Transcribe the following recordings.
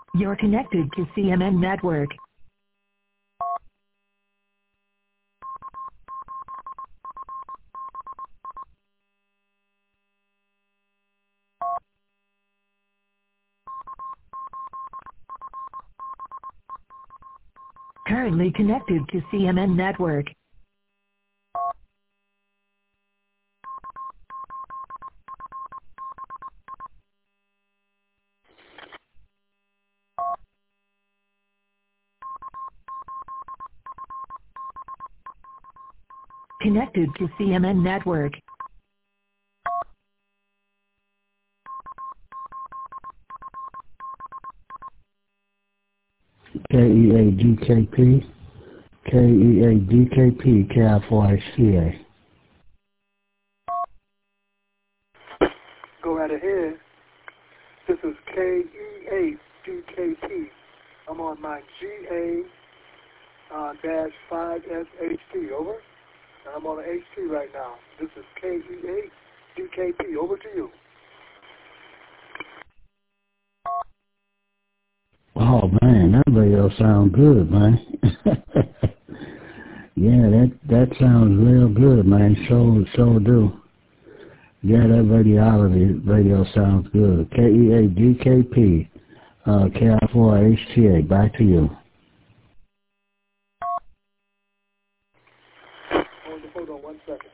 You're connected to CMN Network. Currently connected to CMN Network. Connected to CMN Network. KEADKP, KEADKP, KI4HCA. Go right ahead. This is KEADKP. I'm on my GA-5SHT, over. And I'm on an HT right now. This is KEADKP. Over to you. Oh man, that radio sounds good, man. Yeah, that sounds real good, man. So do. Yeah, that radio sounds good. KEADKP, KI4HTA. Back to you. Hold on 1 second.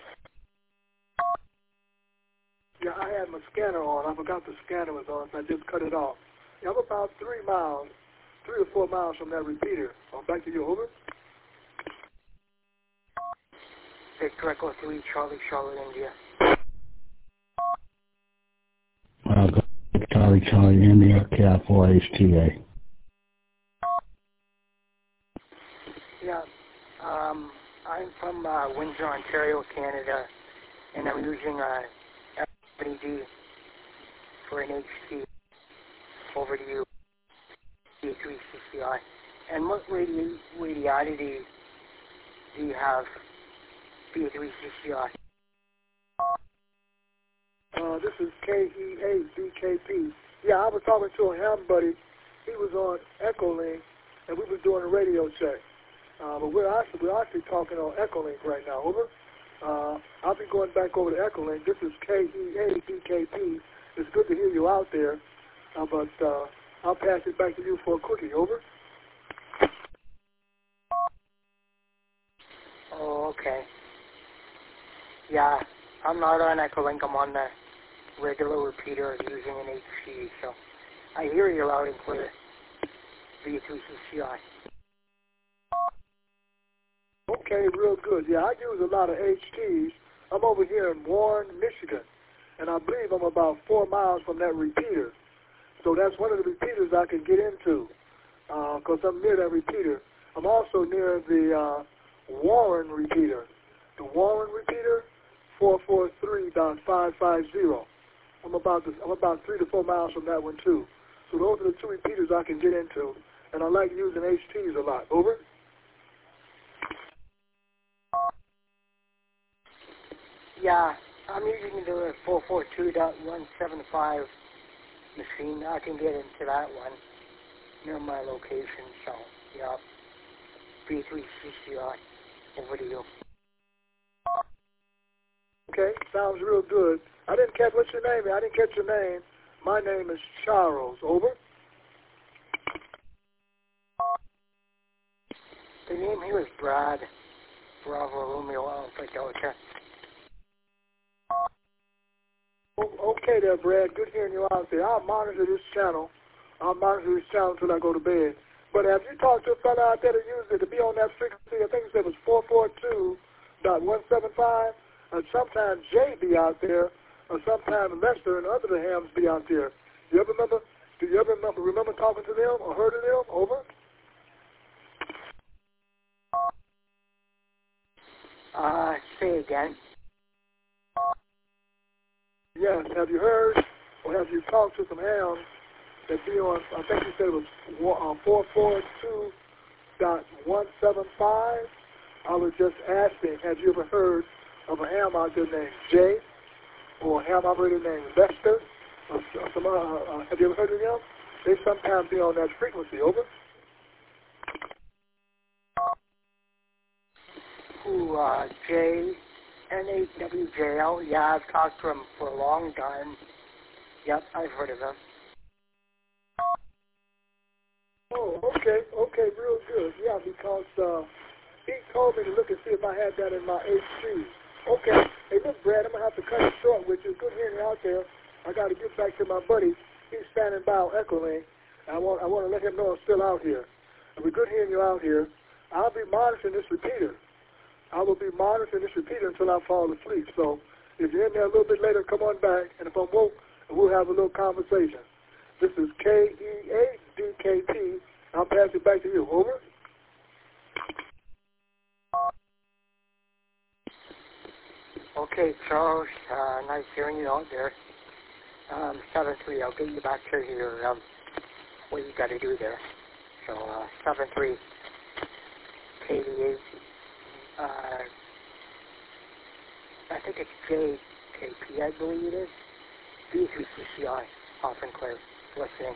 Yeah, I had my scanner on. I forgot the scanner was on, so I just cut it off. Yeah, I'm about 3 or 4 miles from that repeater. Back to you, over. Victor Echo 3, Charlie, India. Charlie, India, KI4HTA. Yeah, I'm from Windsor, Ontario, Canada, and I'm using a FBD for an HT. Over to you, D3CCI. And what radiality do you have, D3CCI? This is KEADKP. Yeah, I was talking to a ham buddy. He was on Echolink, and we was doing a radio check. But we're actually talking on Echolink right now. Over. I'll be going back over to Echolink. This is KEADKP. It's good to hear you out there. But I'll pass it back to you for a quickie. Over. Oh, okay. Yeah, I'm not on Echolink. I'm on the regular repeater using an HC, so I hear you loud and clear. V3CCI. Okay, real good. Yeah, I use a lot of HTs. I'm over here in Warren, Michigan, and I believe I'm about 4 miles from that repeater. So that's one of the repeaters I can get into, because I'm near that repeater. I'm also near the Warren repeater. The Warren repeater, 443.550. I'm about 3 to 4 miles from that one too. So those are the 2 repeaters I can get into, and I like using HTs a lot. Over. Yeah, I'm using the 442.175 machine. I can get into that one near my location, so yeah. V3CCI. Over to you. Okay, sounds real good. I didn't catch what's your name. I didn't catch your name. My name is Charles. Over. The name here is Brad. Bravo Romeo Alpha Delta. Okay there, Brad. Good hearing you out there. I'll monitor this channel. Until I go to bed. But have you talked to a fellow out there that used it to be on that frequency? I think it was 442.175. And sometimes Jay be out there, or sometimes Lester and other the hams be out there. Do you ever remember talking to them or heard of them? Over. Say again. Yes. Have you heard or have you talked to some hams that be on? I think you said it was 442.175. I was just asking, have you ever heard of a ham out there named Jay, or a ham operator named Lester, or some have you ever heard of them? they sometimes be on that frequency. Over. Who, J-N-A-W-J-L? Yeah, I've talked to him for a long time. Yep, I've heard of him. Oh, okay, real good. Yeah, because he told me to look and see if I had that in my HC. Okay. Hey, look, Brad, I'm going to have to cut it short with you. Good hearing you out there. I got to get back to my buddy. He's standing by on Echoing. I want to let him know I'm still out here. It'll be good hearing you out here. I'll be monitoring this repeater. I will be monitoring this repeater until I fall asleep. So if you're in there a little bit later, come on back. And if I'm woke, we'll have a little conversation. This is KEADKP. I'll pass it back to you. Over. Okay, Charles. Nice hearing you out there. 7-3. I'll get you back to your what you got to do there. So 7-3. KDA. I think it's JKP. I believe it is. B3CCI. Often clear. Listening.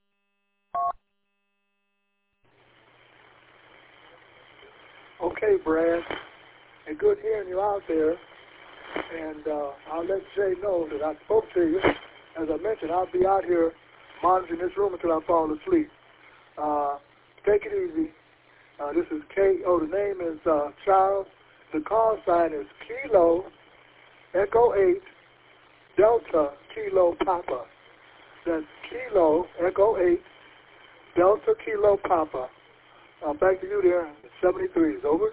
Okay, Brad. And good hearing you out there. And I'll let Jay know that I spoke to you. As I mentioned, I'll be out here monitoring this room until I fall asleep. Take it easy. This is the name is Charles. The call sign is Kilo Echo 8 Delta Kilo Papa. That's Kilo Echo 8 Delta Kilo Papa. Back to you there. 73s. Over.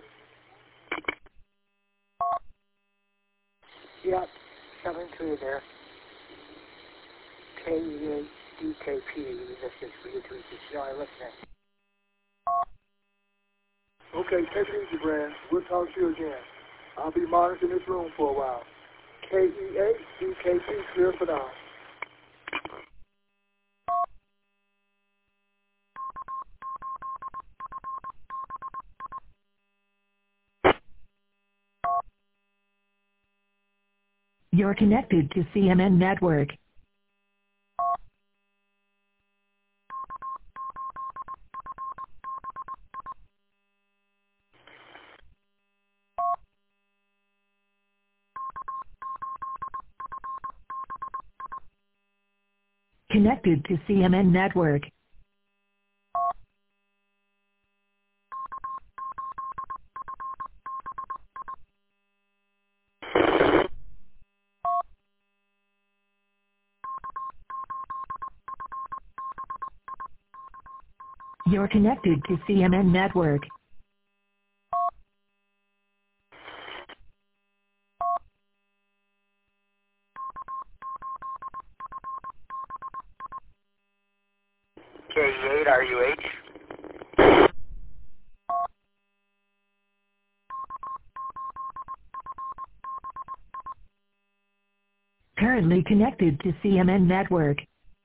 Yep, 7-3 there. KEADKP. This is for you to CCI listening. Okay, take it easy, Brad. We'll talk to you again. I'll be monitoring this room for a while. KEADKP, clear for now. You're connected to CMN Network. Connected to CMN Network. You're connected to CMN Network. K8RUH. Currently connected to CMN Network.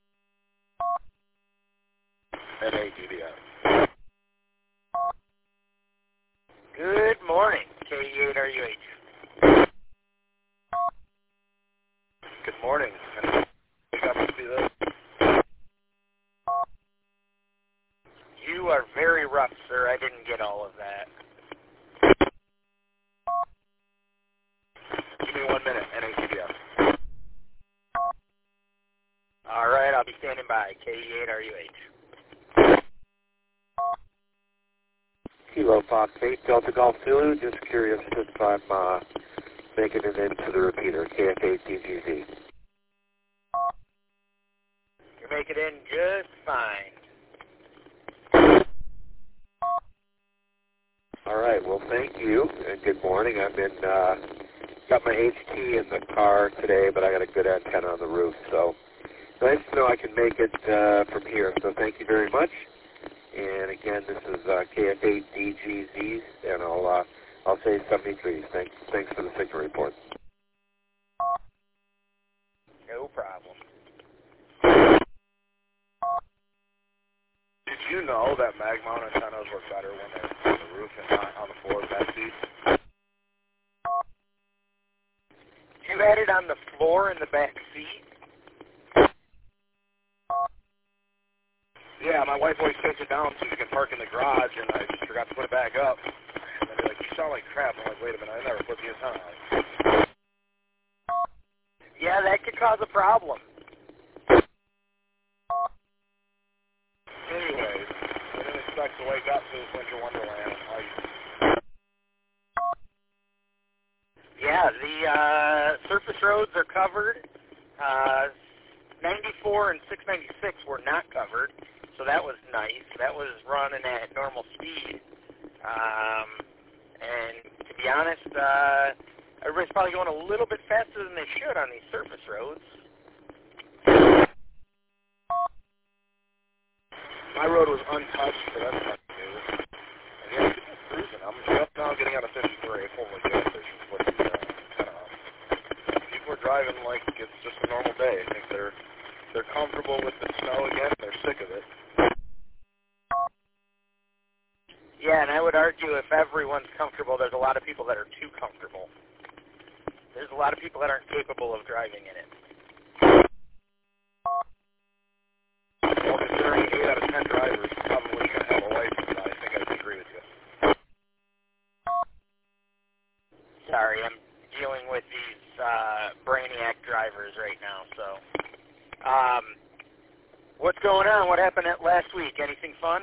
NADBS. Good morning, K8RUH. Good morning. Happy to see this. You are very rough, sir. I didn't get all of that. Give me 1 minute, NADBS. All right, I'll be standing by. KE8RUH. Kilo Fox 8 Delta Golf Zulu. Just curious if I'm making it into the repeater. KF8DGZ. You're making it in just fine. All right. Well, thank you and good morning. I've been got my HT in the car today, but I got a good antenna on the roof, so nice to know I can make it from here. So thank you very much. And again, this is KF8DGZ, and I'll say 73. Thanks for the signal report. No problem. Did you know that mag mount antennas work better when they're on the roof and not on the floor back seat? You had it on the floor in the back seat? Yeah, my wife always takes it down so you can park in the garage, and I just forgot to put it back up. And they're like, you sound like crap. I'm like, wait a minute, I never put the antenna on. Yeah, that could cause a problem. Anyways, I didn't expect to wake up to this winter wonderland. Yeah, the surface roads are covered. 94 and 696 were not covered, so that was nice. That was running at normal speed. And to be honest, everybody's probably going a little bit faster than they should on these surface roads. My road was untouched, so that's not new. And yeah, just cruising. I'm just now getting out of 53, holy goodness, with the antenna on. People are driving like it's just a normal day. I think they're comfortable with the snow again. They're sick of it. Yeah, and I would argue if everyone's comfortable, there's a lot of people that are too comfortable. There's a lot of people that aren't capable of driving in it. Well, considering 8 out of 10 drivers probably going to have a license, I think I would agree with you. Sorry, I'm dealing with these brainiac drivers right now, so. What's going on? What happened last week? Anything fun?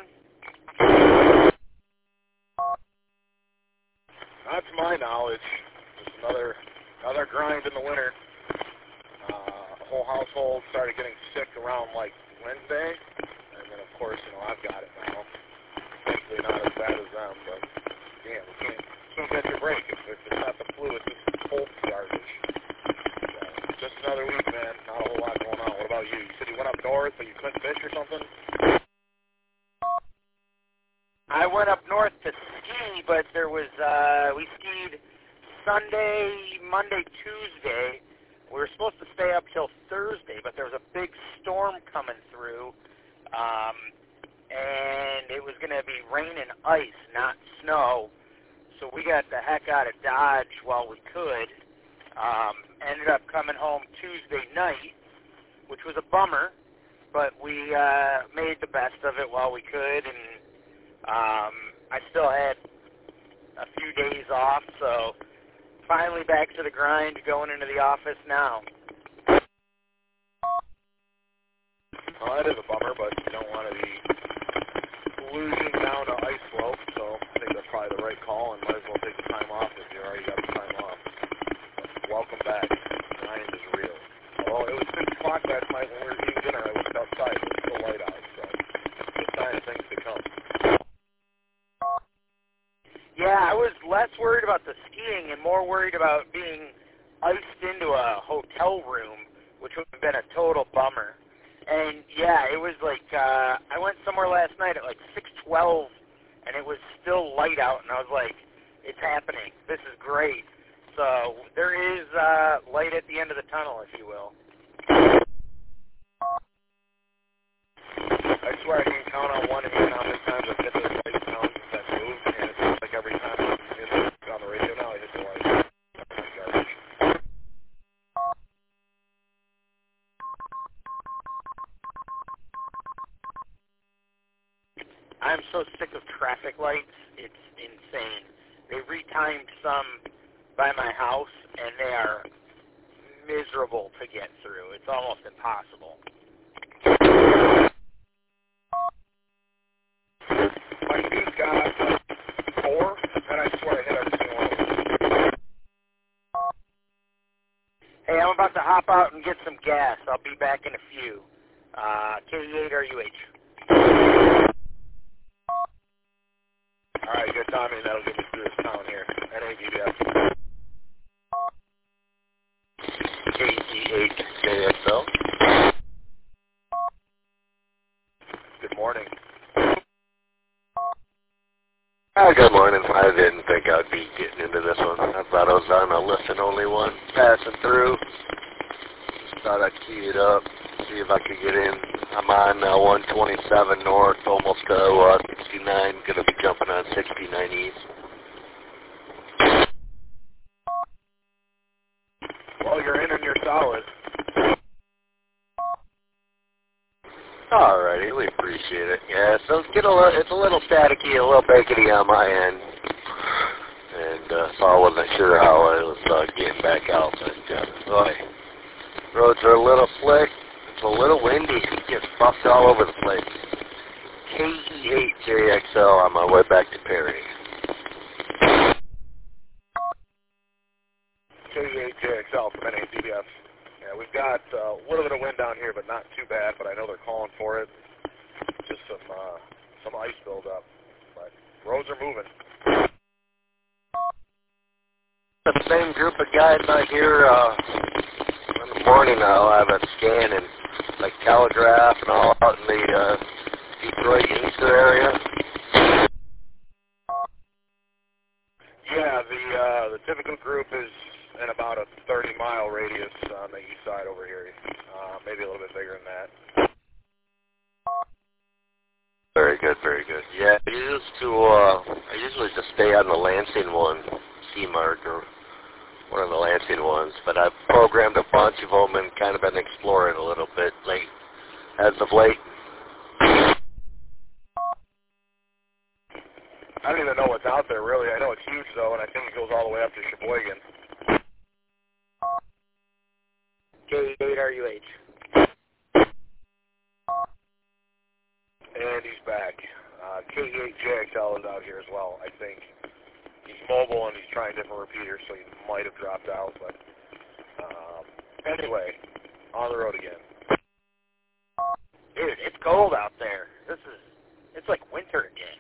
Not to my knowledge. Just another grind in the winter. The whole household started getting sick around like Wednesday, and then of course, I've got it now. Thankfully not as bad as them, but damn, we can't catch a break. If it's not the flu, it's just cold garbage. Just another week, man. Not a whole lot going on. What about you? You said you went up north, but you couldn't fish or something? I went up north to ski, but there was, we skied Sunday, Monday, Tuesday. We were supposed to stay up till Thursday, but there was a big storm coming through, and it was going to be rain and ice, not snow. So we got the heck out of Dodge while we could. Ended up coming home Tuesday night, which was a bummer, but we made the best of it while we could, and I still had a few days off, so finally back to the grind, going into the office now. Well, that is a bummer, but you don't want to be losing down to ice slope, so I think that's probably the right call, and might as well take the time off if you already got the time off. But welcome back. The grind is real. Well, it was 6 o'clock last night when we were eating dinner. I looked outside. It was still light out, so it's a sign of things to come. Yeah, I was less worried about the skiing and more worried about being iced into a hotel room, which would have been a total bummer. And yeah, it was like, I went somewhere last night at like 6:12, and it was still light out, and I was like, it's happening. This is great. So there is light at the end of the tunnel, if you will. I swear I can count on one hand how many times I've hit those light sounds that move, and it seems like every time I'm on the radio now, I hit the light. That's garbage. I'm so sick of traffic lights, it's insane. They retimed some by my house, and they are miserable to get through. It's almost impossible. My speed's got 4, and I swear I hit every single one of them. Hey, I'm about to hop out and get some gas. I'll be back in a few. K8 or UH. All right, good timing. That'll get me through this town here. NABF. KT8JXL. Good morning. Good morning. I didn't think I'd be getting into this one. I thought I was on a listen-only one, passing through. Thought I'd key it up, see if I could get in. I'm on 127 north, almost 69. Going to be jumping on 69 east. Well, you're in and you're solid. Alrighty, we appreciate appreciate it. Yeah, so it's a little staticky, a little bakety on my end. And so I wasn't sure how I was getting back out. But, boy, roads are a little slick. It's a little windy. It gets buffed all over the place. KE8JXL on my way back to Perry. KE8JXL from NACDS. Yeah, we've got a little bit of wind down here, but not too bad. But I know they're calling for it. Just some ice buildup. But roads are moving. The same group of guys out here in the morning. I'll have a scan in like Telegraph and all out in the Detroit Easter area. Yeah, the typical group is in about a 30-mile radius on the east side over here. Maybe a little bit bigger than that. Very good, very good. Yeah, I usually just stay on the Lansing one, C-Mark or one of the Lansing ones, but I've programmed a bunch of them and kind of been exploring a little bit as of late. I don't even know what's out there, really. I know it's huge, though, and I think it goes all the way up to Sheboygan. K8RUH. And he's back. KE8JXL is out here as well, I think. He's mobile and he's trying different repeaters, so he might have dropped out. But anyway, on the road again. Dude, it's cold out there. It's like winter again.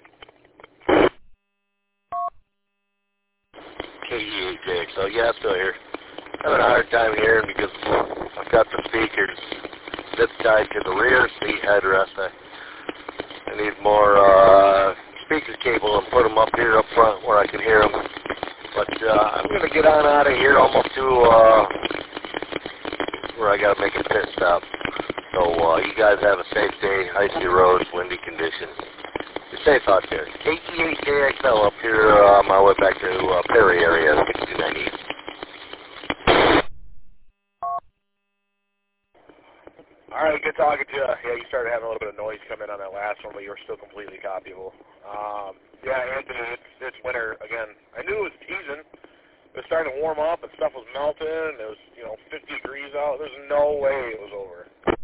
KE8JXL, yeah, I'm still here. I'm having a hard time hearing because I've got the speakers zip tied to the rear seat headrest. I need more speaker cable and put them up here up front where I can hear them. But I'm going to get on out of here almost to where I got to make a pit stop. So you guys have a safe day, icy roads, windy conditions. Be safe out there. KE8JXL up here on my way back to Perry area, 6290. All right, good talking to you. Yeah, you started having a little bit of noise come in on that last one, but you were still completely copyable. Yeah, Anthony, it's winter again. I knew it was teasing. It was starting to warm up and stuff was melting. It was, 50 degrees out. There's no way it was over.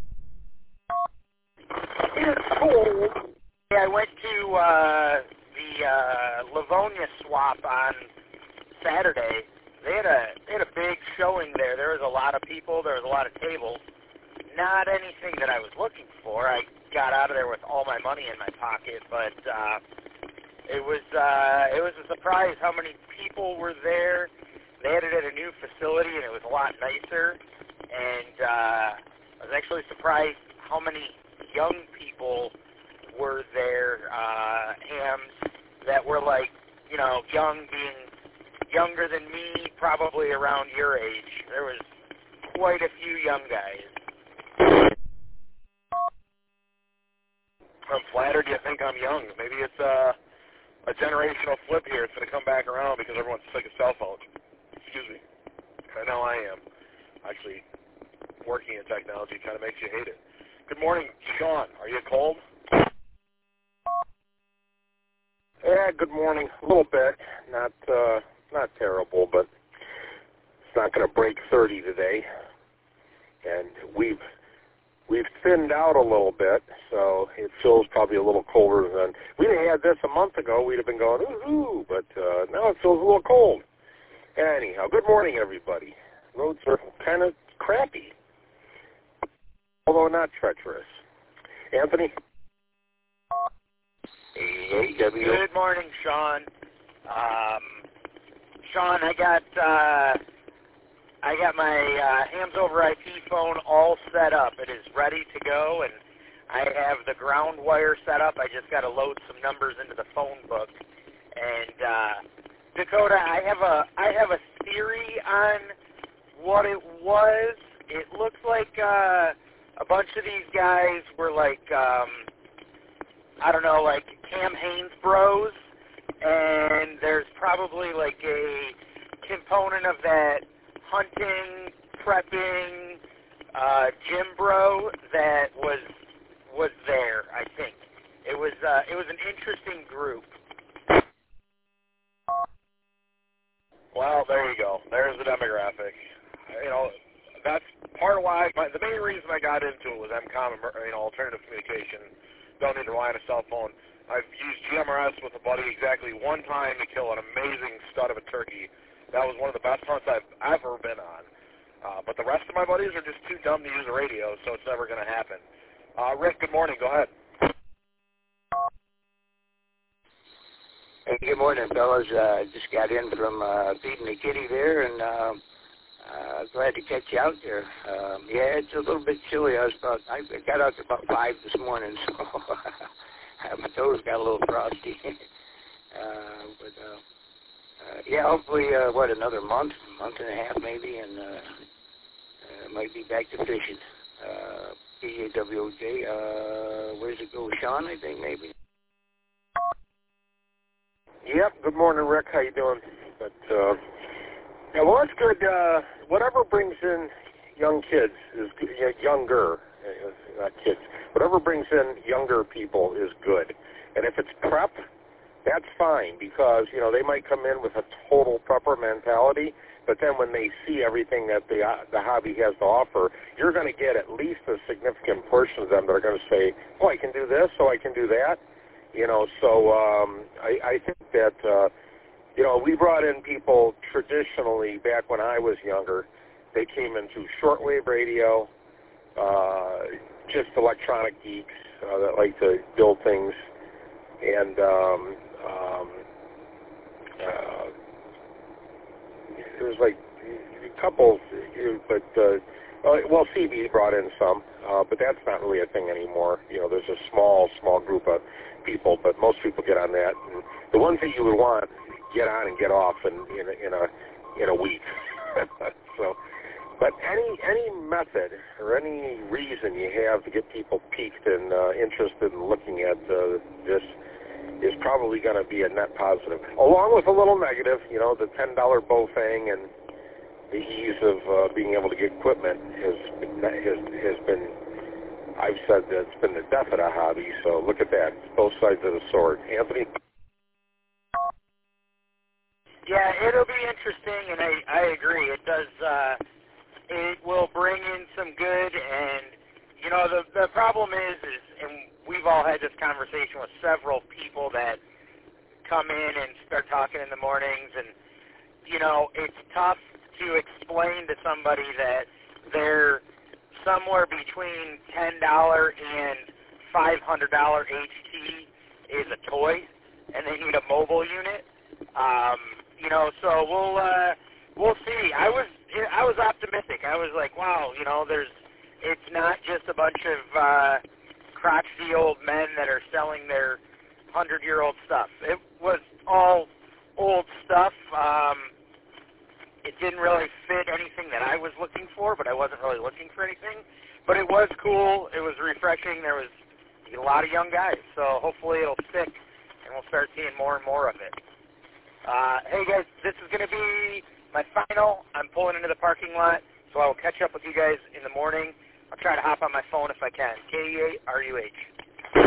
It's cold. Yeah, I went to the Livonia swap on Saturday. They had a big showing there. There was a lot of people. There was a lot of tables. Not anything that I was looking for. I got out of there with all my money in my pocket, but it was a surprise how many people were there. They had it at a new facility, and it was a lot nicer. And I was actually surprised how many young people were there, hams that were like, young, being younger than me, probably around your age. There was quite a few young guys. I'm flattered you think I'm young. Maybe it's a generational flip here. It's going to come back around because everyone's sick of cell phones. Excuse me. I know I am. Actually, working in technology kind of makes you hate it. Good morning, Sean. Are you cold? Yeah, good morning. A little bit. Not terrible, but it's not going to break 30 today. And we've thinned out a little bit, so it feels probably a little colder than we'd have had this a month ago. We'd have been going ooh, but now it feels a little cold. Anyhow, good morning, everybody. Roads are kind of crappy, although not treacherous. Anthony. Good morning, Sean. Sean, I got my Hams over IP phone all set up. It is ready to go, and I have the ground wire set up. I just got to load some numbers into the phone book. And Dakota, I have a theory on what it was. It looks like a bunch of these guys were like, I don't know, like Cam Hanes bros, and there's probably like a component of that hunting, prepping, gym bro that was was there, I think. It was an interesting group. Well, there you go. There's the demographic. That's part of why, the main reason I got into it was MCOM, alternative communication. Don't need to rely on a cell phone. I've used GMRS with a buddy exactly one time to kill an amazing stud of a turkey. That was one of the best hunts I've ever been on. But the rest of my buddies are just too dumb to use a radio, so it's never going to happen. Rick, good morning. Go ahead. Hey, good morning, fellas. Just got in from feeding the kitty there, and glad to catch you out there. Yeah, it's a little bit chilly. I got out about 5 this morning, so my toes got a little frosty. Yeah, hopefully, another month and a half maybe, and might be back to fishing. PAWJ, where's it go? Sean, I think, maybe. Yep. Good morning, Rick. How you doing? But yeah, well, it's good. Whatever brings in young kids is good. Younger, not kids. Whatever brings in younger people is good. And if it's prep, that's fine because they might come in with a total prepper mentality. But then when they see everything that the hobby has to offer, you're going to get at least a significant portion of them that are going to say, "Oh, I can do this, so I can do that." So I think that, we brought in people traditionally back when I was younger. They came into shortwave radio, just electronic geeks that like to build things. And there was like a couple, but, CB brought in some, but that's not really a thing anymore. There's a small group of people, but most people get on that. And the ones that you would want get on and get off in a week. So, but any method or any reason you have to get people piqued and interested in looking at this is probably going to be a net positive, along with a little negative. The $10 Bofang and the ease of being able to get equipment has been. I've said that it's been the death of the hobby, so look at that. It's both sides of the sword. Anthony? Yeah, it'll be interesting, and I agree. It does. It will bring in some good, and the problem is, and we've all had this conversation with several people that come in and start talking in the mornings, and it's tough to explain to somebody that they're somewhere between $10 and $500 HT is a toy, and they need a mobile unit. So we'll see. I was optimistic. I was like, wow, it's not just a bunch of crotchety old men that are selling their 100-year-old stuff. It was all old stuff. It didn't really fit anything that I was looking for, but I wasn't really looking for anything. But it was cool. It was refreshing. There was a lot of young guys, so hopefully it'll stick, and we'll start seeing more and more of it. Hey, guys, this is going to be my final. I'm pulling into the parking lot, so I will catch up with you guys in the morning. I'll try to hop on my phone if I can. KEARUH.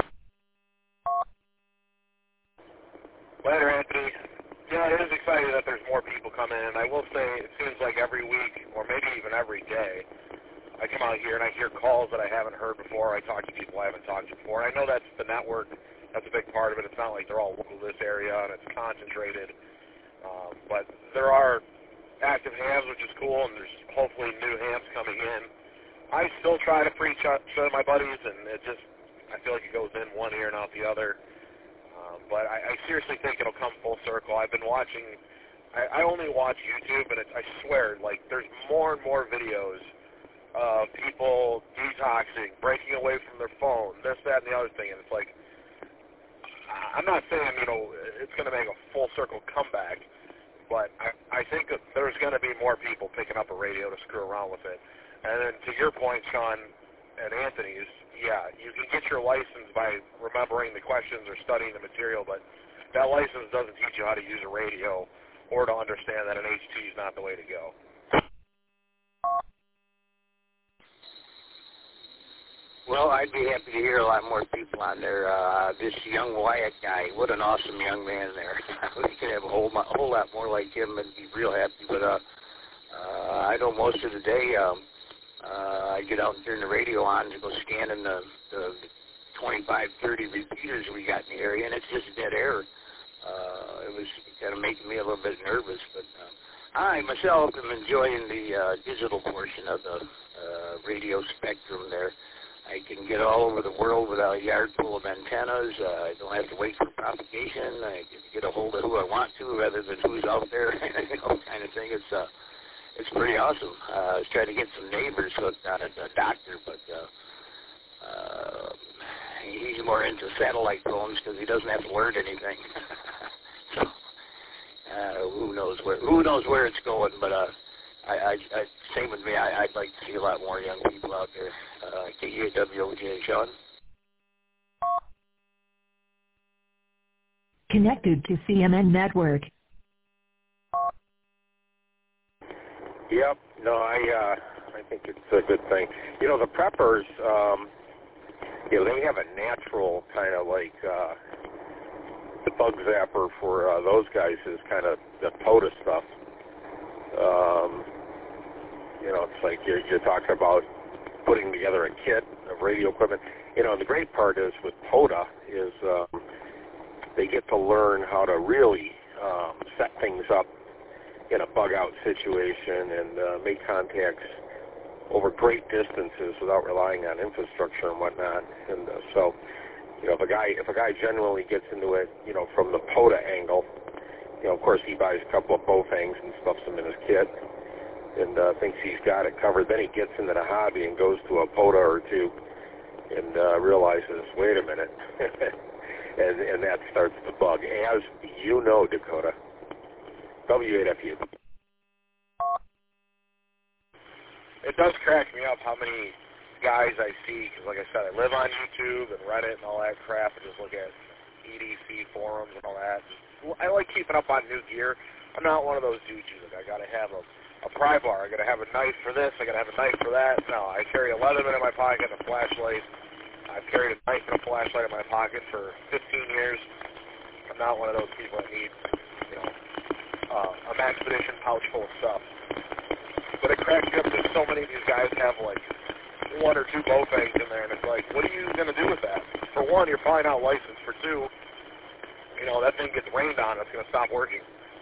Later, Anthony. Yeah, it is exciting that there's more people coming in. I will say it seems like every week, or maybe even every day, I come out here and I hear calls that I haven't heard before. I talk to people I haven't talked to before. I know that's the network. That's a big part of it. It's not like they're all local to this area and it's concentrated. But there are active hams, which is cool, and there's hopefully new hams coming in. I still try to preach to my buddies, and I feel like it goes in one ear and out the other. But I seriously think it'll come full circle. I've been watching, I only watch YouTube, and I swear, there's more and more videos of people detoxing, breaking away from their phone, this, that, and the other thing. And it's like, I'm not saying, it's going to make a full circle comeback, but I think that there's going to be more people picking up a radio to screw around with it. And then to your point, Sean and Anthony's, yeah, you can get your license by remembering the questions or studying the material, but that license doesn't teach you how to use a radio or to understand that an HT is not the way to go. Well, I'd be happy to hear a lot more people on there. This young Wyatt guy, what an awesome young man there. We could have a whole lot more like him and be real happy. But I know most of the day I get out and turn the radio on to go scanning the 25, 30 repeaters we got in the area, and it's just dead air. It was kind of making me a little bit nervous. But I myself am enjoying the digital portion of the radio spectrum there. I can get all over the world without a yard full of antennas. I don't have to wait for propagation. I can get a hold of who I want to rather than who's out there, kind of thing. It's pretty awesome. I was trying to get some neighbors hooked on it, a doctor, but he's more into satellite phones because he doesn't have to learn anything. So who knows where it's going, but I same with me. I'd like to see a lot more young people out there. KEAWOJ, Sean. Connected to CMN Network. Yep. No, I think it's a good thing. You know, the preppers, they have a natural kind of like the bug zapper for those guys is kind of the POTA stuff. It's like you're talking about putting together a kit of radio equipment. The great part is with POTA is they get to learn how to really set things up in a bug-out situation and make contacts over great distances without relying on infrastructure and whatnot. And so, if a guy genuinely gets into it, from the POTA angle, of course he buys a couple of Bofangs and stuffs them in his kit and thinks he's got it covered. Then he gets into the hobby and goes to a POTA or two and realizes, wait a minute, and that starts the bug. As you know, Dakota, W8FU. It does crack me up how many guys I see, because like I said, I live on YouTube and Reddit and all that crap, and just look at EDC forums and all that. I like keeping up on new gear. I'm not one of those dudes who's like, I got to have a pry bar, I got to have a knife for this, I got to have a knife for that. No, I carry a Leatherman in my pocket and a flashlight. I've carried a knife and a flashlight in my pocket for 15 years. I'm not one of those people that need, a Maxpedition pouch full of stuff. But it cracks me up that so many of these guys have like 1 or 2 Bofangs in there, and it's like, what are you going to do with that? For one, you're probably not licensed. For two, that thing gets rained on, it's going to stop working.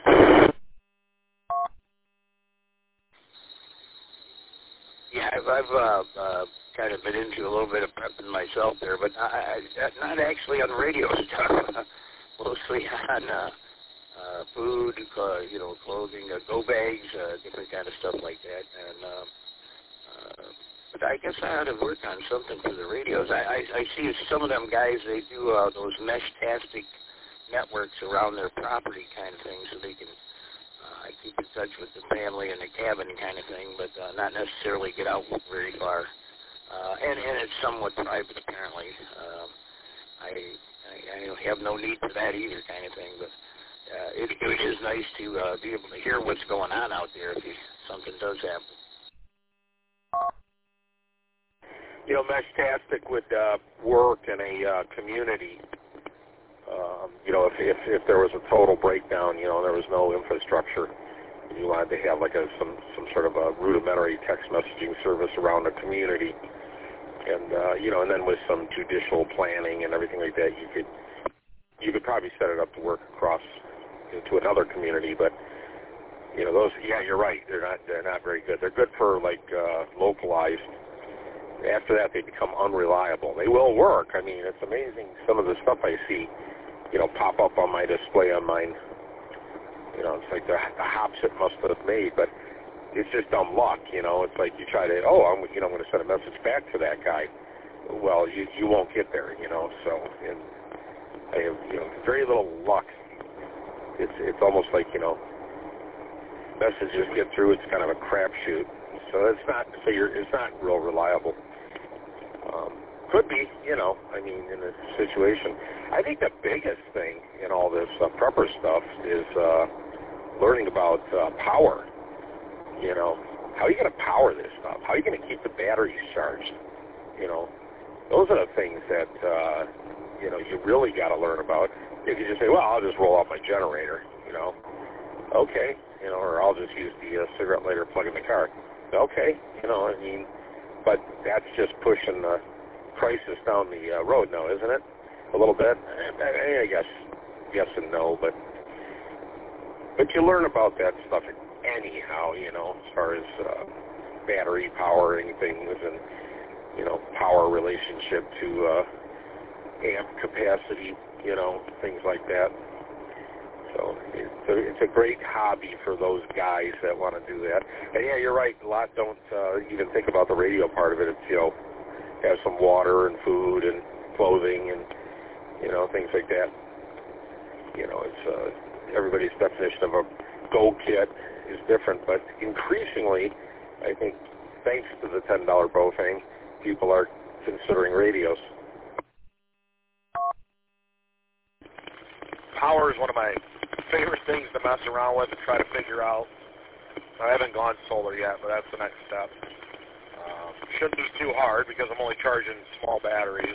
Yeah, I've kind of been into a little bit of prepping myself there, but not actually on radio stuff. Mostly on food, clothing, go bags, different kind of stuff like that. And but I guess I ought to work on something for the radios. I see some of them guys, they do those mesh-tastic networks around their property kind of thing, so they can keep in touch with the family and the cabin kind of thing, but not necessarily get out very far. And it's somewhat private, apparently. I have no need for that either, kind of thing, but it is nice to be able to hear what's going on out there if something does happen. Mesh-tastic would work in a community. If there was a total breakdown, there was no infrastructure, you wanted to have like some sort of a rudimentary text messaging service around a community, and and then with some judicial planning and everything like that, you could probably set it up to work across into another community. But those, you're right, they're not very good. They're good for like localized. After that, they become unreliable. They will work. I mean, it's amazing some of the stuff I see, pop up on my display on mine. It's like the hops it must have made, but it's just dumb luck. It's like you try to, I'm going to send a message back to that guy. Well, you won't get there. So, and I have very little luck. It's almost like messages get through. It's kind of a crapshoot. So it's not real reliable. Could be, in a situation. I think the biggest thing in all this prepper stuff is learning about power. How are you going to power this stuff? How are you going to keep the batteries charged? those are the things that, you really got to learn about. You can just say, well, I'll just roll out my generator, Okay, or I'll just use the cigarette lighter plug in the car. Okay, but that's just pushing the crisis down the road now, isn't it? A little bit? I guess yes and no, but you learn about that stuff anyhow, as far as battery powering things and, power relationship to amp capacity, things like that. So it's a great hobby for those guys that want to do that. And yeah, you're right, a lot don't even think about the radio part of it. It's, have some water and food and clothing and, things like that. It's everybody's definition of a go kit is different, but increasingly, I think, thanks to the $10 Bofang, people are considering radios. Power is one of my favorite things to mess around with and try to figure out. I haven't gone solar yet, but that's the next step. Shouldn't be too hard because I'm only charging small batteries.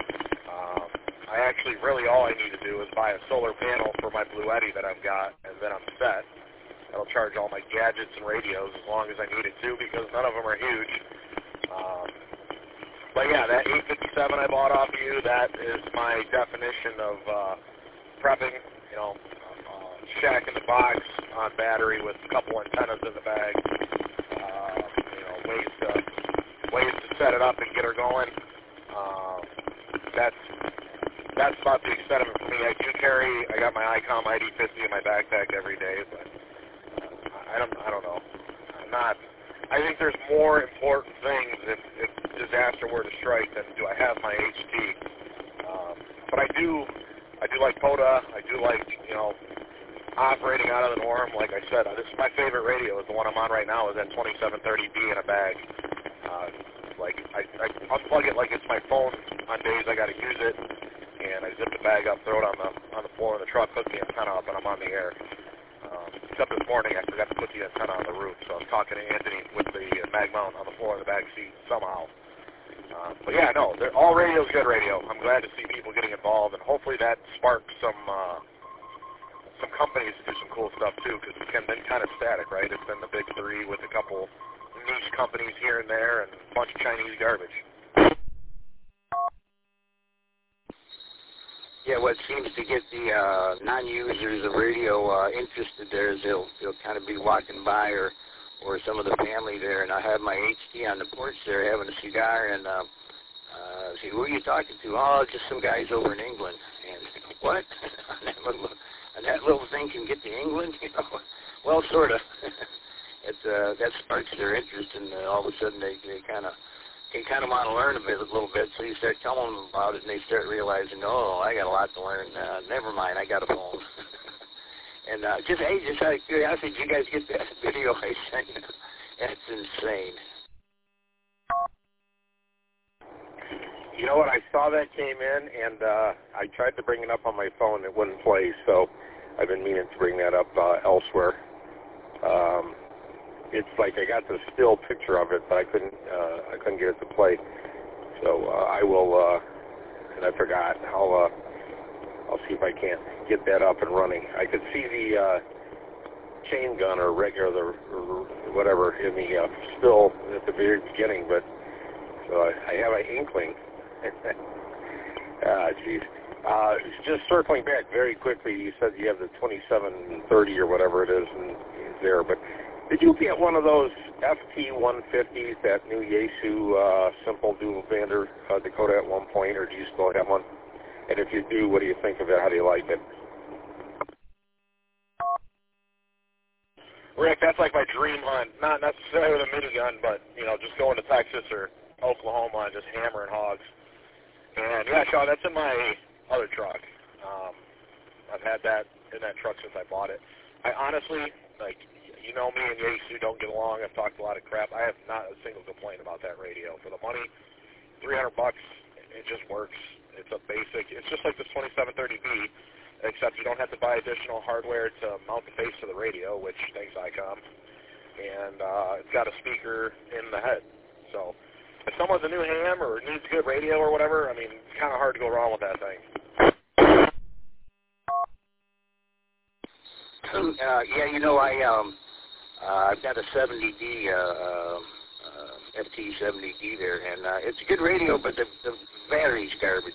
I actually, really all I need to do is buy a solar panel for my Blue Eddy that I've got, and then I'm set. That'll charge all my gadgets and radios as long as I need it to, because none of them are huge. But yeah, that 857 I bought off you, that is my definition of prepping, shack in the box on battery with a couple antennas in the bag, ways to set it up and get her going. That's about the extent of it for me. I got my ICOM ID50 in my backpack every day, but I don't know. I think there's more important things if disaster were to strike than do I have my HT. But I do like POTA. I do like, operating out of the norm. Like I said, this is my favorite radio. Is the one I'm on right now. Is that 2730B in a bag. I unplug it like it's my phone on days I got to use it, and I zip the bag up, throw it on the floor of the truck, hook the antenna up, and I'm on the air. Except this morning I forgot to put the antenna on the roof, so I was talking to Anthony with the mag mount on the floor of the back seat somehow. But yeah, no, all radio's good radio. I'm glad to see people getting involved, and hopefully that sparks some companies to do some cool stuff too, because it's been kind of static, right? It's been the big three with a couple niche companies here and there and a bunch of Chinese garbage. Yeah, what seems to get the non-users of radio interested there is they'll kind of be walking by or some of the family there, and I have my HT on the porch there having a cigar, and say, who are you talking to? Oh, just some guys over in England. And what? and that little thing can get to England? Well, sort of. That sparks their interest, and all of a sudden they kind of want to learn a little bit. So you start telling them about it, and they start realizing, oh, I got a lot to learn. Never mind, I got a phone. And just out of curiosity, did you guys get that video I sent you? That's insane. You know what? I saw that came in, and I tried to bring it up on my phone. It wouldn't play, so I've been meaning to bring that up elsewhere. It's like I got the still picture of it, but I couldn't get it to play. So I will, and I forgot. I'll see if I can't get that up and running. I could see the chain gun or regular or whatever in the still at the very beginning, but so I have an inkling. Geez. Just circling back very quickly, you said you have the 2730 or whatever it is there, but did you get one of those FT150s, that new Yaesu simple dual bander Dakota at one point, or do you still have one? And if you do, what do you think of it? How do you like it? Rick, that's like my dream hunt. Not necessarily with a minigun, but, just going to Texas or Oklahoma and just hammering hogs. And, yeah, Sean, that's in my other truck. I've had that in that truck since I bought it. I honestly, me and Yaesu don't get along. I've talked a lot of crap. I have not a single complaint about that radio. For the money, $300, it just works. It's a basic. It's just like this 2730B, except you don't have to buy additional hardware to mount the face of the radio, which thanks ICOM. And it's got a speaker in the head. So as someone's a new ham or needs good radio or whatever, I mean, it's kind of hard to go wrong with that thing. Yeah, you know, I've got a 70D, FT70D there, and it's a good radio, but the battery's garbage.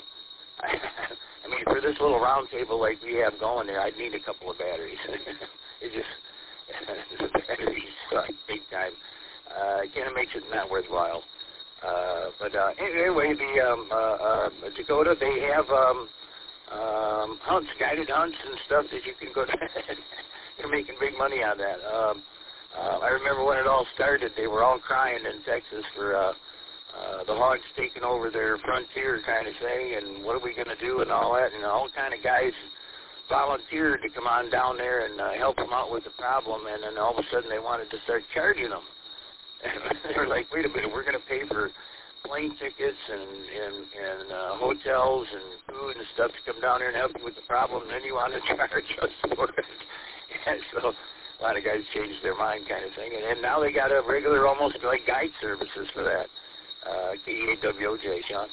I mean, for this little round table like we have going there, I'd need a couple of batteries. It just, the batteries suck big time. It kind of makes it not worthwhile. But anyway, the Dakota, they have hunts, guided hunts and stuff that you can go to. They're making big money on that. I remember when it all started, they were all crying in Texas for the hogs taking over their frontier kind of thing, and what are we going to do and all that, and all kind of guys volunteered to come on down there and help them out with the problem, and then all of a sudden they wanted to start charging them. And they were like, wait a minute, we're going to pay for plane tickets and hotels and food and stuff to come down there and help you with the problem, and then you want to charge us for it. And so a lot of guys changed their mind kind of thing, and now they got a regular, almost like guide services for that. KEAWOJ, Sean.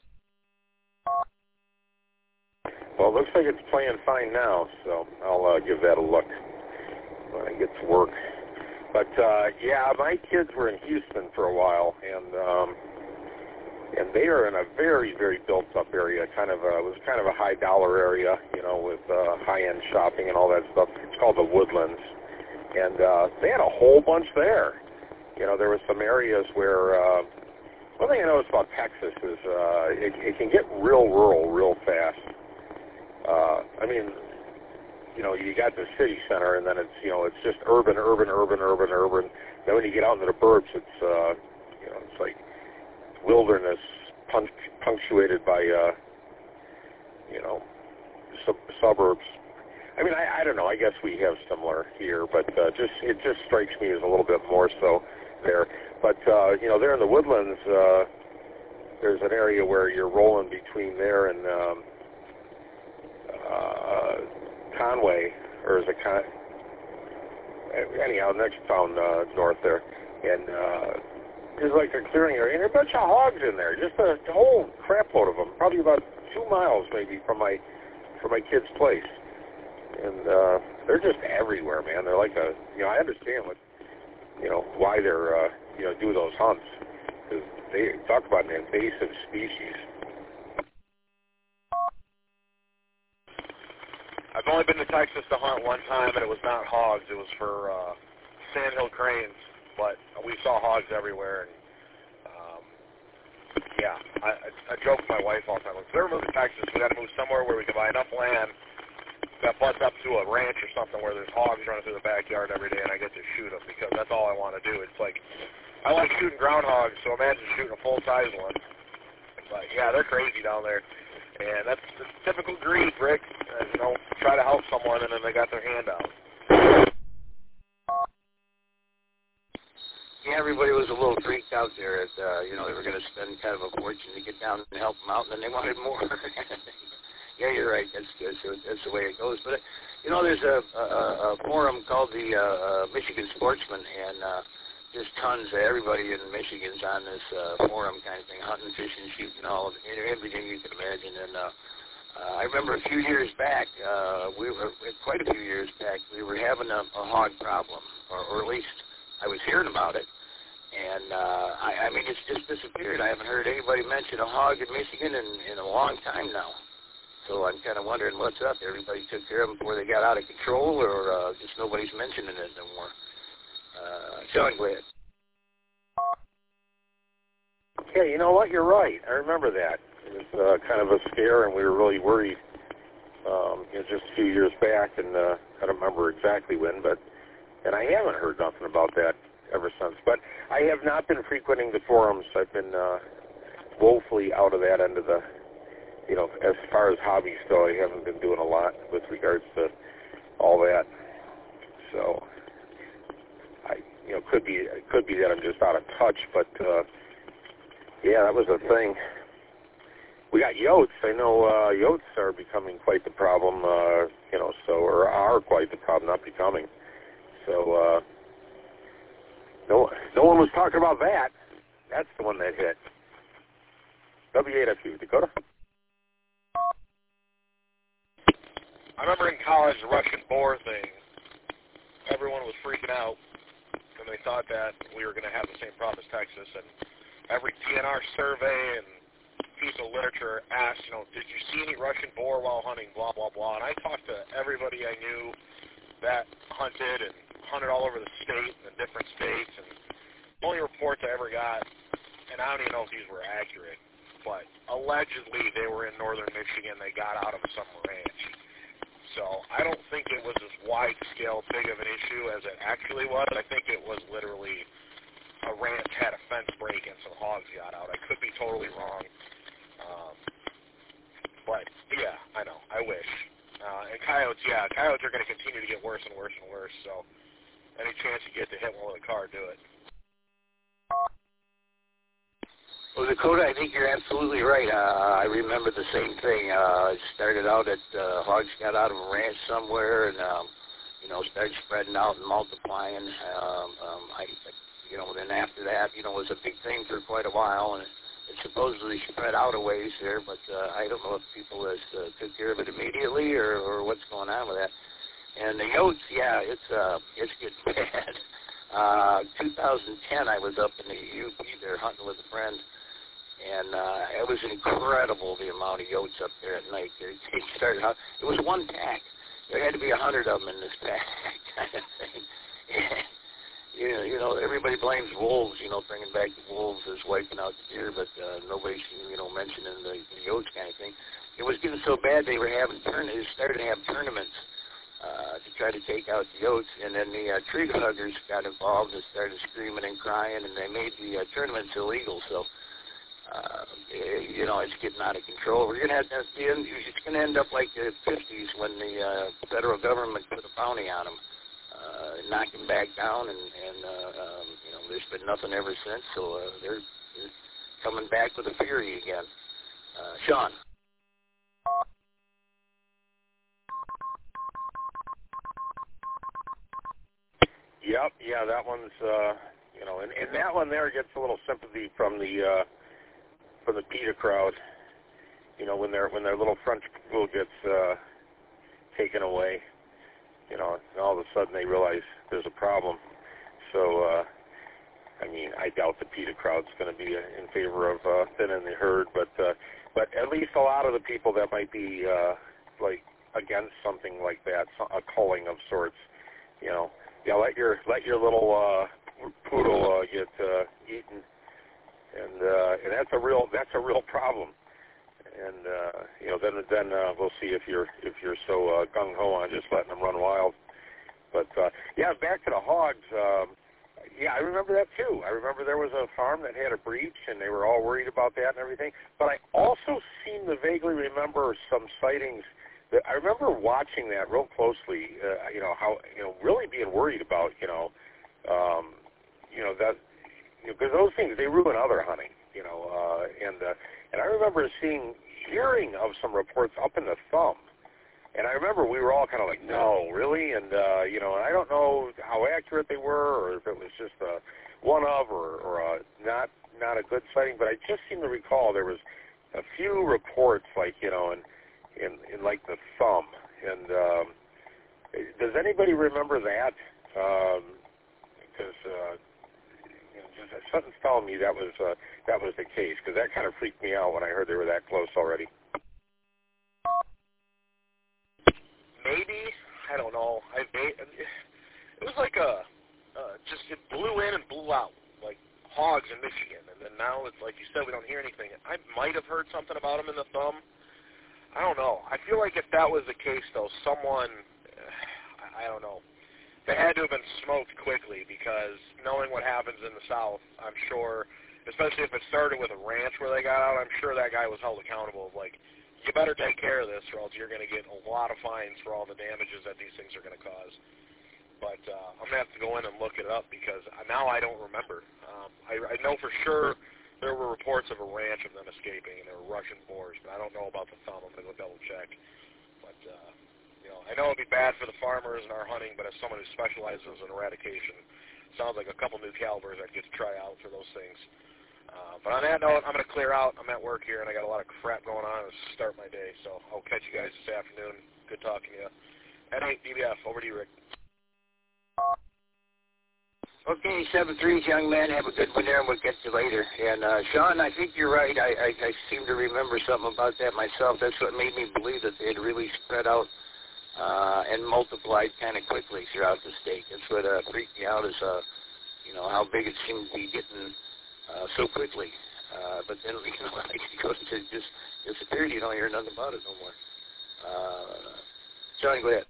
Well, it looks like it's playing fine now, so I'll give that a look when I get to work. But yeah, my kids were in Houston for a while, and they are in a very, very built-up area. It was kind of a high-dollar area, you know, with high-end shopping and all that stuff. It's called the Woodlands, and they had a whole bunch there. You know, there were some areas where. One thing I noticed about Texas is it can get real rural real fast. I mean, you know, you got the city center, and then it's, you know, it's just urban. Then when you get out into the burbs, it's, you know, it's like wilderness punctuated by, you know, suburbs. I mean, I don't know. I guess we have similar here, but it just strikes me as a little bit more so there. But, you know, there in the Woodlands, there's an area where you're rolling between there and Conway, or is it anyhow, next town north there. And there's like a clearing area, and there are a bunch of hogs in there, just a whole crap load of them, probably about 2 miles maybe from my kid's place. And they're just everywhere, man. They're like you know, I understand why they're, you know, do those hunts. Because they talk about an invasive species. I've only been to Texas to hunt one time, and it was not hogs. It was for sandhill cranes, but we saw hogs everywhere. And yeah, I joke with my wife all the time. If we ever move to Texas, we got to move somewhere where we can buy enough land that butts up to a ranch or something where there's hogs running through the backyard every day, and I get to shoot them, because that's all I want to do. It's like, I like shooting groundhogs, so imagine shooting a full-size one. But yeah, they're crazy down there, and that's the typical greed, Rick. You know, try to help someone, and then they got their hand out. Yeah, everybody was a little freaked out there. You know, they were going to spend kind of a fortune to get down and help them out, and then they wanted more. Yeah, you're right. That's the way it goes. But, you know, there's a forum called the Michigan Sportsman, and there's tons of everybody in Michigan's on this forum kind of thing, hunting, fishing, shooting, everything you can imagine. And I remember a few years back, quite a few years back, we were having a hog problem, or at least I was hearing about it. And, I mean, it's just disappeared. I haven't heard anybody mention a hog in Michigan in a long time now. So I'm kind of wondering what's up. Everybody took care of them before they got out of control, or just nobody's mentioning it no more. Sean, go ahead. Yeah, you know what? You're right. I remember that. It was kind of a scare, and we were really worried just a few years back, and I don't remember exactly when, and I haven't heard nothing about that ever since. But I have not been frequenting the forums. I've been woefully out of that end of the, you know, as far as hobbies go, I haven't been doing a lot with regards to all that. So, could be that I'm just out of touch, but yeah, that was a thing. We got yotes. I know yotes are becoming quite the problem, or are quite the problem, not becoming. So, no one was talking about that. That's the one that hit. W8FU, Dakota. I remember in college, the Russian boar thing, everyone was freaking out, and they thought that we were going to have the same problem as Texas, and every DNR survey and piece of literature asked, did you see any Russian boar while hunting, blah, blah, blah, and I talked to everybody I knew that hunted all over the state and the different states, and the only reports I ever got, and I don't even know if these were accurate, but allegedly they were in northern Michigan, they got out of some ranch. So I don't think it was as wide-scale big of an issue as it actually was. I think it was literally a ranch had a fence break and some hogs got out. I could be totally wrong. But, yeah, I know. I wish. And coyotes, coyotes are going to continue to get worse and worse and worse. So any chance you get to hit one with a car, do it. Well, Dakota, I think you're absolutely right. I remember the same thing. It started out at hogs got out of a ranch somewhere and, started spreading out and multiplying. Then after that, it was a big thing for quite a while, and it supposedly spread out a ways there, but I don't know if people took care of it immediately or what's going on with that. And the yotes, it's getting bad. 2010, I was up in the UP there hunting with a friend. And it was incredible the amount of yotes up there at night. They started out. It was one pack. There had to be 100 of them in this pack, kind of thing. And, everybody blames wolves. Bringing back the wolves as wiping out the deer, but nobody's mentioning the yotes kind of thing. It was getting so bad they were having they started to have tournaments to try to take out the yotes, and then the tree huggers got involved and started screaming and crying, and they made the tournaments illegal. So. It's getting out of control. We're going to it's going to end up like the 50s when the federal government put a bounty on them, knocked them back down, and there's been nothing ever since. So they're coming back with a fury again. Sean. Yep, yeah, that one's and that one there gets a little sympathy from the PETA crowd, when their little French poodle gets taken away, and all of a sudden they realize there's a problem. So, I doubt the PETA crowd's going to be in favor of thinning the herd, but at least a lot of the people that might be against something like that, a culling of sorts, let your little poodle get eaten. And that's a real problem. And then we'll see if you're so gung ho on just letting them run wild. But back to the hogs. I remember that too. I remember there was a farm that had a breach, and they were all worried about that and everything. But I also seem to vaguely remember some sightings. I remember watching that real closely. How really being worried about that. Because those things, they ruin other hunting, and I remember hearing of some reports up in the thumb, and I remember we were all kind of like, no, really, and and I don't know how accurate they were, or if it was just one of, or not a good sighting, but I just seem to recall there was a few reports, in like the thumb, and does anybody remember that? Because something's telling me that was the case, because that kind of freaked me out when I heard they were that close already. Maybe, I don't know. It was like it blew in and blew out, like hogs in Michigan, and then now it's like you said, we don't hear anything. I might have heard something about them in the thumb. I don't know. I feel like if that was the case, though, someone, I don't know. They had to have been smoked quickly, because knowing what happens in the South, I'm sure, especially if it started with a ranch where they got out, I'm sure that guy was held accountable. You better take care of this, or else you're going to get a lot of fines for all the damages that these things are going to cause. But I'm going to have to go in and look it up, because now I don't remember. I know for sure there were reports of a ranch of them escaping, and there were Russian boars, but I don't know about the thumb. I'm going to go double check. But I know it'd be bad for the farmers and our hunting, but as someone who specializes in eradication, sounds like a couple new calibers I'd get to try out for those things. But on that note, I'm going to clear out. I'm at work here, and I got a lot of crap going on to start my day. So I'll catch you guys this afternoon. Good talking to you. At 8, DBF. Over to you, Rick. Okay, 7-3, young man. Have a good one there, and we'll get you later. And, Sean, I think you're right. I seem to remember something about that myself. That's what made me believe that they had really spread out and multiplied kind of quickly throughout the state. That's what freaked me out is, how big it seemed to be getting so quickly. But then, like it goes to just disappeared. You don't hear nothing about it no more. Sean, go ahead.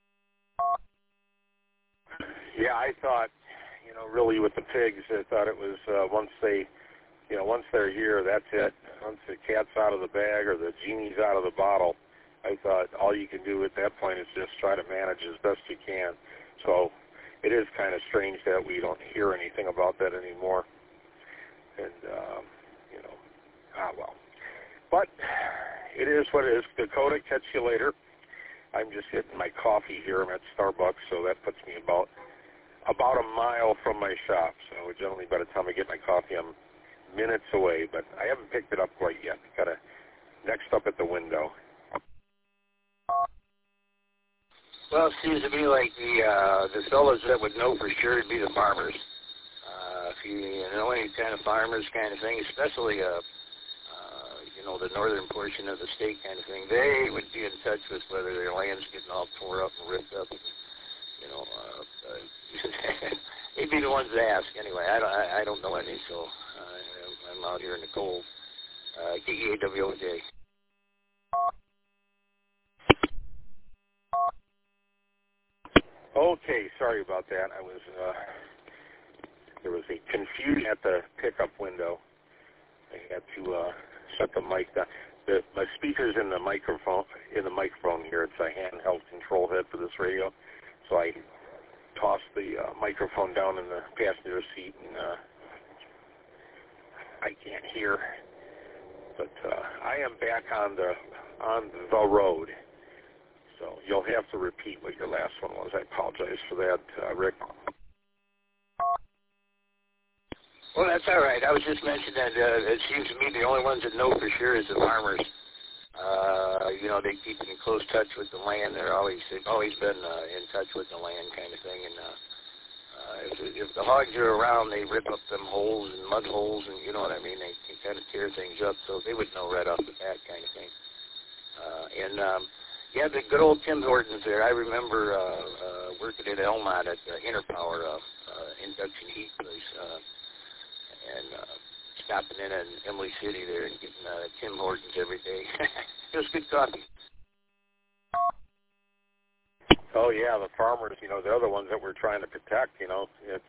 Yeah, I thought, really with the pigs, I thought it was once they're here, that's it. Once the cat's out of the bag or the genie's out of the bottle, I thought all you can do at that point is just try to manage as best you can. So it is kind of strange that we don't hear anything about that anymore. And, well. But it is what it is. Dakota, catch you later. I'm just getting my coffee here. I'm at Starbucks, so that puts me about a mile from my shop. So generally by the time I get my coffee, I'm minutes away, but I haven't picked it up quite yet. Got it next up at the window. Well, it seems to me like the fellows that would know for sure would be the farmers. If you know any kind of farmers kind of thing, especially the northern portion of the state kind of thing, they would be in touch with whether their land's getting all tore up and ripped up. They'd be the ones to ask anyway. I don't know any, so I'm out here in the cold. KEAWOJ. Okay, sorry about that. There was a confusion at the pickup window. I had to shut the mic down. My speaker's in the microphone here. It's a handheld control head for this radio. So I tossed the microphone down in the passenger seat, and I can't hear. But I am back on the road. So you'll have to repeat what your last one was. I apologize for that, Rick. Well, that's all right. I was just mentioning that it seems to me the only ones that know for sure is the farmers. They keep in close touch with the land. They've always been in touch with the land kind of thing. And if the hogs are around, they rip up them holes and mud holes, and you know what I mean. They kind of tear things up, so they would know right off the bat kind of thing. The good old Tim Hortons there. I remember working at Elmont at Interpower induction heat place, and stopping in Emily City there and getting Tim Hortons every day. It was good coffee. Oh yeah, the farmers. They're the ones that we're trying to protect. It's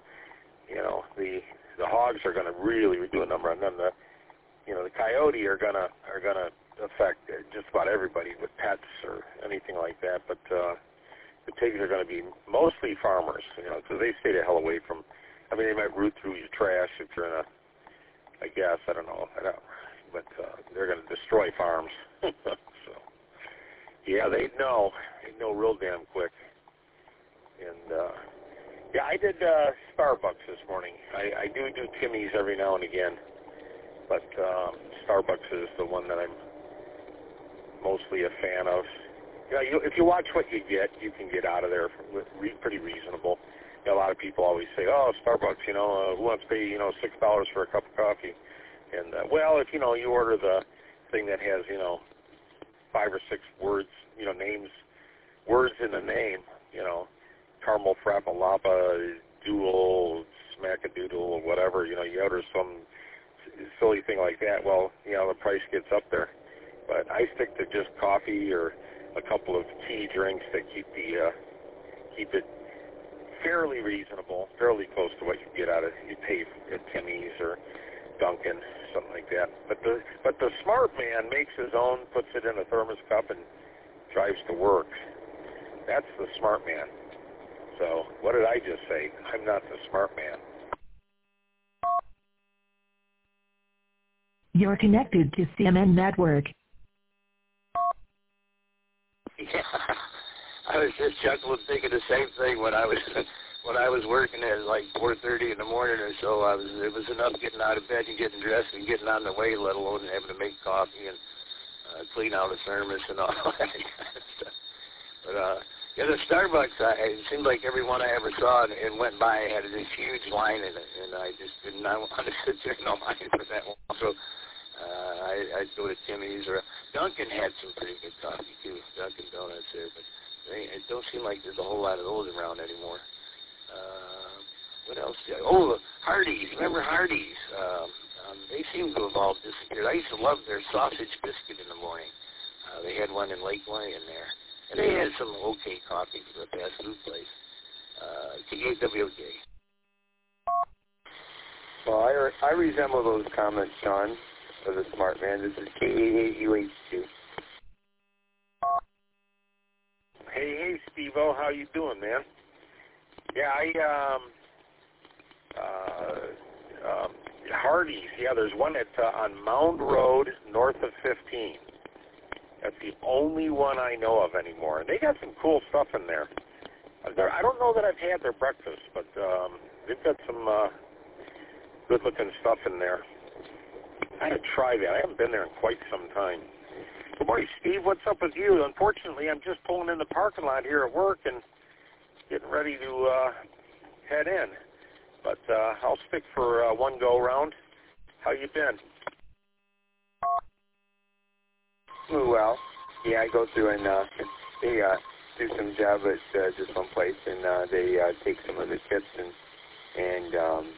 the hogs are going to really do a number on them. The coyote are gonna affect just about everybody with pets or anything like that. But the pigs are going to be mostly farmers, because they stay the hell away from. I mean, they might root through your trash if you're in I guess, I don't know. But they're going to destroy farms. So, yeah, they know real damn quick. And, I did Starbucks this morning. I do Timmy's every now and again. But Starbucks is the one that I'm mostly a fan of. If you watch what you get, you can get out of there pretty reasonable. A lot of people always say, "Oh, Starbucks, who wants to pay, $6 for a cup of coffee?" And if you order the thing that has 5 or 6 words, names, words in the name, caramel frappalapa, dual, smackadoodle, or whatever, you order some silly thing like that. Well, the price gets up there. But I stick to just coffee or a couple of tea drinks that keep it fairly reasonable, fairly close to what you get out of you pay at Timmy's or Dunkin', something like that. But the smart man makes his own, puts it in a thermos cup, and drives to work. That's the smart man. So what did I just say? I'm not the smart man. You're connected to CMN Network. Yeah, I was just chuckling thinking the same thing when I was when I was working at like 4:30 in the morning or so, it was enough getting out of bed and getting dressed and getting on the way, let alone having to make coffee and clean out a thermos and all that kind of stuff. But yeah, the Starbucks, it seemed like every one I ever saw and went by had this huge line in it, and I just did not want to sit there in a line for that long. So I'd go to Timmy's, or Dunkin' had some pretty good coffee too, Dunkin' Donuts there, but it don't seem like there's a whole lot of those around anymore. What else? Oh, Hardee's. Remember Hardee's? They seem to have all disappeared. I used to love their sausage biscuit in the morning. They had one in Lake Lyon there. And they had some okay coffee for a fast food place. KAWJ. Well, I resemble those comments, Sean, of the smart man. This is KAAUH2. Hey, Steve-O, how you doing, man? Yeah, Hardee's. Yeah, there's one at on Mound Road, north of 15. That's the only one I know of anymore. And they got some cool stuff in there. I don't know that I've had their breakfast, but they've got some good-looking stuff in there. I had to try that. I haven't been there in quite some time. Good morning, Steve. What's up with you? Unfortunately, I'm just pulling in the parking lot here at work and getting ready to head in. But I'll stick for one go-round. How you been? Well, yeah, I go through and they do some job at just one place, and they take some of the tips and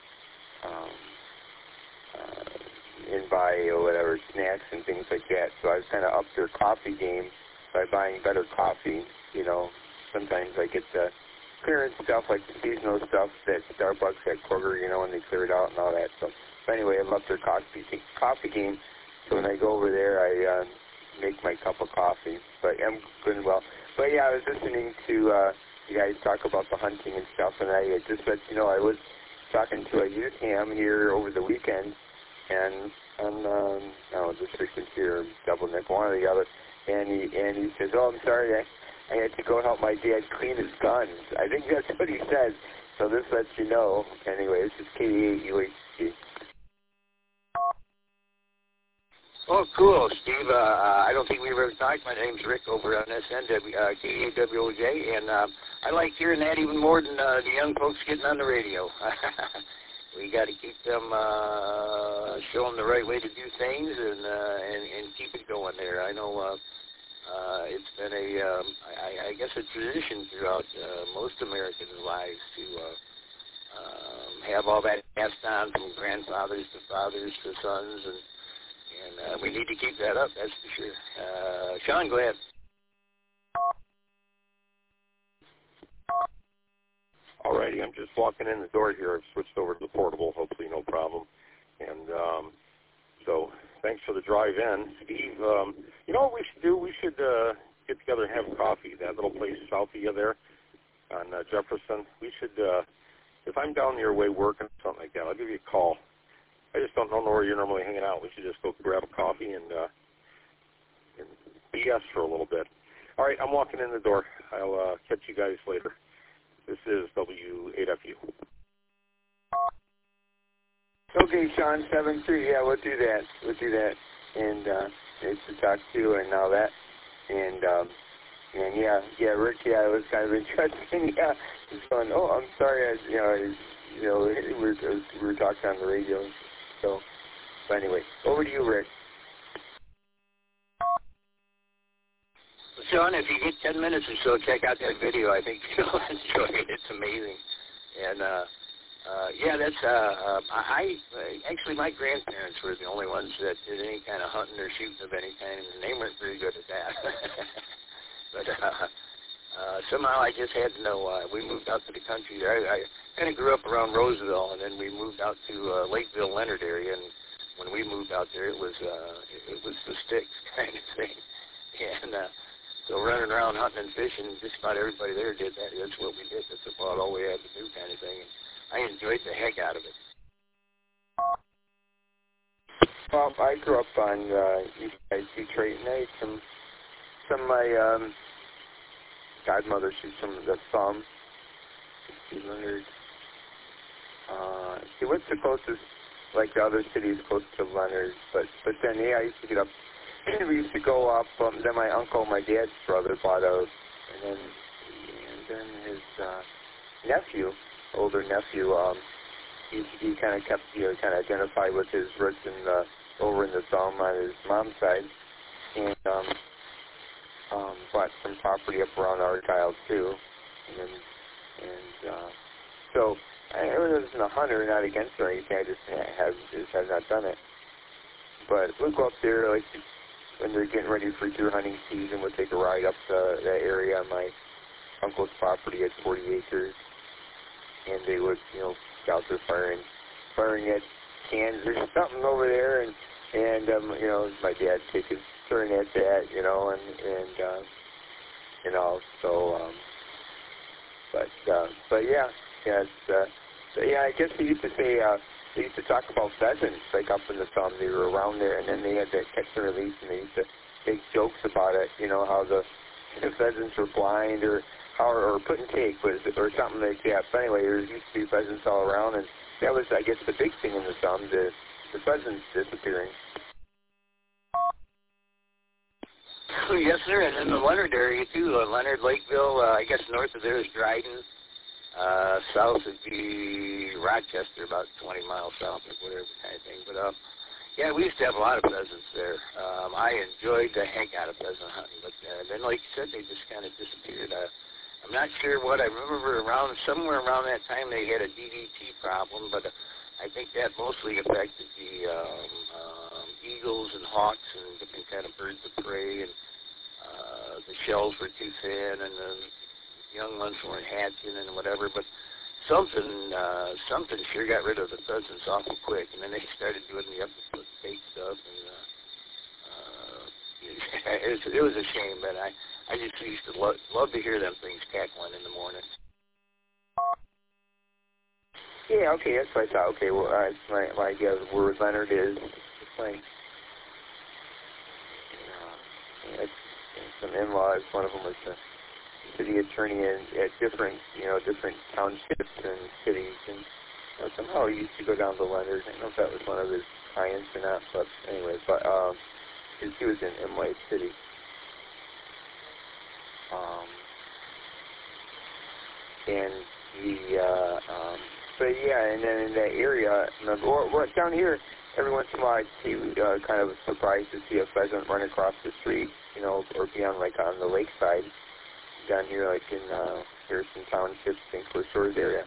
buy or whatever snacks and things like that. So I've kind of upped their coffee game by buying better coffee. You know, sometimes I get the clearance stuff like the seasonal stuff that Starbucks at Kroger, you know, when they clear it out and all that stuff. But anyway, I love their coffee game. So when I go over there, I make my cup of coffee. But I'm doing well. But yeah, I was listening to you guys talk about the hunting and stuff, and I just let you know I was talking to a youth ham here over the weekend, and on this frequency or double nick, one or the other, and he says, "Oh, I'm sorry, I had to go help my dad clean his guns." I think that's what he said. So this lets you know. Anyway, this is KAUHC. Oh, cool, Steve. I don't think we've ever talked. My name's Rick over on KAWJ, and I like hearing that even more than the young folks getting on the radio. We got to keep them, show them the right way to do things, and keep it going there. I know it's been I guess a tradition throughout most Americans' lives to have all that passed on from grandfathers to fathers to sons, and we need to keep that up, that's for sure. Sean, go ahead. Alrighty, I'm just walking in the door here. I've switched over to the portable, hopefully no problem. And so thanks for the drive in. Steve, you know what we should do? We should get together and have coffee. That little place south of you there on Jefferson. We should, if I'm down your way working or something like that, I'll give you a call. I just don't know where you're normally hanging out. We should just go grab a coffee and BS for a little bit. All right, I'm walking in the door. I'll catch you guys later. This is W8FU. Okay, Sean, 7-3. Yeah, we'll do that. And nice to talk to you and all that. And yeah, Rick, yeah, it was kind of interesting. Yeah, he's going, oh, I'm sorry, we were talking on the radio. So, but anyway, over to you, Rick. Sean, if you get 10 minutes or so, check out that video. I think you'll enjoy it. It's amazing. And, yeah, that's, actually my grandparents were the only ones that did any kind of hunting or shooting of any kind, and they weren't very good at that. But somehow I just had to know. We moved out to the country there. I kind of grew up around Roseville, and then we moved out to Lakeville, Leonard area, and when we moved out there, it was the sticks kind of thing. And so running around hunting and fishing, just about everybody there did that. That's what we did. That's about all we had to do kind of thing. And I enjoyed the heck out of it. Well, I grew up on East Side Detroit, and I ate some of my godmother shoots some of the thumb. Leonard. See, what's the closest, like the other cities close to Leonard? But then, yeah, I used to get up. We used to go up. Then my uncle, my dad's brother, bought a, and then his nephew, older nephew, he kind of kept, kind of identified with his roots over in the Thumb on his mom's side, and bought some property up around Argyle too, so I wasn't a hunter, not against or anything. I just have not done it. But we'll go up there like when they're getting ready for deer hunting season. We'll take a ride up to that area on my uncle's property at 40 acres, and they would, out there firing at cans or something over there, and my dad take his turn at that, but yeah, I guess they used to say they used to talk about pheasants like up in the Thumb. They were around there, and then they had that catch and release, and they used to make jokes about it, how the pheasants were blind or put and take or something like that. But anyway, there used to be pheasants all around, and that was, I guess, the big thing in the Thumb, the pheasants disappearing. Yes, sir, and in the Leonard area, too. Leonard, Lakeville, I guess north of there is Dryden. South would be Rochester, about 20 miles south or whatever kind of thing. But, yeah, we used to have a lot of pheasants there. I enjoyed the heck out of pheasant hunting. But then, like you said, they just kind of disappeared. I'm not sure what. I remember somewhere around that time they had a DDT problem, but I think that mostly affected the eagles and hawks and different kind of birds of prey, and the shells were too thin, and the young ones weren't hatching and whatever. But something sure got rid of the pheasants awful quick, and then they started doing the up-to-date stuff, and it was a shame, but I just used to love to hear them things cackling in the morning. Yeah, okay, that's what I thought. Okay, well, my idea of where Leonard is. Like, some in-laws. One of them was the city attorney at different townships and cities, and somehow he used to go down to Leonard. I don't know if that was one of his clients or not, but anyway, he was in Imlay City. And then in that area, we're down here, every once in a while I'd see, kind of surprised to see a pheasant run across the street, or be on the lakeside, down here, like in Harrison Township, St. Clair Shores area.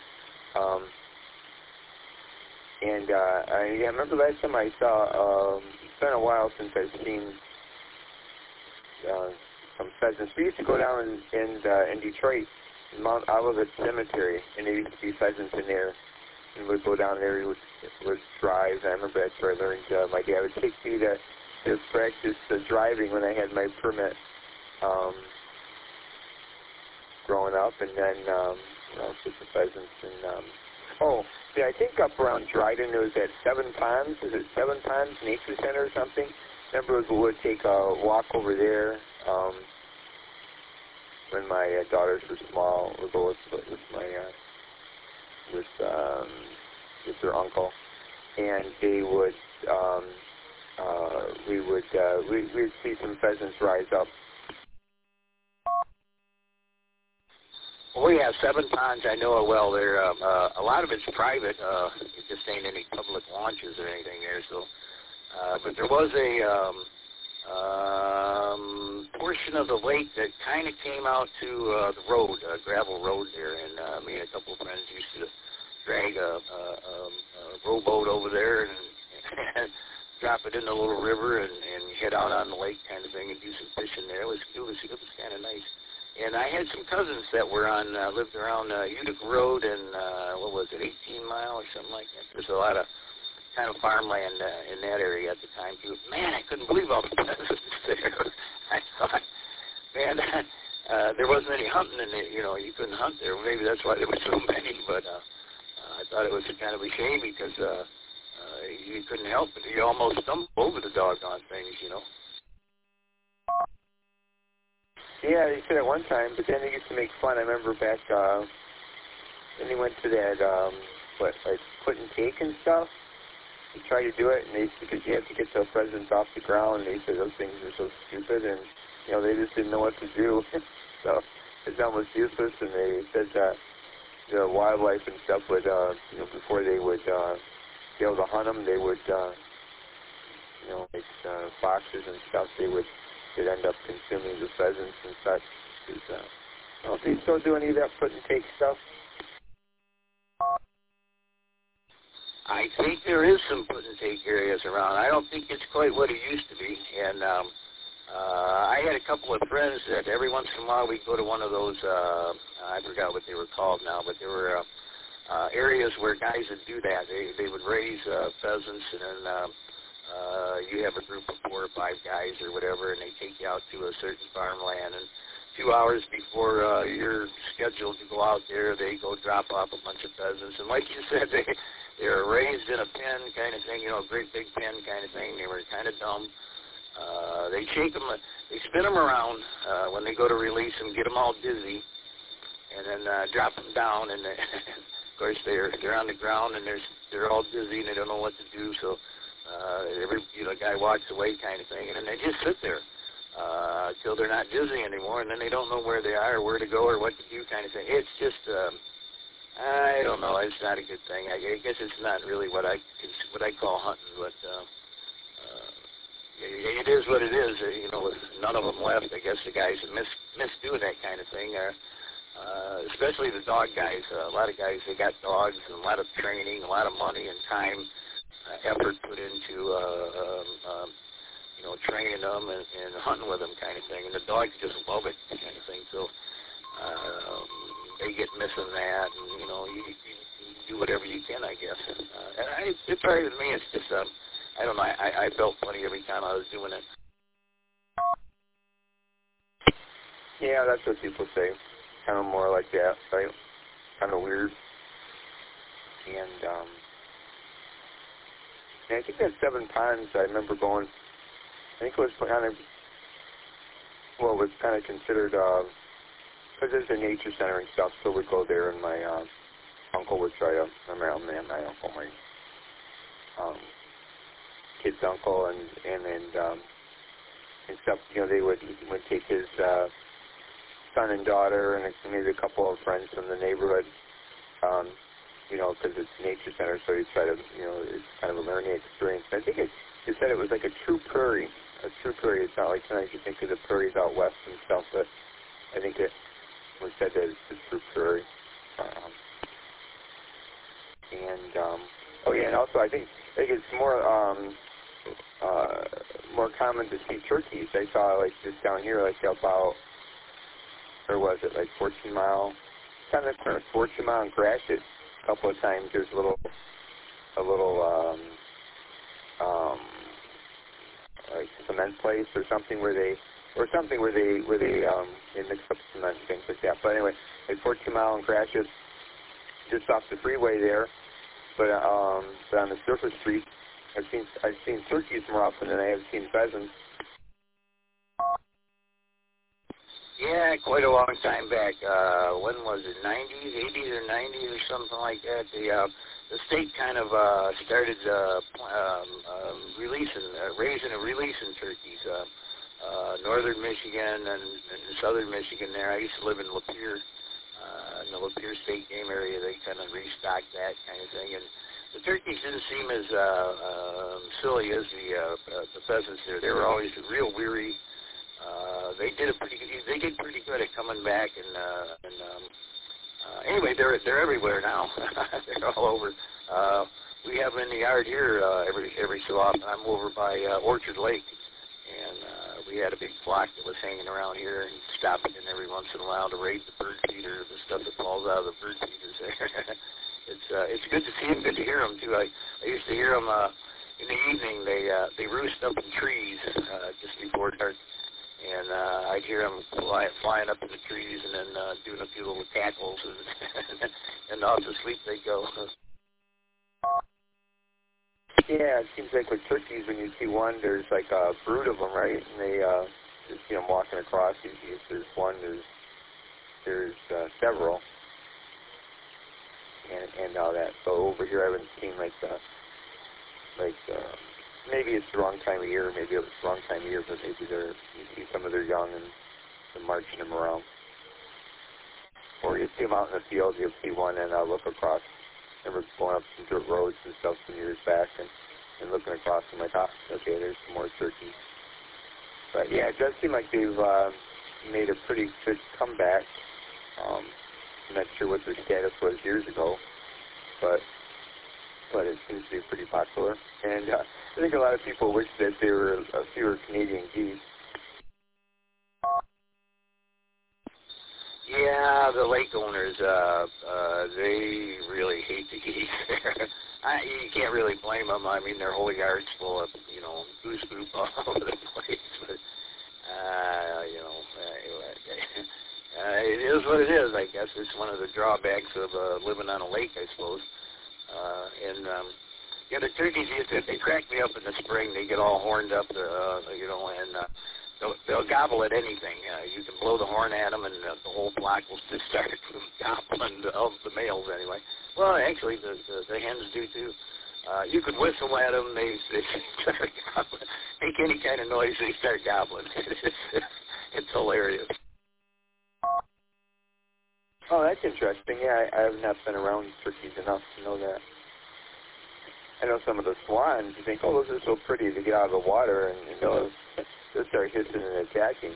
I remember last time I saw, it's been a while since I've seen some pheasants. We used to go down in Detroit, in Mount Olivet Cemetery, and there used to be pheasants in there, and we'd go down there, we would drive. I remember that's where I learned, my dad would take me to practice driving when I had my permit, growing up, and then, just the pheasants, and, I think up around Dryden there was that Seven Ponds. Is it Seven Ponds Nature Center or something? Remember we would take a walk over there, when my daughters were small. We'd go with their uncle, and they would, we'd see some pheasants rise up. Oh, yeah, Seven Ponds, I know it well. They're, a lot of it's private. It just ain't any public launches or anything there. So, but there was a portion of the lake that kind of came out to the road, gravel road there, and me and a couple of friends used to drag a rowboat over there and drop it in the little river and head out on the lake kind of thing and do some fishing there. It was kind of nice. And I had some cousins that were lived around Utica Road and, 18 Mile or something like that. There's a lot of kind of farmland in that area at the time, too. Man, I couldn't believe all the pheasants there. I thought, man, there wasn't any hunting in it. You couldn't hunt there. Maybe that's why there were so many, but I thought it was kind of a shame because you couldn't help it. You almost stumbled over the doggone things, Yeah, they said at one time, but then they used to make fun. I remember back then they went to that, like put and take and stuff. They tried to do it, and because you have to get the pheasants off the ground, and they said those things are so stupid, and, they just didn't know what to do. So it's almost useless, and they said that the wildlife and stuff would, before they would be able to hunt them, they would, like foxes and stuff, they'd end up consuming the pheasants and such. I don't think they still do any of that put and take stuff. I think there is some put and take areas around. I don't think it's quite what it used to be. And I had a couple of friends that every once in a while we'd go to one of those, I forgot what they were called now, but there were areas where guys would do that. They would raise pheasants, and then you have a group of 4 or 5 guys or whatever, and they take you out to a certain farmland. And 2 hours before you're scheduled to go out there, they go drop off a bunch of pheasants. And like you said, they were raised in a pen kind of thing, a great big pen kind of thing. They were kind of dumb. They shake them, they spin them around when they go to release them, get them all dizzy, and then drop them down. And of course, they're on the ground, and they're all dizzy, and they don't know what to do. So every guy walks away kind of thing, and then they just sit there till they're not dizzy anymore, and then they don't know where they are, or where to go, or what to do kind of thing. It's just, I don't know. It's not a good thing. I guess it's not really what I call hunting, but it is what it is. With none of them left, I guess the guys miss doing that kind of thing. Especially the dog guys. A lot of guys, they got dogs, and a lot of training, a lot of money and time, effort put into training them and hunting with them kind of thing. And the dogs just love it kind of thing. So they get missing that, and you do whatever you can, I guess. And it's all right with me. It's just I don't know. I felt funny every time I was doing it. Yeah, that's what people say. Kind of more like that, right? Kind of weird. And I think that 7 Ponds, I remember going. I think it was kind of, it was kind of considered, because there's a nature center and stuff, so we'd go there, and my uncle would try to, my uncle, my kid's uncle, and stuff, he would take his son and daughter, and maybe a couple of friends from the neighborhood, because it's a nature center, so you try to, it's kind of a learning experience. I think it said it was like a true prairie. A true prairie. It's not like sometimes you think of the prairies out west and stuff, but I think it was said that it's a true prairie. And also I think it's more common to see turkeys. I saw like just down here, like about, or was it like 14 Mile? Kind of 14 Mile and Gratiot. A couple of times there's a little like cement place or something where they mix up cement and things like that. But anyway, like 14 Mile and Gratiot, just off the freeway there. But on the surface street, I've seen turkeys more often than I have seen pheasants. Yeah, quite a long time back. When was it? 80s or 90s or something like that. The state kind of started raising and releasing turkeys. Northern Michigan and southern Michigan there. I used to live in Lapeer, in the Lapeer State Game area. They kind of restocked that kind of thing. And the turkeys didn't seem as silly as the pheasants there. They were always real weary. They did pretty good at coming back, and anyway, they're everywhere now. They're all over. We have them in the yard here every so often. I'm over by Orchard Lake, and we had a big flock that was hanging around here, and stopping in every once in a while to raid the bird feeder, the stuff that falls out of the bird feeders there. It's good to see them, good to hear them too. I used to hear them in the evening. They roost up in trees just before dark. And I'd hear them flying up in the trees, and then doing a few little cackles, and off to sleep they go. Yeah, it seems like with turkeys, when you see one, there's like a brood of them, right? And they just see them walking across. If there's one, there's several. and all that. So over here, I haven't seen maybe it's the wrong time of year, maybe it was the wrong time of year, but maybe you see some of their young and marching them around. Or you see them out in the field, you'll see one and look across. I remember going up some dirt roads and stuff some years back and looking across and like, okay, there's some more turkeys. But yeah, it does seem like they've made a pretty good comeback. I'm not sure what their status was years ago, but it seems to be pretty popular. And I think a lot of people wish that there were fewer Canadian geese. Yeah, the lake owners, they really hate the geese there. You can't really blame them. I mean, their whole yard's full of, goose poop all over the place. But, it is what it is, I guess. It's one of the drawbacks of living on a lake, I suppose. The turkeys, they crack me up in the spring. They get all horned up, and they'll gobble at anything. You can blow the horn at them, and the whole flock will just start gobbling, the males anyway. Well, actually, the hens do too. You could whistle at them, they start gobbling. Make any kind of noise, they start gobbling. It's hilarious. Oh, that's interesting. Yeah, I have not been around turkeys enough to know that. I know some of the swans, you think, those are so pretty to get out of the water, and they'll start hissing and attacking.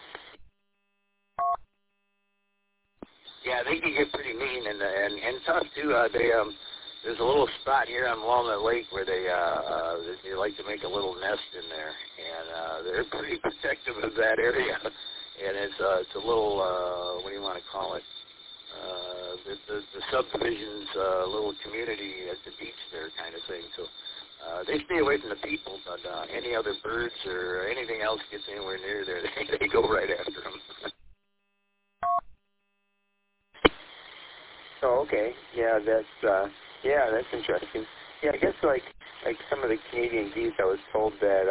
Yeah, they can get pretty mean and tough too. There's a little spot here on Walnut Lake where they like to make a little nest in there, and they're pretty protective of that area. And it's a little what do you want to call it? The subdivision's little community at the beach there, kind of thing. So they stay away from the people, but any other birds or anything else gets anywhere near there, they go right after them. Oh, okay. Yeah, that's interesting. Yeah, I guess like some of the Canadian geese, I was told that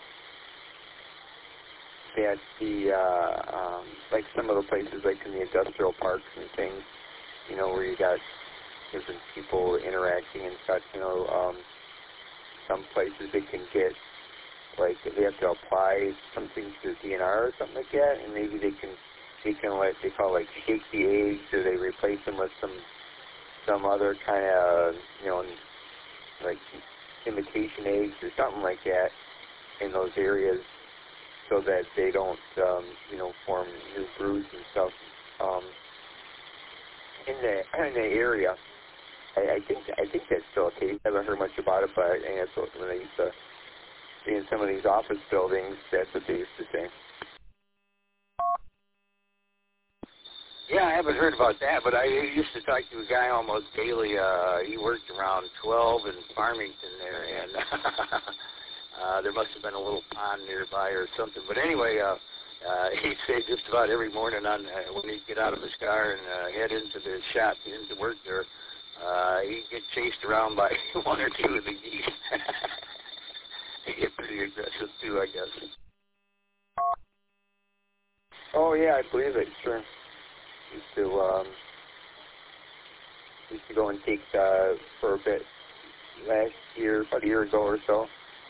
like some of the places like in the industrial parks and things, where you got different people interacting and such, some places they can get, like, they have to apply something to the DNR or something like that, and maybe they can let, they call it like shake the eggs, or they replace them with some other kind of, like imitation eggs or something like that in those areas, so that they don't, form new broods and stuff in the area. I think that's still the case. I haven't heard much about it, but I think that's what when they used to be in some of these office buildings, that's what they used to say. Yeah, I haven't heard about that, but I used to talk to a guy almost daily. He worked around 12 in Farmington there, and there must have been a little pond nearby or something. But anyway, he'd say just about every morning when he'd get out of his car and head into the shop, into work there, he'd get chased around by one or two of the geese. They get pretty aggressive too, I guess. Oh, yeah, I believe it, sure. Used to go and take for a bit last year, about a year ago or so.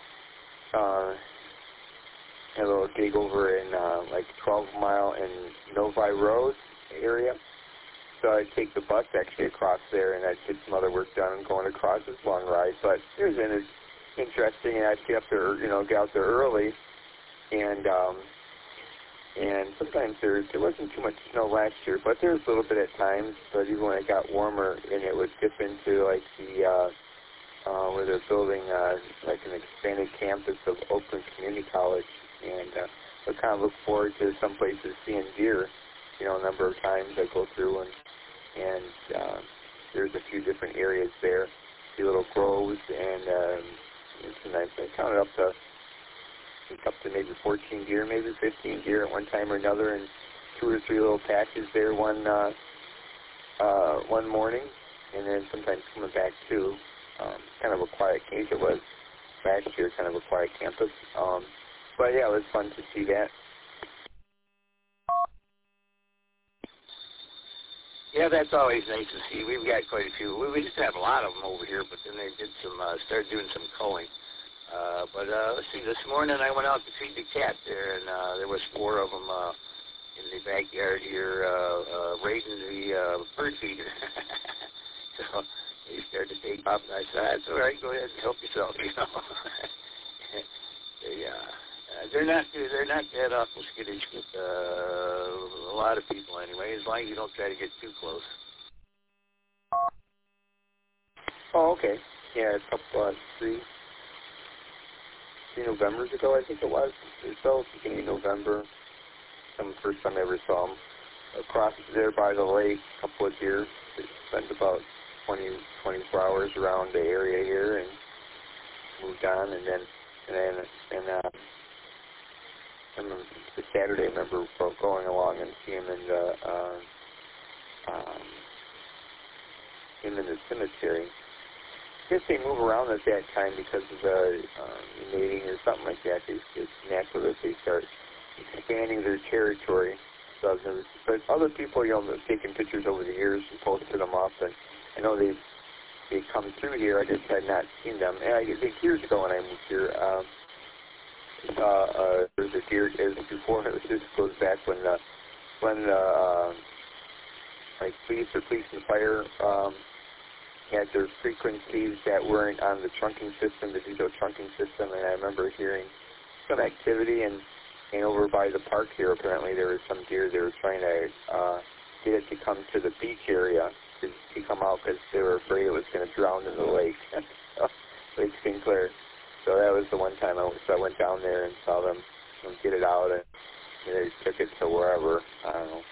Had a little gig over in like 12 Mile and Novi Road area. So I'd take the bus actually across there, and I'd get some other work done going across this long ride. But it was interesting, and I'd get up there, get out there early, and sometimes there wasn't too much snow last year, but there was a little bit at times. But even when it got warmer, and it would dip into like the where they're building like an expanded campus of Oakland Community College, and I kind of look forward to some places seeing deer. A number of times I go through, and there's a few different areas there, a few little groves, and sometimes I counted up to maybe 14 deer, maybe 15 deer at one time or another, and 2 or 3 little patches there one morning, and then sometimes coming back too. Kind of a quiet case it was last year, kind of a quiet campus. But yeah, it was fun to see that. Yeah, that's always nice to see. We've got quite a few. We just have a lot of them over here, but then they did some, started doing some culling. But let's see, this morning I went out to feed the cat there, and there was 4 of them in the backyard here raiding the bird feeder. So they started to take off, and I said, that's all right, go ahead and help yourself, you know. They're not that awful skittish with a lot of people anyway, as long as you don't try to get too close. Oh, okay. Yeah, a couple, 3 Novembers ago, I think it was, or so, beginning of November. The first time I ever saw them. Across there by the lake, a couple of deer. They spent about 24 hours around the area here and moved on, and then the Saturday I remember going along and seeing him in the cemetery. I guess they move around at that time because of the mating or something like that. It's natural that they start expanding their territory. So, but other people, you know, have taken pictures over the years and posted them up, and I know they come through here. I just had not seen them. And I think years ago when I moved here, there's a deer, as before, this goes back when like police and fire had their frequencies that weren't on the trunking system, the digital trunking system, and I remember hearing some activity, and over by the park here, apparently there was some deer. They were trying to get it to come to the beach area to come out because they were afraid it was going to drown in the lake, Lake St. Clair. So that was the one time I went down there and saw them get it out, and they took it to wherever, I don't know.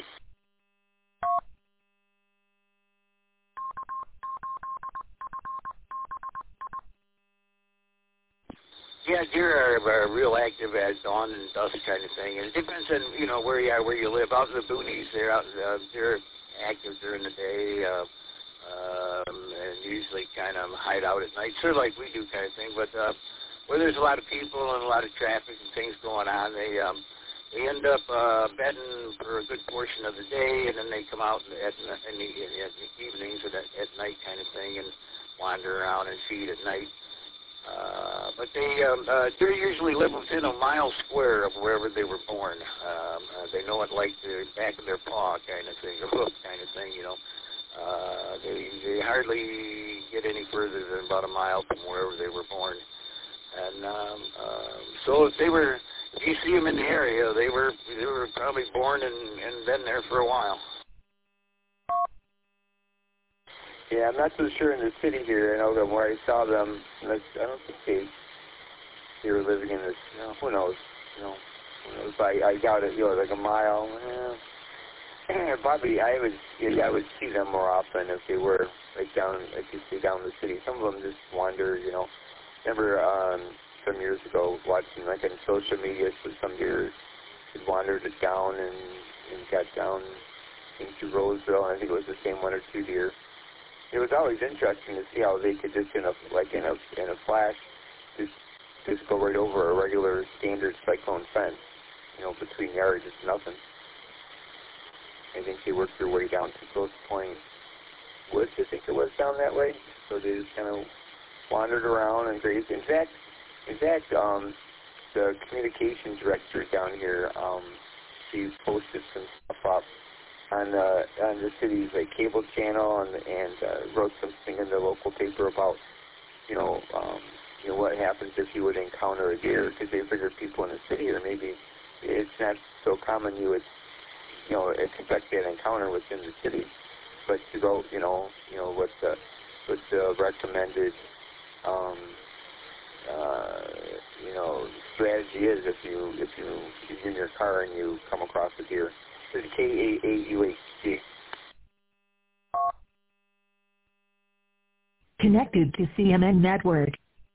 Yeah, deer are real active at dawn and dusk kind of thing. And it depends on, you know, where you are, where you live. Out in the boonies, they're active during the day, and usually kind of hide out at night, sort of like we do kind of thing. But where there's a lot of people and a lot of traffic and things going on, they end up bedding for a good portion of the day, and then they come out in the evenings or at night kind of thing and wander around and feed at night. But they usually live within a mile square of wherever they were born. They know it like the back of their paw kind of thing, or hoof kind of thing, you know. They hardly get any further than about a mile from wherever they were born. And so if you see them in the area, they were probably born and been there for a while. Yeah, I'm not so sure in the city here in Oakland where I saw them. I don't think they were living in this. You know, who knows? You know, who knows? I doubt it. You know, like a mile. Probably I would see them more often if they were like down the city. Some of them just wander. You know, remember some years ago watching like on social media, so some deer had wandered down and got down into Roseville, and I think it was the same 1 or 2 deer. It was always interesting to see how they could just in a flash just go right over a regular standard cyclone fence, you know, between yards. It's nothing. I think they worked their way down to Grosse Pointe Woods, I think it was, down that way. So they just kind of wandered around and grazed. In fact, the communications director down here, she posted some stuff up on the city's like cable channel and wrote something in the local paper about you know what happens if you would encounter a deer, because they figured people in the city, or maybe it's not so common you would expect that encounter within the city, but to go what the recommended strategy is if you're in your car and you come across a deer. It's KAAUHD. Connected to CMN Network.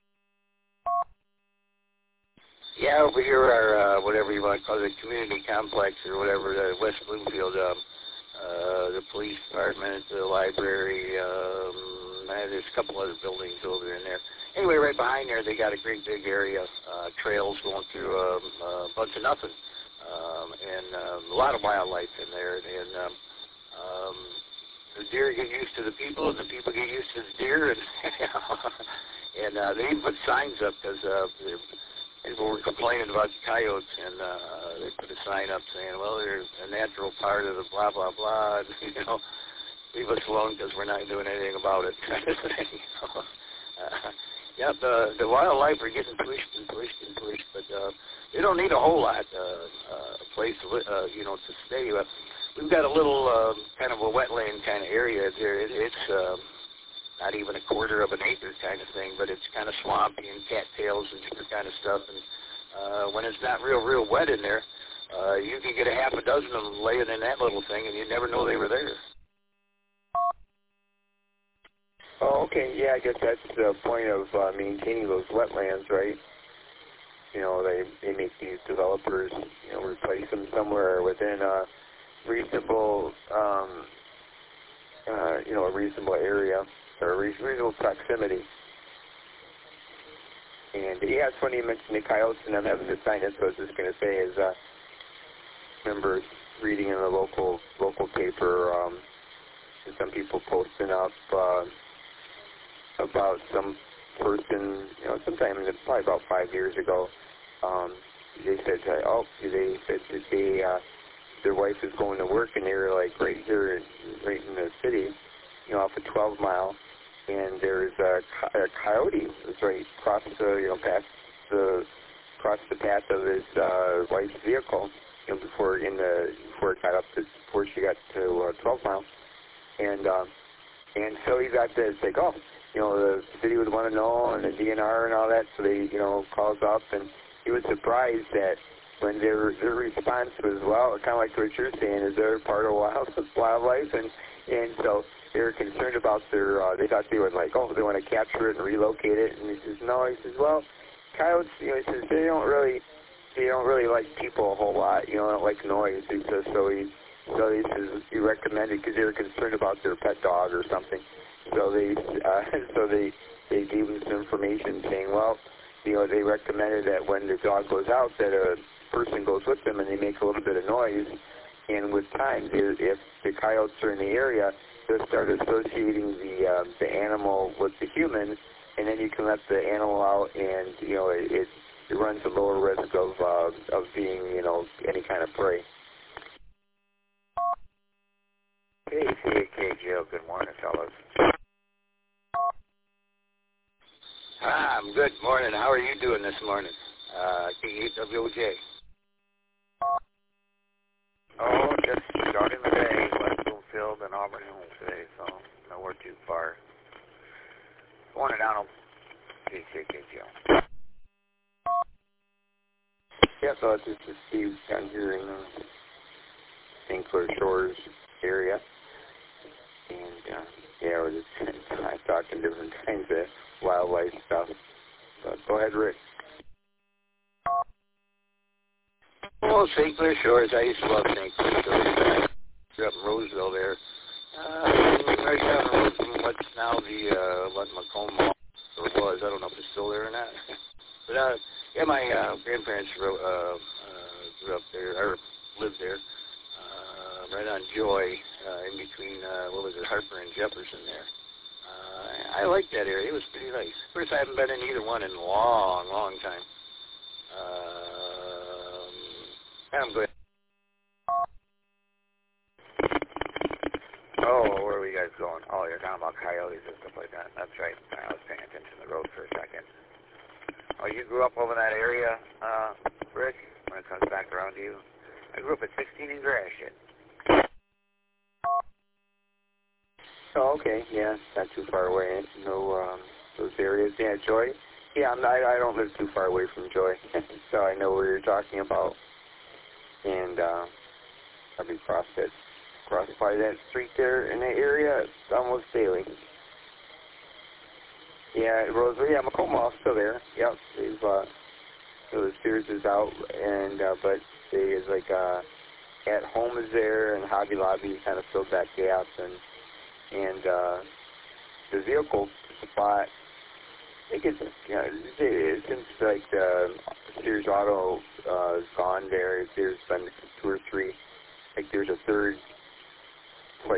Yeah, over here are whatever you want to call it, the community complex or whatever, West Bloomfield, the police department, the library, there's a couple other buildings over in there. Anyway, right behind there, they got a great big area, trails going through a bunch of nothing, and a lot of wildlife in there. And The deer get used to the people, and the people get used to the deer, and and they even put signs up because people were complaining about the coyotes, and they put a sign up saying, well, they're a natural part of the blah, blah, blah, and, you know, leave us alone because we're not doing anything about it. Yeah, the wildlife are getting pushed and pushed and pushed, but they don't need a whole lot place to, you know, to stay. We've got a little kind of a wetland kind of area there. It's not even a quarter of an acre kind of thing, but it's kind of swampy and cattails and different kind of stuff. And when it's not real wet in there, you can get a half a dozen of them laying in that little thing, and you'd never know they were there. Oh, okay. Yeah, I guess that's the point of maintaining those wetlands, right? You know, they make these developers, you know, replace them somewhere within a reasonable, you know, a reasonable area or a reasonable proximity. And yeah, it's funny you mentioned the coyotes and them having the sign. That's what I was just going to say is, remember reading in the local paper, some people posting up about some person, you know, sometime probably about 5 years ago. They said, they said that their wife is going to work, and they were like right here, right in the city, you know, off of 12 Mile, and there's a coyote was right across the across the path of his wife's vehicle, you know, before she got to 12 Mile, and so he got this like, oh, you know, the city would want to know, and the DNR and all that, so they, you know, calls up, and he was surprised that when their response was, well, kind of like what you're saying, is they're part of wildlife, and so they were concerned about their, they thought they would like, oh, they want to capture it and relocate it, and he says, no, he says, well, coyotes, you know, he says, they don't really like people a whole lot, you know, don't like noise, he says, so he says, he recommended, because they were concerned about their pet dog or something, so they gave him some information saying, well, you know, they recommended that when the dog goes out, that a person goes with them and they make a little bit of noise. And with time, if the coyotes are in the area, they'll start associating the animal with the human, and then you can let the animal out, and you know it runs a lower risk of being, you know, any kind of prey. Hey, Joe. Good morning, fellas. I'm good morning. How are you doing this morning? KHWJ. Oh, just starting the day. West Bloomfield and Auburn Hills today, so nowhere too far. Going down on KJKJ. Yeah, so this is Steve down here in St. Clair Shores area. And, yeah, we're just talking different kinds of wildlife stuff. But go ahead, Rick. Oh, St. Clair Shores. I used to love St. Clair Shores. I grew up in Roseville there. Right down the road from what's now the Macomb Mall, or was. I don't know if it's still there or not. But, yeah, my grandparents grew up there, or lived there, right on Joy, in between, Harper and Jefferson there. I liked that area. It was pretty nice. Of course, I haven't been in either one in a long time. I'm good. Oh, where are you guys going? Oh, you're talking about coyotes and stuff like that. That's right. I was paying attention to the road for a second. Oh, you grew up over that area, Rick, when it comes back around to you? I grew up at 16 in Gratiot. Oh, okay. Yeah, not too far away. No, those areas. Yeah, Joy. Yeah, I don't live too far away from Joy, so I know where you're talking about. And I'll be cross by that street there in that area almost daily. Yeah, Roseville. Yeah, Macomb Mall's still there. Yep, they've the Sears is out, and but they is like At Home is there, and Hobby Lobby kind of filled that gap, and the vehicle spot. I think it's since like the Sears Auto is gone there. There's been 2 or 3. Like there's a third place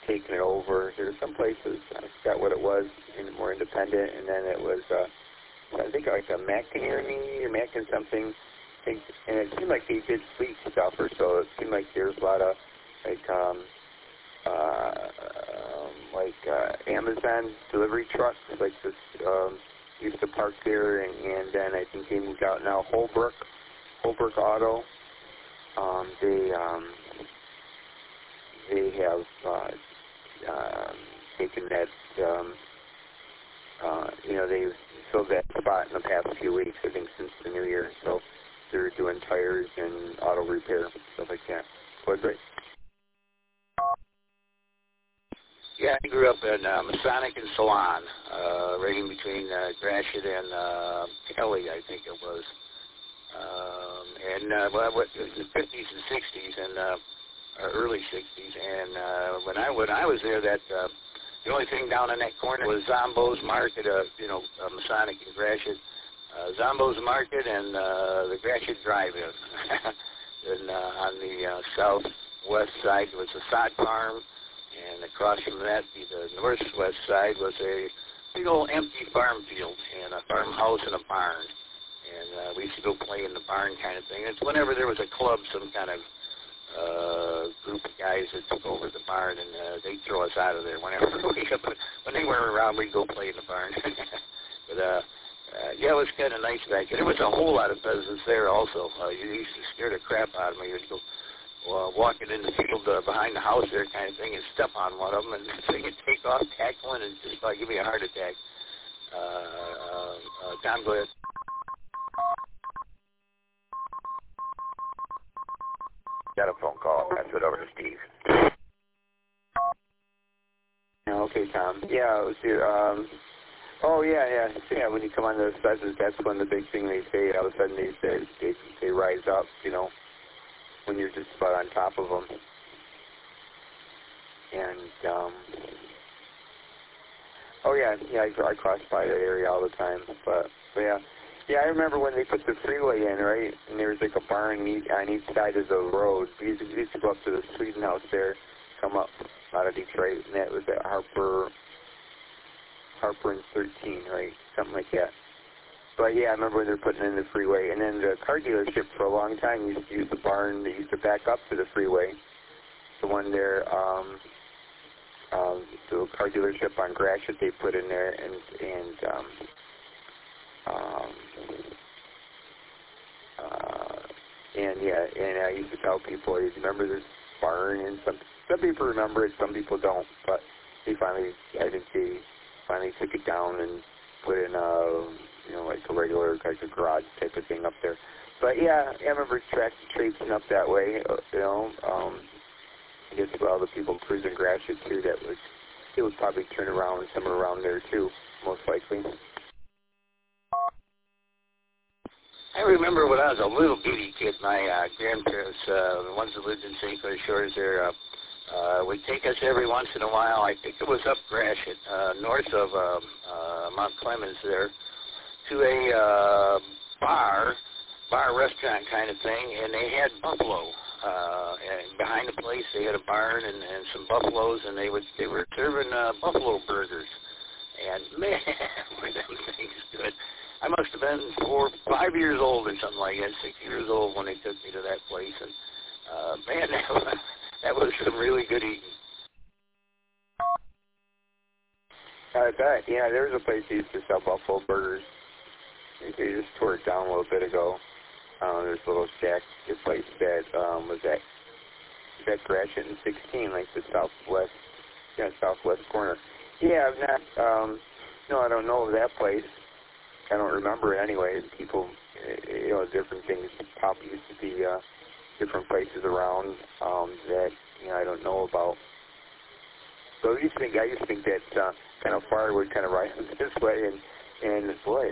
taken it over. There were some places, I forgot what it was, more independent, and then it was, I think like a McInerney or Mac and something, and it seemed like they did fleet stuff or so. It seemed like there was a lot of, Amazon delivery trucks, like this, used to park there, and then I think they moved out now. Holbrook Auto, they have taken that, they've filled that spot in the past few weeks, I think since the new year, so they're doing tires and auto repair, stuff like that. Was great. Yeah, I grew up in Masonic and Salon, right in between Gratiot and Kelly, I think it was. In the 50s and 60s and early 60s. And when I was there, that the only thing down in that corner was Zombo's Market, Masonic and Gratiot. Zombo's Market and the Gratiot Drive-In. And on the southwest side was a sod farm. And across from that, the northwest side was a big old empty farm field and a farmhouse and a barn. And we used to go play in the barn kind of thing. It's whenever there was a club, some kind of group of guys that took over the barn, and they'd throw us out of there whenever when they weren't around, we'd go play in the barn. But yeah, it was kind of nice back then. There was a whole lot of business there also. You used to scare the crap out of me. You'd go walking in the field behind the house there kind of thing and step on one of them, and so you'd take off tackling and just about give me a heart attack. Tom, go ahead. Got a phone call. Pass it over to Steve. Okay, Tom. Yeah, it was your, yeah. So, yeah, when you come on those buses, that's when the big thing they say. All of a sudden they rise up, when you're just about on top of them. And, I cross by that area all the time. But yeah. Yeah, I remember when they put the freeway in, right? And there was like a barn on each side of the road. We used to go up to the Sweden House there, come up out of Detroit, and that was at Harper and 13, right? Something like that. But yeah, I remember when they were putting in the freeway. And then the car dealership for a long time used to use the barn that used to back up to the freeway. The one there, the car dealership on Gratiot they put in there, and I used to tell people, you remember this barn? And some people remember it, some people don't. But I think they finally took it down and put in like a regular, like a garage type of thing up there. But yeah, I remember traipsing up that way. I guess all the people cruising Gratiot too, it would probably turn around somewhere around there too, most likely. I remember when I was a little bitty kid, my grandparents, the ones that lived in St. Clair Shores there, would take us every once in a while. I think it was up Gratiot, north of Mount Clemens there, to a bar restaurant kind of thing, and they had buffalo. And behind the place, they had a barn and some buffaloes, and they were serving buffalo burgers. And man, were them things good. I must have been 4 or 5 years old or something like that, 6 years old when they took me to that place. And man, that was some really good eating. I bet. Yeah, there was a place that used to sell buffalo burgers. They just tore it down a little bit ago. There's a little shack place that was at Gratiot and 16, like the southwest corner. Yeah, I've not. I don't know of that place. I don't remember it anyway. People, different things used to be different places around that I don't know about. So I used to think that kind of far would kind of rise this way, and boy,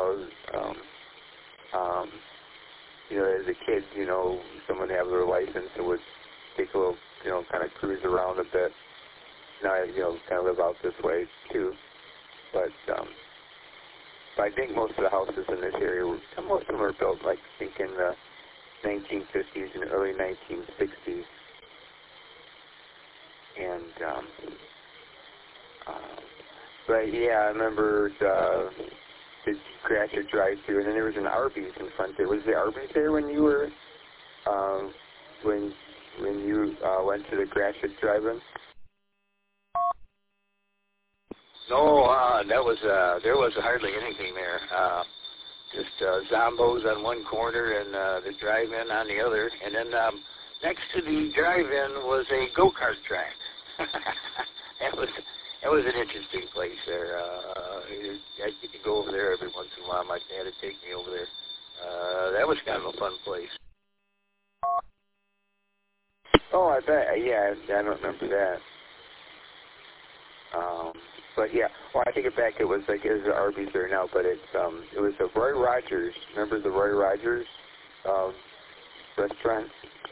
as a kid, someone would have their license and would take a little, kind of cruise around a bit. Now, kind of live out this way too, but I think most of the houses in this area, most of them were built, like, I think in the 1950s and early 1960s. And but yeah, I remember the Gratiot drive-through, and then there was an Arby's in front there. Was the Arby's there when you were when you went to the Gratiot drive-in? No, there was hardly anything there. Just Zombos on one corner and the drive-in on the other, and then next to the drive-in was a go-kart track. That was an interesting place there. I get to go over there every once in a while. My dad would take me over there. That was kind of a fun place. Oh, I bet. Yeah, I don't remember that. But yeah, well, I take it back. It was like there's an Arby's there now, but it was a Roy Rogers. Remember the Roy Rogers restaurant?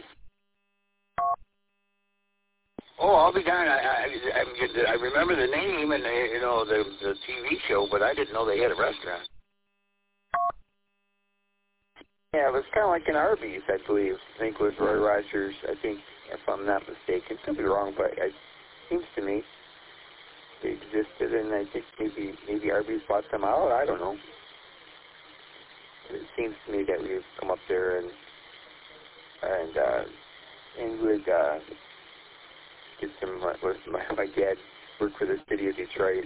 Oh, I'll be darned. I remember the name and the TV show, but I didn't know they had a restaurant. Yeah, it was kind of like an Arby's, I believe. I think it was Roy Rogers. I think, if I'm not mistaken, could be wrong, but it seems to me they existed, and I think maybe Arby's bought them out. I don't know. It seems to me that we've come up there and would get some. My dad worked for the city of Detroit,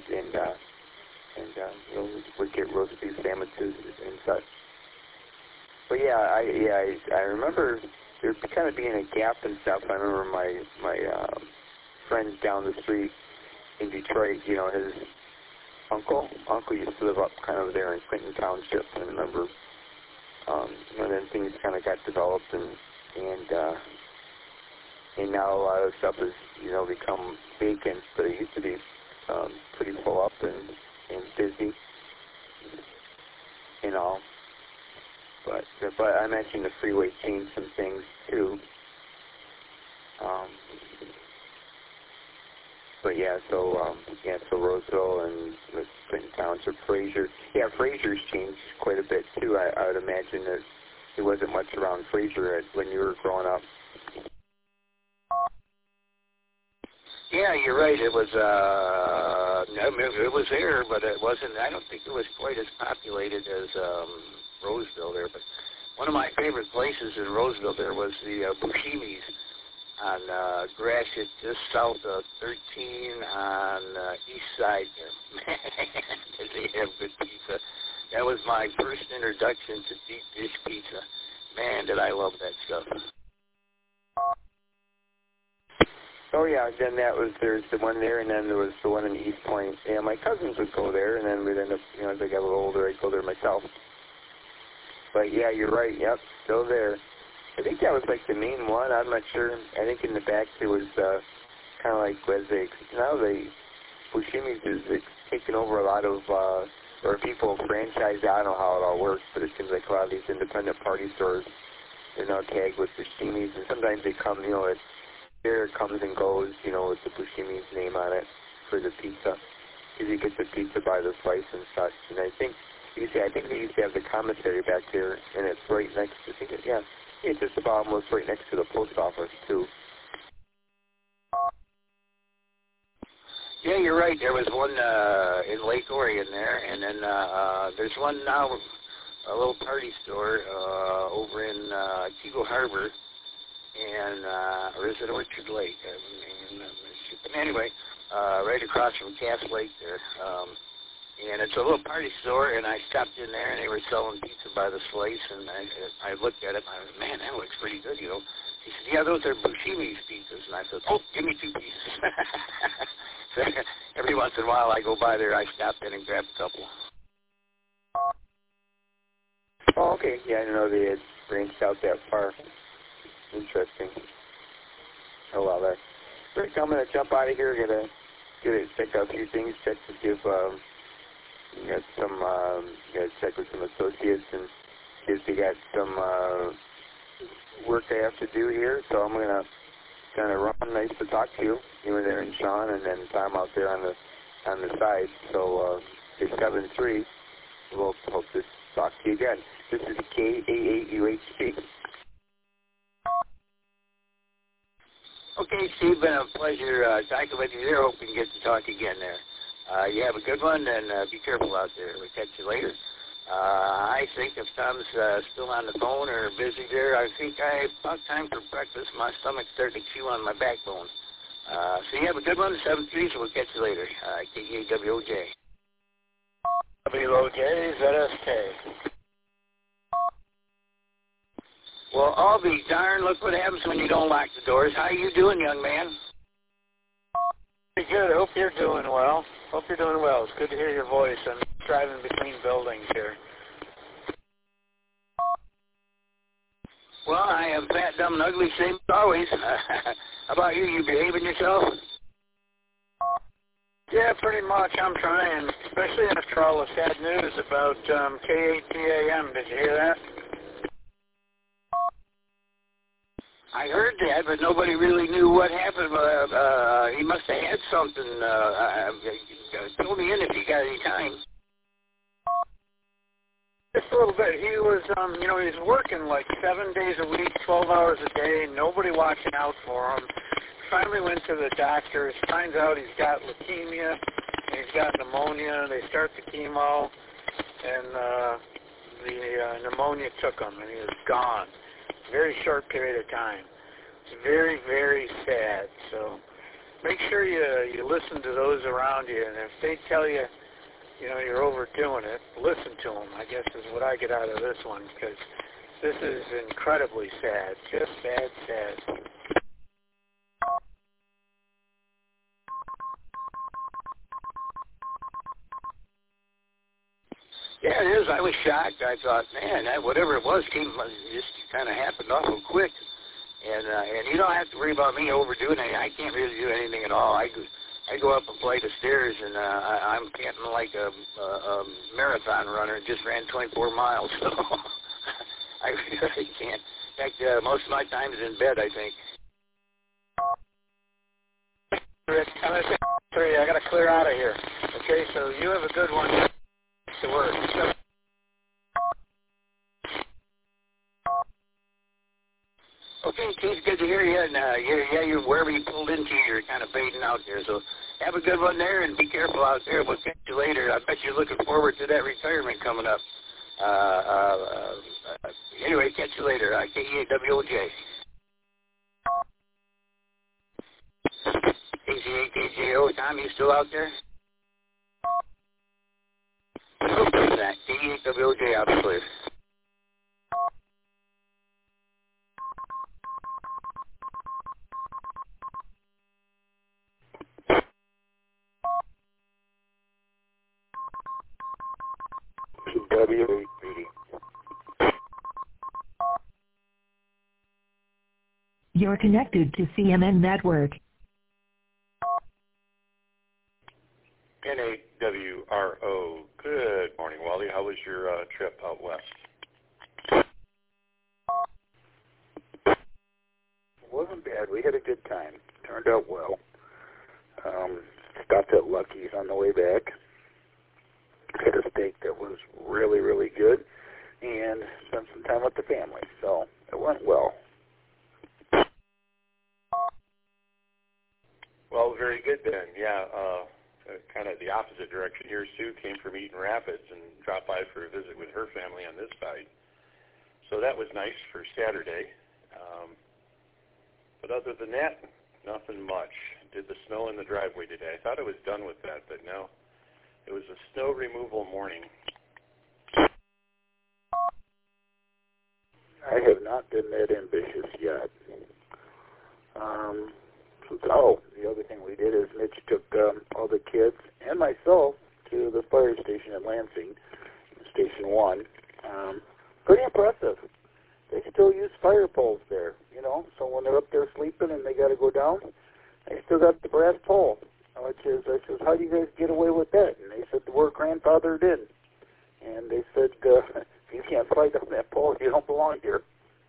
and would get roast beef sandwiches and such. But yeah, I remember there kind of being a gap and stuff. I remember my friend down the street in Detroit, his uncle used to live up kind of there in Clinton Township. I remember, then things kind of got developed, and now a lot of stuff has become vacant, but it used to be pretty full up and busy, But I mentioned the freeway changed some things too. But yeah, so Roseville and Clinton Township, Fraser. Yeah, Fraser's changed quite a bit too. I would imagine that there wasn't much around Fraser when you were growing up. Yeah, you're right. It was there, but it wasn't. I don't think it was quite as populated as Roseville there. But one of my favorite places in Roseville there was the Buscemi's on Gratiot, just south of 13 on east side there. Man, they have good pizza. That was my first introduction to deep dish pizza. Man, did I love that stuff. Oh yeah, then there's the one there, and then there was the one in East Point. Yeah, my cousins would go there, and then we'd end up, as I got a little older, I'd go there myself. But yeah, you're right. Yep, still there. I think that was like the main one. I'm not sure. I think in the back there was kind of like Buscemi's is taking over a lot of, or people franchise. I don't know how it all works, but it seems like a lot of these independent party stores, they're now tagged with Buscemi's, and sometimes they come, there it comes and goes, with the Buscemi's name on it for the pizza. Because you get the pizza by the slice and such. And I think they used to have the commissary back there, and it's right next to, it's just about almost right next to the post office, too. Yeah, you're right. There was one in Lake Orion there, and then there's one now, a little party store over in Chico Harbor, and or is it Orchard Lake? Anyway, right across from Cass Lake there. And it's a little party store, and I stopped in there, and they were selling pizza by the slice, and I looked at it, and I was, man, that looks pretty good, He said, yeah, those are Buscemi's pizzas. And I said, oh, give me 2 pieces. So every once in a while I go by there, I stop in and grab a couple. Oh, okay. Yeah, I didn't know they had branched out that far. Interesting. Oh, well, that's great. I'm going to jump out of here. Check out a few things, check to see if got some, check with some associates and see if they got some work I have to do here. So I'm going to kind of run. Nice to talk to you. You were there and Sean, and then Tom out there on the side. So it's 7-3. We'll hope to talk to you again. This is KA8UHC. Okay, Steve, been a pleasure talking with you there. Hope we can get to talk again there. You have a good one, and be careful out there. We'll catch you later. I think if Tom's still on the phone or busy there, I think about time for breakfast. My stomach's starting to chew on my backbone. So you have a good one, 7-3, so we'll catch you later. KEWOJ. WOJ, ZSK. Well, I'll be darned. Look what happens when you don't lock the doors. How you doing, young man? Pretty good. I hope you're doing well. Hope you're doing well. It's good to hear your voice. I'm driving between buildings here. Well, I am fat, dumb, and ugly, same as always. How about you? You behaving yourself? Yeah, pretty much. I'm trying, especially after all the sad news about K8PAM. Did you hear that? I heard that, but nobody really knew what happened. He must have had something. Fill me in if you got any time. Just a little bit. He was, he was working like 7 days a week, 12 hours a day, nobody watching out for him. Finally went to the doctors, finds out he's got leukemia, and he's got pneumonia. They start the chemo, and the pneumonia took him, and he was gone. Very short period of time. It's very, very sad. So make sure you listen to those around you, and if they tell you, you're overdoing it, listen to them, I guess is what I get out of this one, because this is incredibly sad. Just sad. Yeah, it is. I was shocked. I thought, man, whatever it was just kind of happened awful quick. And you don't have to worry about me overdoing it. I can't really do anything at all. I go up a flight of stairs, and I'm getting like a marathon runner. Just ran 24 miles, so I really can't. In fact, most of my time is in bed, I think. Rick, I got to clear out of here. Okay, so you have a good one. To work. Okay, Keith, good to hear you. And you're wherever you pulled into, you're kind of fading out there. So have a good one there, and be careful out there. We'll catch you later. I bet you're looking forward to that retirement coming up. Anyway, catch you later. KEWOJ. KZA-KJO. Tom, you still out there? That KEWOJ out of clear. You're connected to CMN Network. NAWRO. Good morning, Wally. How was your trip out west? Wasn't bad. We had a good time. Turned out well. Stopped at Lucky's on the way back. Had a steak that was really, really good, and spent some time with the family. So it went well. Well, very good then. Yeah, kind of the opposite direction here. Sue came from Eaton Rapids and dropped by for a visit with her family on this side. So that was nice for Saturday. But other than that, nothing much. Did the snow in the driveway today. I thought I was done with that, but no. It was a snow removal morning. I have not been that ambitious yet. The other thing we did is Mitch took all the kids and myself to the fire station at Lansing, Station 1. Pretty impressive. They still use fire poles there, so when they're up there sleeping and they got to go down, they still got the brass pole, I says, how do you guys get away with that? And they said, we're grandfathered in. And they said, if you can't fight on that pole, you don't belong here.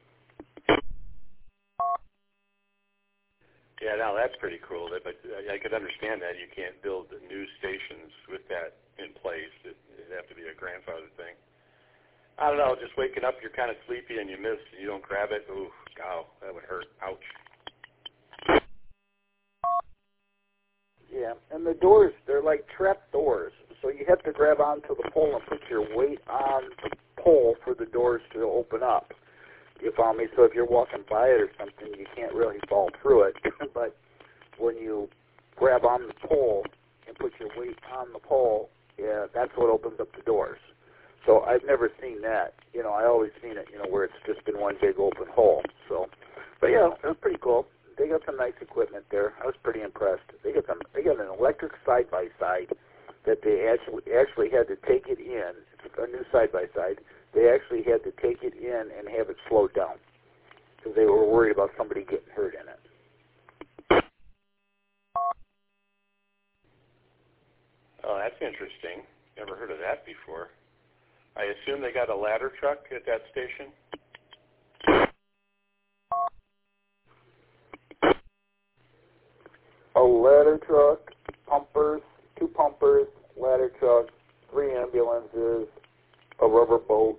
Yeah, now that's pretty cool. But I could understand that. You can't build new stations with that in place. It'd have to be a grandfather thing. I don't know, just waking up, you're kind of sleepy and you miss, and you don't grab it. Ooh, cow, that would hurt. Ouch. Yeah, and the doors, they're like trap doors. So you have to grab onto the pole and put your weight on the pole for the doors to open up. You follow me? So if you're walking by it or something, you can't really fall through it. But when you grab on the pole and put your weight on the pole, yeah, that's what opens up the doors. So I've never seen that. You know, I always seen it, you know, where it's just been one big open hole. So, but yeah, it was pretty cool. They got some nice equipment there. I was pretty impressed. They got an electric side-by-side that they actually had to take it in. It's a new side-by-side. They actually had to take it in and have it slowed down because they were worried about somebody getting hurt in it. Oh, that's interesting. Never heard of that before. I assume they got a ladder truck at that station? A ladder truck, pumpers, 2 pumpers, ladder truck, 3 ambulances, a rubber boat,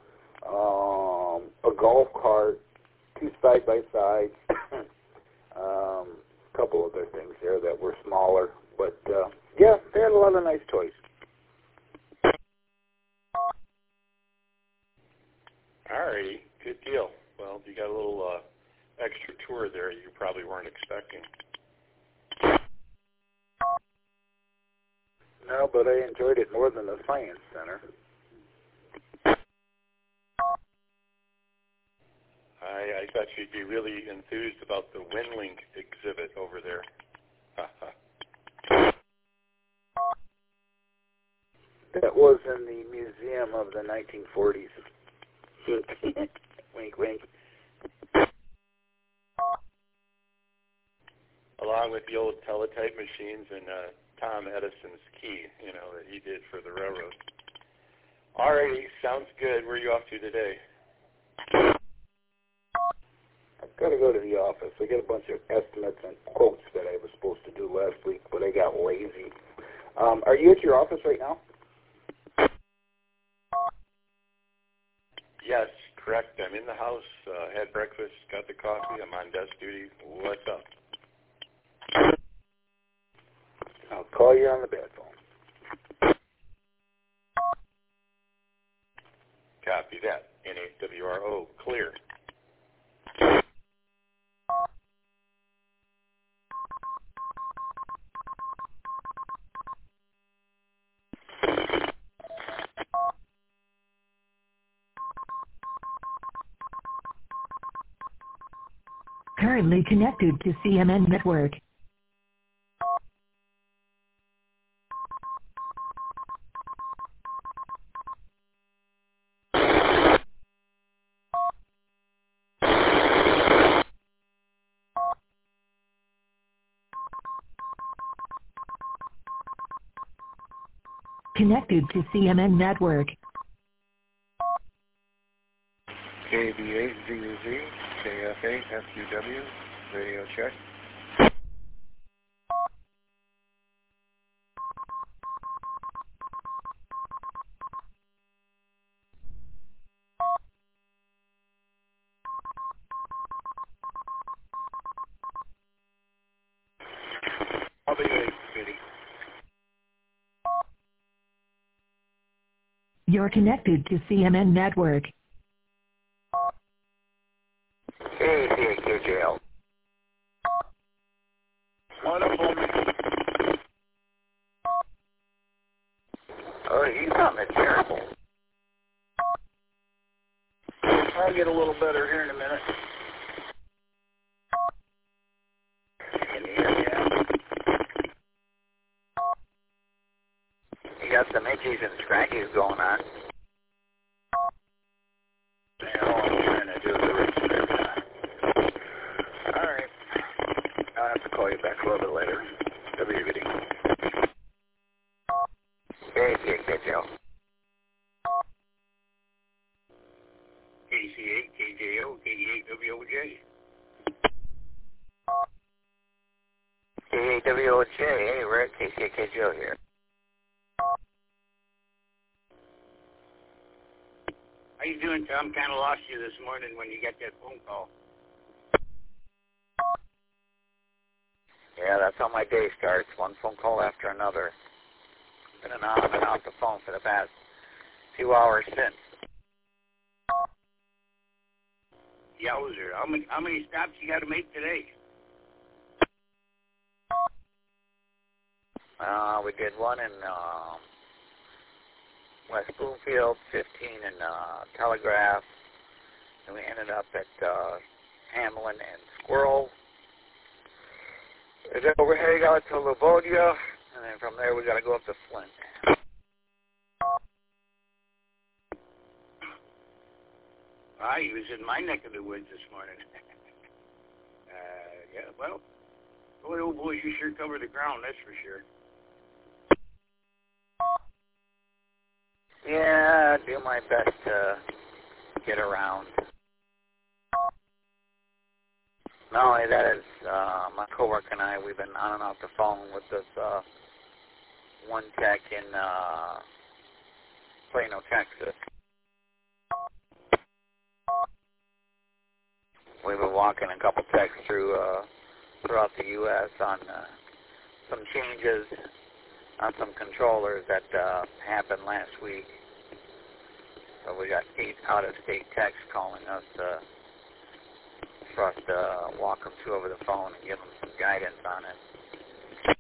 a golf cart, 2 side-by-sides, a couple other things there that were smaller. But, yeah, they had a lot of nice toys. All righty, good deal. Well, you got a little extra tour there you probably weren't expecting. No, but I enjoyed it more than the Science Center. I thought you'd be really enthused about the WinLink exhibit over there. That was in the Museum of the 1940s. Wink, wink. Along with the old teletype machines and Tom Edison's key, you know, that he did for the railroad. All righty, sounds good. Where are you off to today? I've got to go to the office. I got a bunch of estimates and quotes that I was supposed to do last week, but I got lazy. Are you at your office right now? Yes, correct. I'm in the house, had breakfast, got the coffee. I'm on desk duty. What's up? I'll call you on the bed phone. Copy that. N8WRO, clear. Currently connected to CMN Network. Connected to CMN Network. KB8ZUZ, KF8FUW, radio check. I'll be late, City. You're connected to CMN Network. Hey, KJL. Wonderful. Oh, you sound terrible. I'll get a little better here in a minute. Can you hear me now? You got some itchies and scratchies going on. Yeah, all I'm trying to do is all right. I'll have to call you back a little bit later. WVD. Hey, KJL. KC8, KJO, KD8WOJ. KD8WOJ, hey, we're at KC8, KJO here. How you doing, Tom? Kind of lost you this morning when you got that phone call. Yeah, that's how my day starts. One phone call after another. Been on and off the phone for the past few hours since. Yowzer. How many stops you got to make today? We did one in West Bloomfield, 15 in Telegraph, and we ended up at Hamlin and Squirrel. And then we're heading out to Livonia, and then from there we got to go up to Flint. He was in my neck of the woods this morning. Yeah, well, boy, oh boy, you sure covered the ground, that's for sure. Yeah, I do my best to get around. Not only that, is my coworker and I, we've been on and off the phone with this one tech in Plano, Texas. We've been walking a couple techs throughout the U.S. on some changes on some controllers that happened last week. So we got 8 out-of-state techs calling us for us to walk them through over the phone and give them some guidance on it.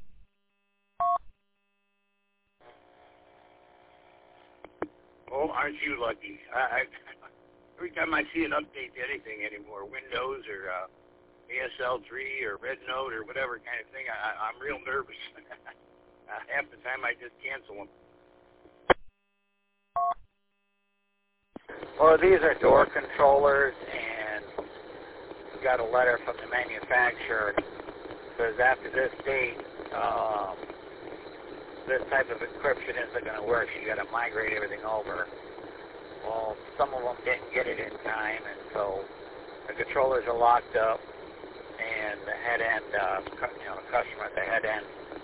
Oh, aren't you lucky? Every time I see an update to anything anymore, Windows or ASL3 or Red Note or whatever kind of thing, I'm real nervous. Half the time I just cancel them. Well, these are door controllers, and we got a letter from the manufacturer that says after this date, this type of encryption isn't going to work. You got to migrate everything over. Well, some of them didn't get it in time, and so the controllers are locked up, and the head end, the customer at the head end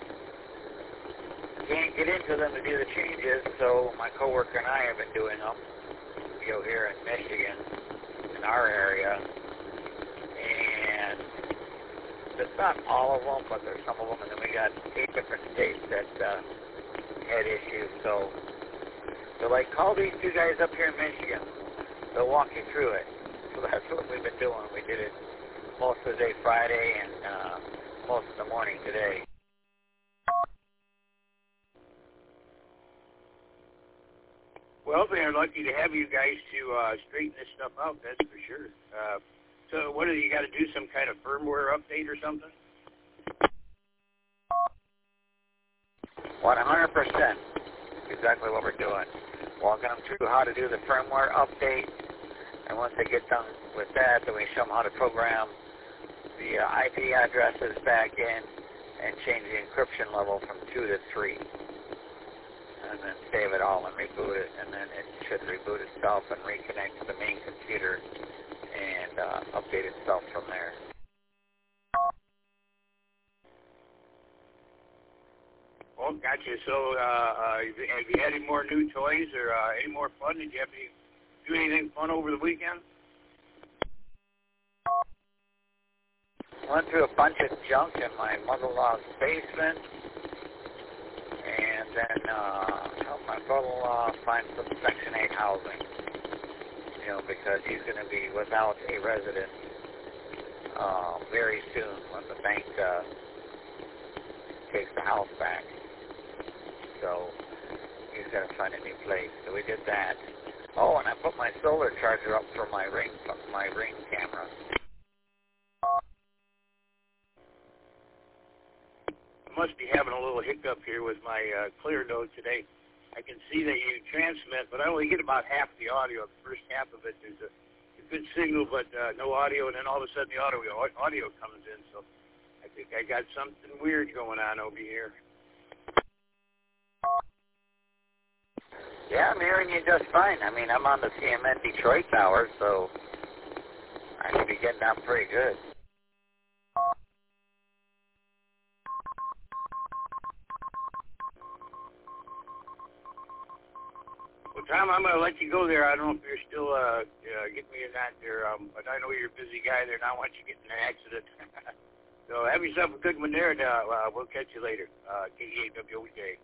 can't get into them to do the changes. So my coworker and I have been doing them. Here in Michigan, in our area, and it's not all of them, but there's some of them, and then we got 8 different states that had issues. So they're like, call these 2 guys up here in Michigan. They'll walk you through it. So that's what we've been doing. We did it most of the day Friday and most of the morning today. Well, they're lucky to have you guys to straighten this stuff out, that's for sure. So what do you got to do, some kind of firmware update or something? 100%. Exactly what we're doing. Walking them through how to do the firmware update, and once they get done with that, then we show them how to program the IP addresses back in and change the encryption level from 2 to 3. And then save it all and reboot it, and then it should reboot itself and reconnect to the main computer and update itself from there. Oh, gotcha. So have you had any more new toys or any more fun? Did you have to do anything fun over the weekend? Went through a bunch of junk in my mother-in-law's basement, and then helped my brother-in-law find some Section 8 housing, because he's going to be without a residence very soon when the bank takes the house back. So he's got to find a new place. So we did that. Oh, and I put my solar charger up for my Ring camera. Must be having a little hiccup here with my Clear Note today. I can see that you transmit, but I only get about half the audio. The first half of it is a good signal, but no audio, and then all of a sudden the audio comes in. So I think I got something weird going on over here. Yeah, I'm hearing you just fine. I mean, I'm on the CMN Detroit tower, so I should be getting out pretty good. Well, Tom, I'm going to let you go there. I don't know if you're still getting me in that there, but I know you're a busy guy there, and I don't want you to get in an accident. So have yourself a good one there, and we'll catch you later. KEAWJ.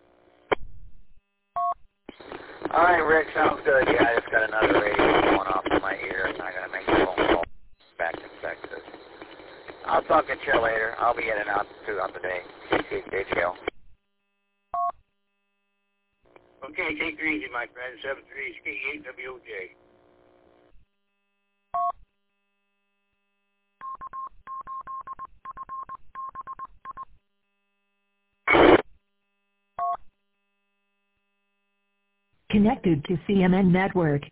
All right, Rick, sounds good. Yeah, I just got another radio going off in my ear, and I'm going to make a phone call back to Texas. I'll talk to you later. I'll be in and out throughout the day. KCHL. Okay, take it easy, my friend. 73 KEAWJ. Connected to CMN Network.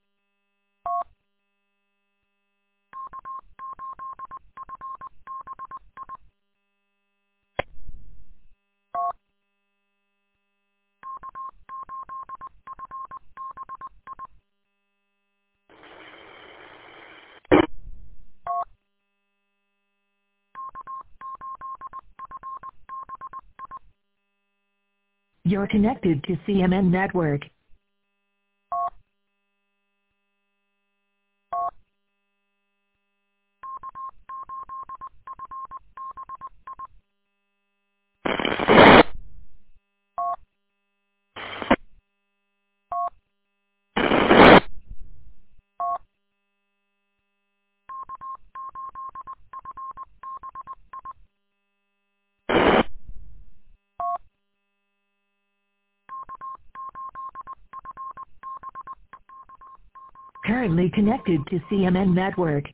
You're connected to CMN Network. Currently connected to CMN Network.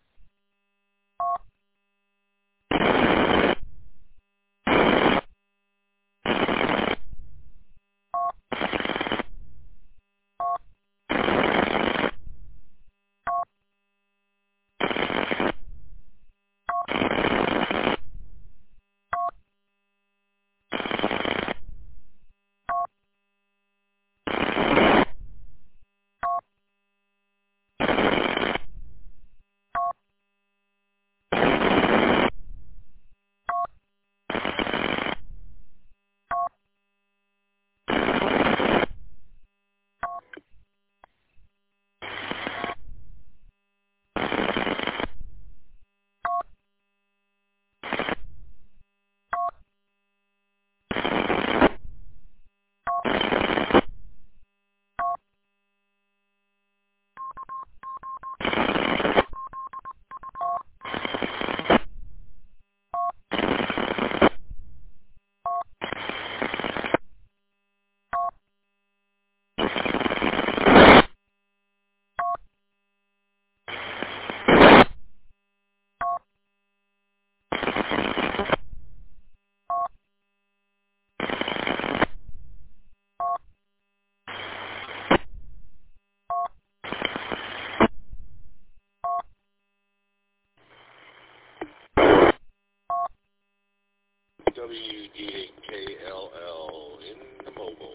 WDKLL in the mobile.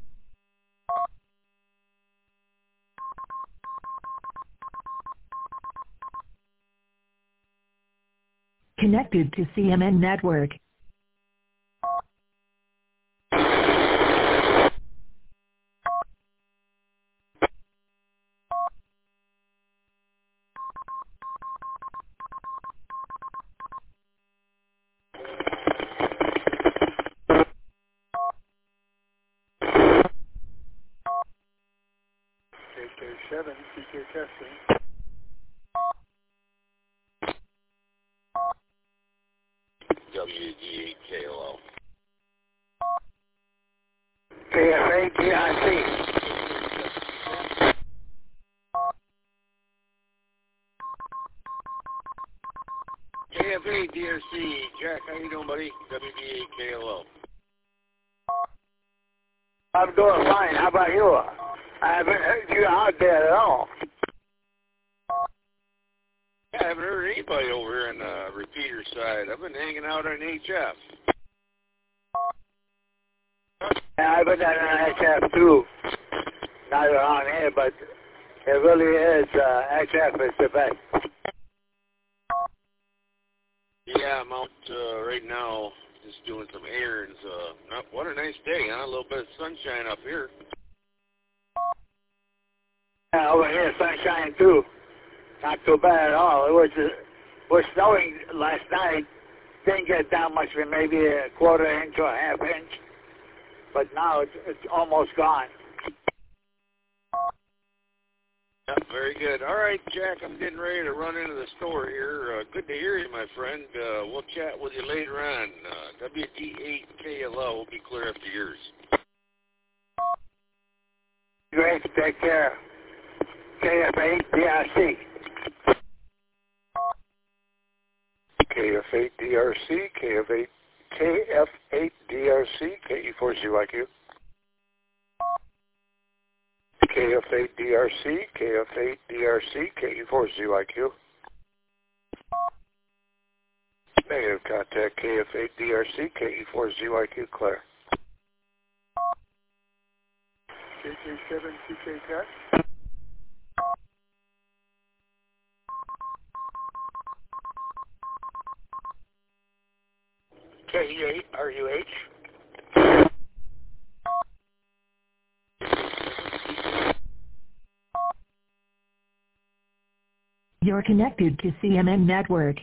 Connected to CMN Network. KK7, CK testing. WD8KLL. KFA DRC. KFA DRC. Jack, how you doing, buddy? WD8KLL. I'm doing fine. How about you? I haven't heard you out there at all. Yeah, I haven't heard anybody over here on the repeater side. I've been hanging out on HF. Yeah, I've been on HF too. Not around here, but it really is. HF is the best. Yeah, I'm out right now just doing some errands. What a nice day, huh? A little bit of sunshine up here. Yeah, over here, sunshine too. Not too bad at all. It was snowing last night, didn't get down much, maybe a quarter inch or a half inch. But now it's almost gone. Yeah, very good. All right, Jack, I'm getting ready to run into the store here. Good to hear you, my friend. We'll chat with you later on. WD8KLO will be clear after yours. Great, take care. KF8DRC. KF8DRC, KF8DRC, KE4ZYQ. KF8DRC, KF8DRC, KE4ZYQ. Negative contact, KF8DRC, KE4ZYQ, Claire. KK7, CK Tech. KE8, RUH. You're connected to CMN Network.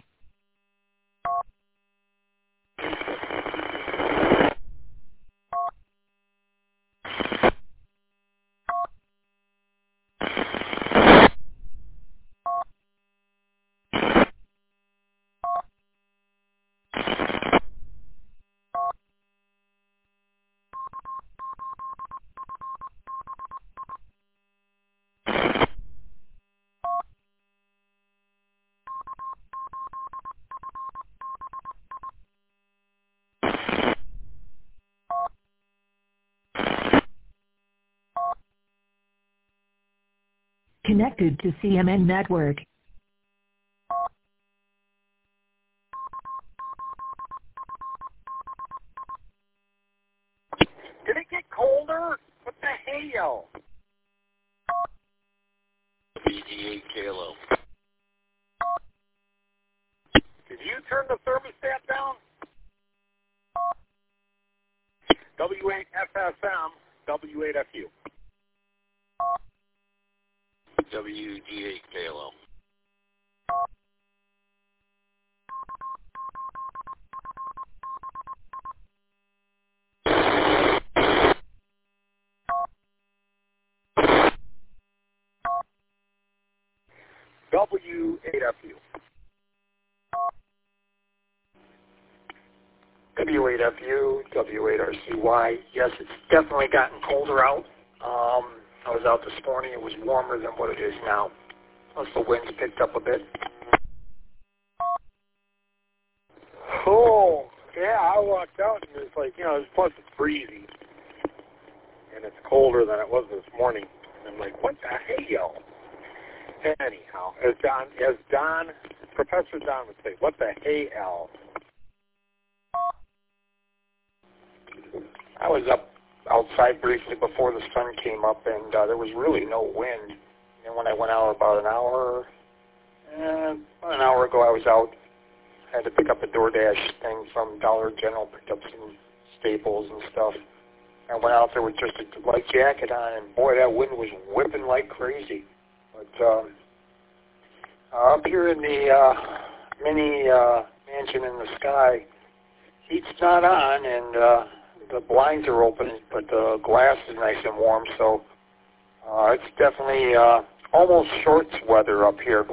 Connected to CMN Network. Did it get colder? What the hell? WD8KLO. Did you turn the thermostat down? W8FSM, W8FU. WD8KLO. W8FU. W8FU, W8RCY. Yes, it's definitely gotten colder out. I was out this morning. It was warmer than what it is now. Plus the winds picked up a bit. Oh, yeah, I walked out and it's like, plus it's breezy. And it's colder than it was this morning. And I'm like, what the hell? Anyhow, as Professor Don would say, what the hell? I was up outside briefly before the sun came up, and there was really no wind. And when I went out about an hour ago, I was out. I had to pick up a DoorDash thing from Dollar General, picked up some staples and stuff. I went out there with just a light jacket on, and boy, that wind was whipping like crazy. But up here in the mini mansion in the sky, heat's not on, and the blinds are open, but the glass is nice and warm, so it's definitely almost shorts weather up here.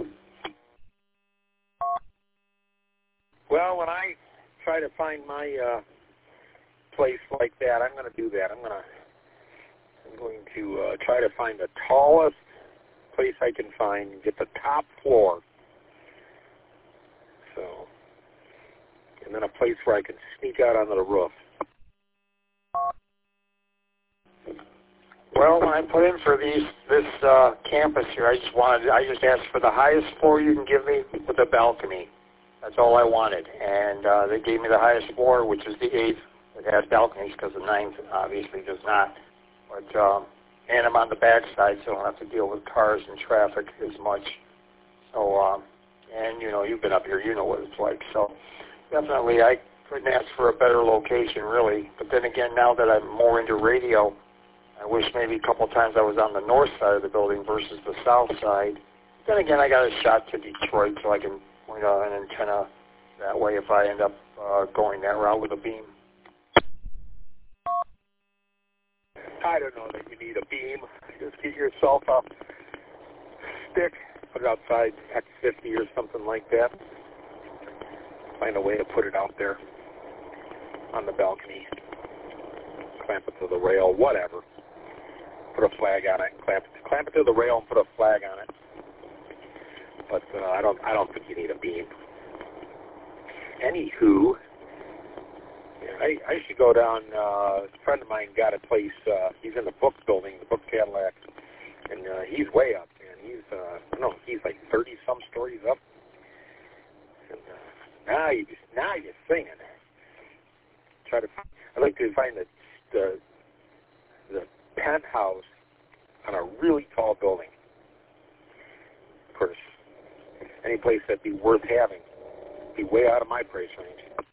Well, when I try to find my place like that, I'm going to do that. I'm going to try to find the tallest place I can find and get the top floor. So, and then a place where I can sneak out onto the roof. Well, when I put in for this campus here, I just asked for the highest floor you can give me with a balcony. That's all I wanted, and they gave me the highest floor, which is the 8th. It has balconies because the 9th obviously does not. But and I'm on the back side, so I don't have to deal with cars and traffic as much. So, and you've been up here, you know what it's like. So, definitely, I couldn't ask for a better location, really. But then again, now that I'm more into radio, I wish maybe a couple of times I was on the north side of the building versus the south side. Then again, I got a shot to Detroit, so I can point an antenna that way if I end up going that route with a beam. I don't know that you need a beam. Just get yourself a stick, put it outside X50 or something like that. Find a way to put it out there on the balcony. Clamp it to the rail, whatever. Put a flag on it. Clamp it to the rail and put a flag on it. But I don't think you need a beam. Anywho, I should go down. A friend of mine got a place. He's in the book building, the book Cadillac, and he's way up, man. He's like 30 some stories up. And now you're singing. I'd like to find the penthouse on a really tall building. Of course, any place that'd be worth having be way out of my price range.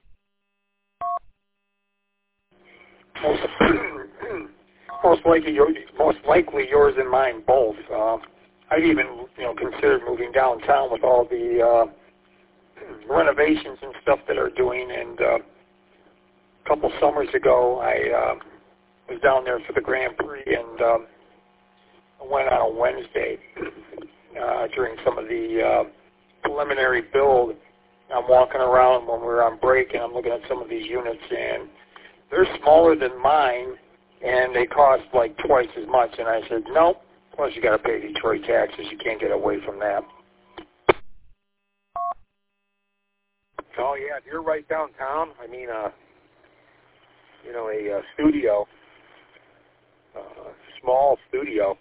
Most likely yours and mine both. I've even considered moving downtown with all the renovations and stuff that are doing. And a couple summers ago, I was down there for the Grand Prix, and I went on a Wednesday during some of the preliminary build. I'm walking around when we were on break, and I'm looking at some of these units, and they're smaller than mine, and they cost like twice as much. And I said, nope, plus you got to pay Detroit taxes. You can't get away from that. Oh, yeah, you're right downtown. I mean, a studio, small studio,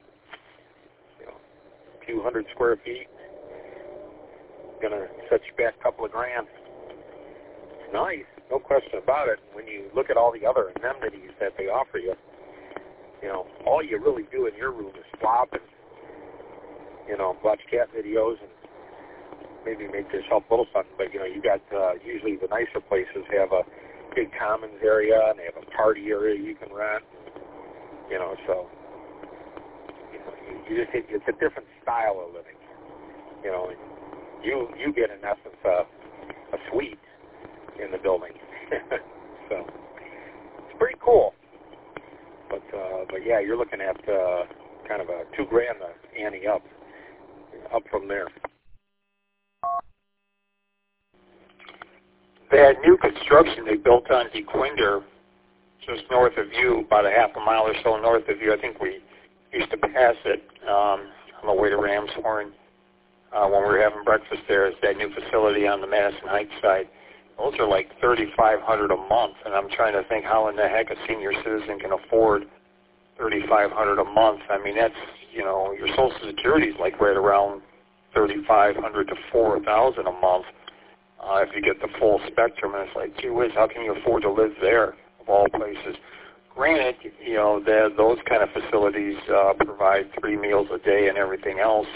a few hundred square feet, going to set you back a couple of grand. It's nice, no question about it. When you look at all the other amenities that they offer you, all you really do in your room is flop and, watch cat videos and maybe make yourself a little something. But, you got usually the nicer places have a big commons area, and they have a party area you can rent. So you just it's a different style of living. You get in essence a suite in the building. So it's pretty cool. But yeah, you're looking at kind of a $2,000 ante up from there. That new construction they built on DeQuinder, just north of you, about a half a mile or so north of you. I think we used to pass it on the way to Ramshorn when we were having breakfast there. It's that new facility on the Madison Heights side. Those are like $3,500 a month, and I'm trying to think how in the heck a senior citizen can afford $3,500 a month. I mean, that's your Social Security is like right around $3,500 to $4,000 a month. If you get the full spectrum, and it's like, gee whiz, how can you afford to live there, of all places? Granted, those kind of facilities provide 3 meals a day and everything else.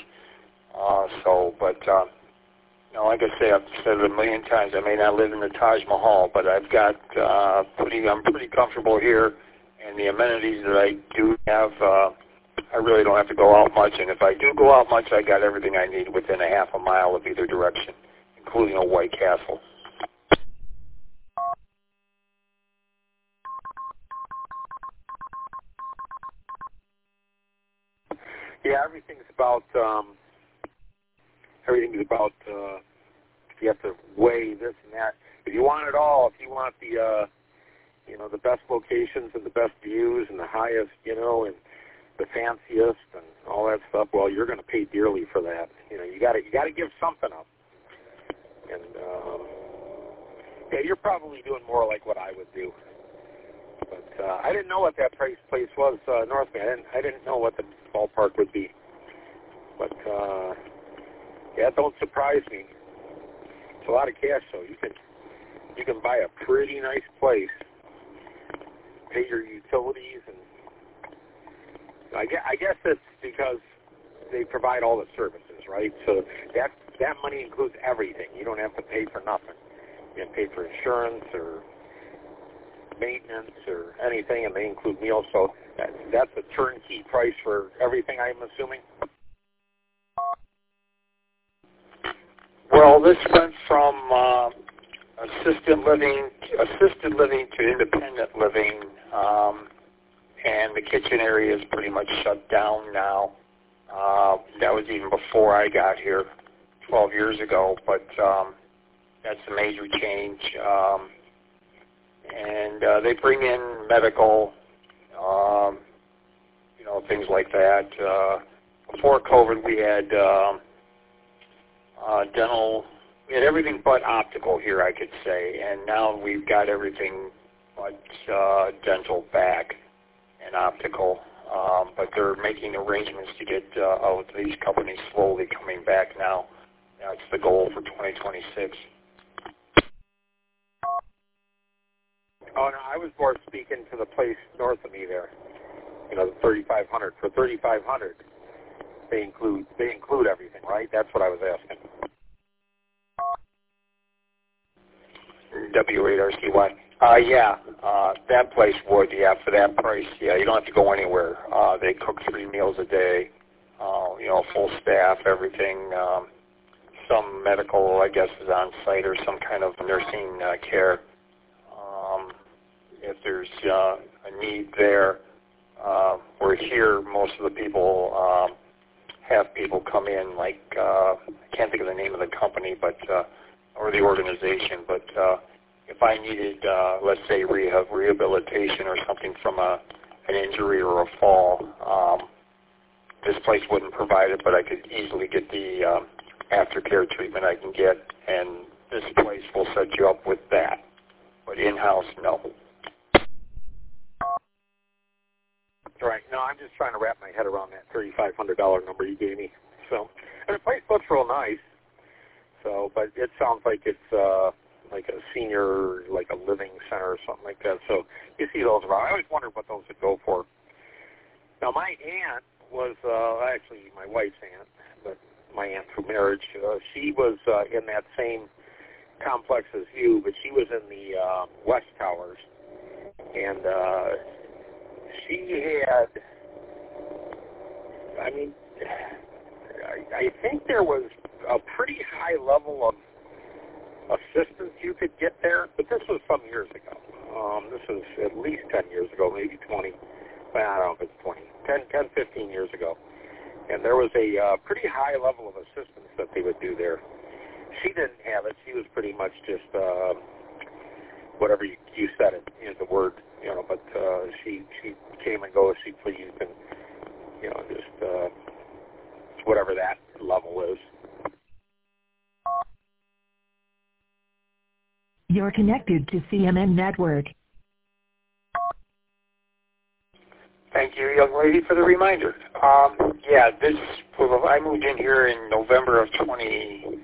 Like I say, I've said it a million times, I may not live in the Taj Mahal, but I've got I'm pretty comfortable here, and the amenities that I do have, I really don't have to go out much, and if I do go out much, I got everything I need within a half a mile of either direction, including a White Castle. Yeah, everything's about you have to weigh this and that. If you want it all, if you want the the best locations and the best views and the highest, and the fanciest and all that stuff, well, you're going to pay dearly for that. You got to give something up. And yeah, you're probably doing more like what I would do. But I didn't know what that place was, Northman. I didn't know what the ballpark would be. But yeah, don't surprise me. It's a lot of cash, so you can buy a pretty nice place, pay your utilities, and I guess it's because they provide all the services, right? So that money includes everything. You don't have to pay for nothing. You don't pay for insurance or maintenance or anything, and they include meals. So that's a turnkey price for everything, I'm assuming. Well, this went from assisted living to independent living, and the kitchen area is pretty much shut down now. That was even before I got here 12 years ago, but that's a major change. And they bring in medical, things like that. Before COVID, we had dental. We had everything but optical here, I could say, and now we've got everything but dental back and optical. But they're making arrangements to get these companies slowly coming back now. That's the goal for 2026. Oh, no, I was more speaking to the place north of me there. The 3,500. For 3,500, they include everything, right? That's what I was asking. W8RCY. That place would, for that price, you don't have to go anywhere. They cook 3 meals a day, full staff, everything. Some medical, I guess, is on site or some kind of nursing care. If there's a need there, we're here, most of the people have people come in, like, I can't think of the name of the company, but or the organization, but if I needed, let's say, rehabilitation or something from an injury or a fall, this place wouldn't provide it, but I could easily get the aftercare treatment I can get, and this place will set you up with that. But in-house, no. Right. No, I'm just trying to wrap my head around that $3,500 number you gave me. So, and the place looks real nice. So, but it sounds like it's like a senior, like a living center or something like that. So you see those around. I always wondered what those would go for. Now, my aunt was actually my wife's aunt, but my aunt through marriage. She was in that same complex as you, but she was in the West Towers, and she had. I mean, I think there was a pretty high level of assistance you could get there, but this was some years ago. This is at least 10 years ago, maybe 20. Well, I don't know if it's 20. 10, 15 years ago. And there was a pretty high level of assistance that they would do there. She didn't have it. She was pretty much just whatever you said it, the word, but she came and goes, she pleased, and, just whatever that level is. You're connected to CMN Network. Thank you, young lady, for the reminder. I moved in here in November of 2012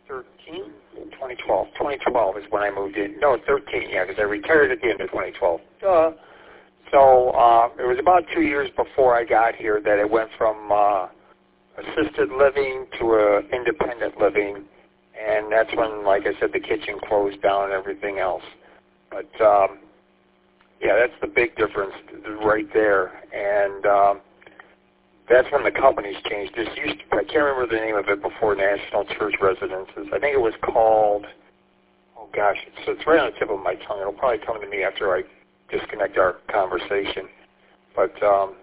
is when I moved in. No, 13, because I retired at the end of 2012. So it was about 2 years before I got here that it went from assisted living to independent living. And that's when, like I said, the kitchen closed down and everything else. But, that's the big difference right there. And that's when the companies changed. I can't remember the name of it before, National Church Residences. I think it was called, it's right on the tip of my tongue. It'll probably come to me after I disconnect our conversation. But,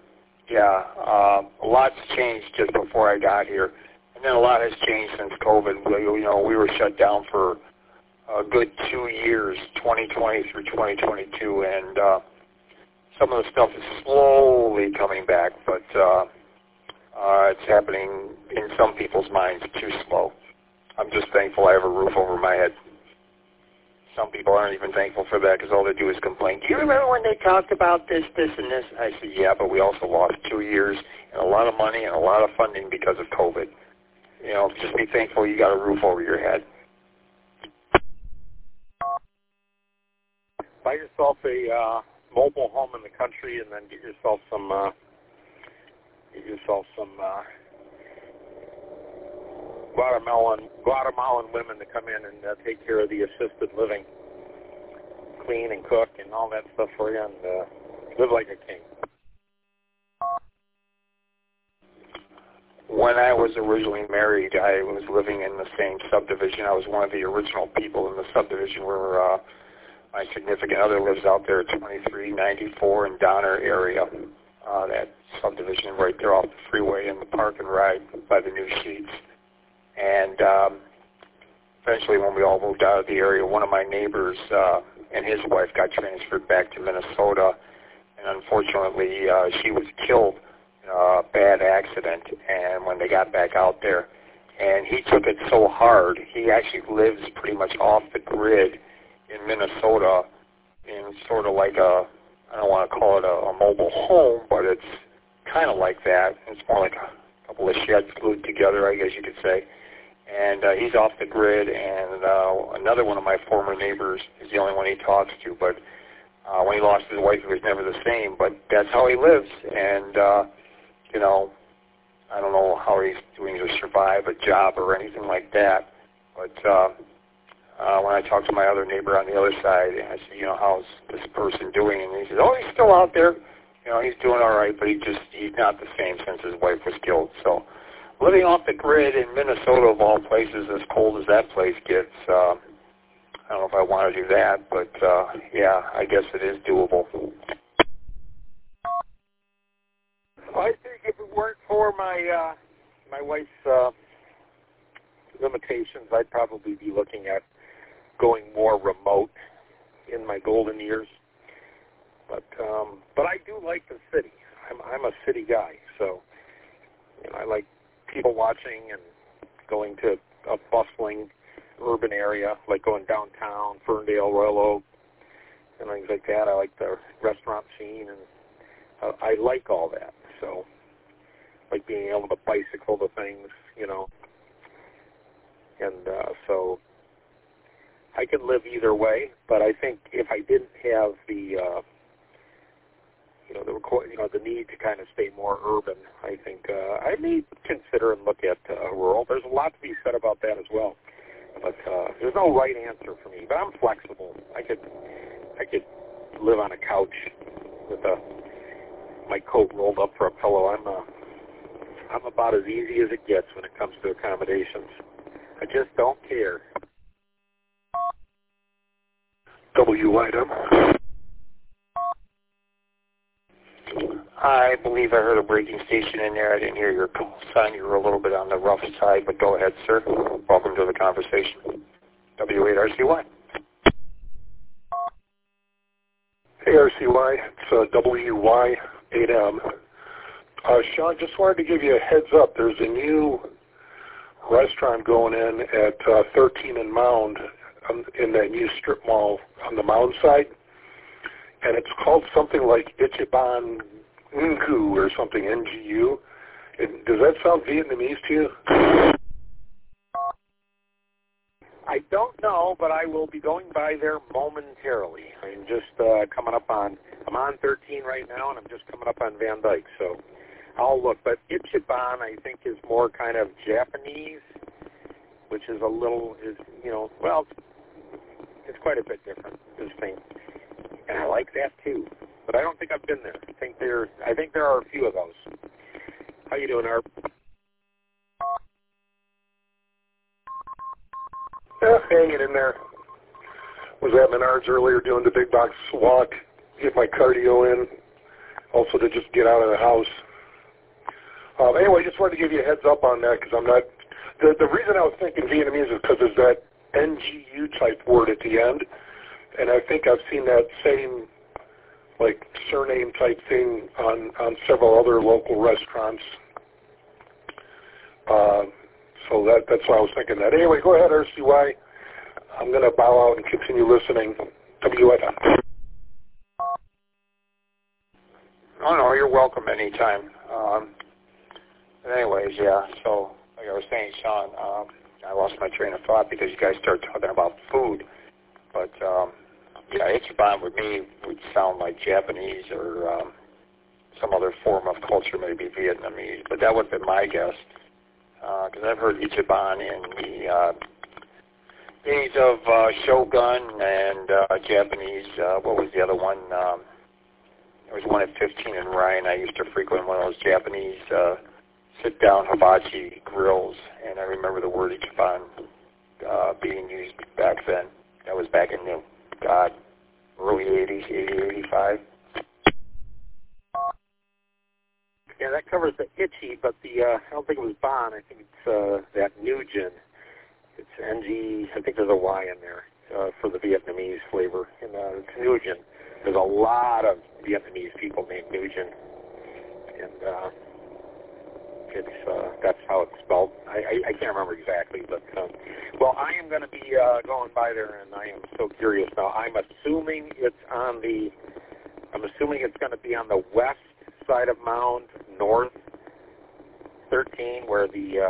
a lot's changed just before I got here. And then a lot has changed since COVID. We were shut down for a good 2 years, 2020 through 2022, and some of the stuff is slowly coming back, but it's happening in some people's minds too slow. I'm just thankful I have a roof over my head. Some people aren't even thankful for that because all they do is complain. Do you remember when they talked about this, this, and this? I said, yeah, but we also lost 2 years and a lot of money and a lot of funding because of COVID. Just be thankful you got a roof over your head. Buy yourself a mobile home in the country, and then get yourself some Guatemalan women to come in and take care of the assisted living, clean and cook and all that stuff for you, and live like a king. when I was originally married, I was living in the same subdivision. I was one of the original people in the subdivision where my significant other lives out there at 2394 in Donner area. That subdivision right there off the freeway in the park and ride by the new sheets. And eventually when we all moved out of the area, one of my neighbors and his wife got transferred back to Minnesota. And unfortunately, she was killed in a bad accident. And when they got back out there, and he took it so hard, he actually lives pretty much off the grid in Minnesota in sort of like a, I don't want to call it a mobile home, but it's kind of like that. It's more like a couple of sheds glued together, I guess you could say. And he's off the grid, and another one of my former neighbors is the only one he talks to, but when he lost his wife, he was never the same, but that's how he lives. And, you know, I don't know how he's doing to survive a job or anything like that, but when I talked to my other neighbor on the other side, and I said, you know, how's this person doing? And he said, oh, he's still out there. You know, he's doing all right, but he's not the same since his wife was killed. So living off the grid in Minnesota, of all places, as cold as that place gets, I don't know if I want to do that, but yeah, I guess it is doable. I think if it weren't for my my wife's limitations, I'd probably be looking at going more remote in my golden years. But I do like the city. I'm a city guy, so you know, I like people watching and going to a bustling urban area, like going downtown, Ferndale, Royal Oak, and things like that. I like the restaurant scene, and I like all that. So, like being able to bicycle to things, you know. And so I can live either way, but I think if I didn't have the the need to kind of stay more urban, I think I may consider and look at rural. There's a lot to be said about that as well, but there's no right answer for me. But I'm flexible. I could live on a couch with my coat rolled up for a pillow. I'm about as easy as it gets when it comes to accommodations. I just don't care. W-item. I believe I heard a breaking station in there. I didn't hear your call sign. You were a little bit on the rough side, but go ahead, sir. Welcome to the conversation. W8RCY. Hey, RCY. It's WY8M. Sean, just wanted to give you a heads up. There's a new restaurant going in at 13 and Mound in that new strip mall on the Mound side, and it's called something like Ichiban Ngu or something, NGU. Does that sound Vietnamese to you? I don't know, but I will be going by there momentarily. I'm just coming up on, I'm on 13 right now, and I'm just coming up on Van Dyke, so I'll look. But Ichiban, I think, is more kind of Japanese, which is a little, well, it's quite a bit different, this thing. And I like that, too. But I don't think I've been there. I think there are a few of those. How you doing, Arp? Hanging in there. Was at Menards earlier doing the big box walk, get my cardio in, also to just get out of the house. Anyway, just wanted to give you a heads up on that because I'm not, the reason I was thinking Vietnamese is because there's that NGU type word at the end, and I think I've seen that same like surname type thing on several other local restaurants. So that's why I was thinking that. Anyway, go ahead, RCY. I'm going to bow out and continue listening. WFM. Oh, no, you're welcome anytime. But anyways, yeah, so like I was saying, Sean, I lost my train of thought because you guys started talking about food. But, yeah, Ichiban with me would sound like Japanese or some other form of culture, maybe Vietnamese. But that would have been my guess. Because I've heard Ichiban in the days of Shogun and Japanese. What was the other one? There was one at 15 in Ryan. I used to frequent one of those Japanese sit-down hibachi grills, and I remember the word Ichiban being used back then. That was back in the, early 80s, 80, 85. Yeah, that covers the Ichi, but I don't think it was Ban. I think it's that Nugent. It's NG, I think there's a Y in there for the Vietnamese flavor. And it's Nugent. There's a lot of Vietnamese people named Nugent. And that's how it's spelled. I can't remember exactly, but well, I am going to be going by there, and I am so curious now. I'm assuming it's going to be on the west side of Mound, north 13, where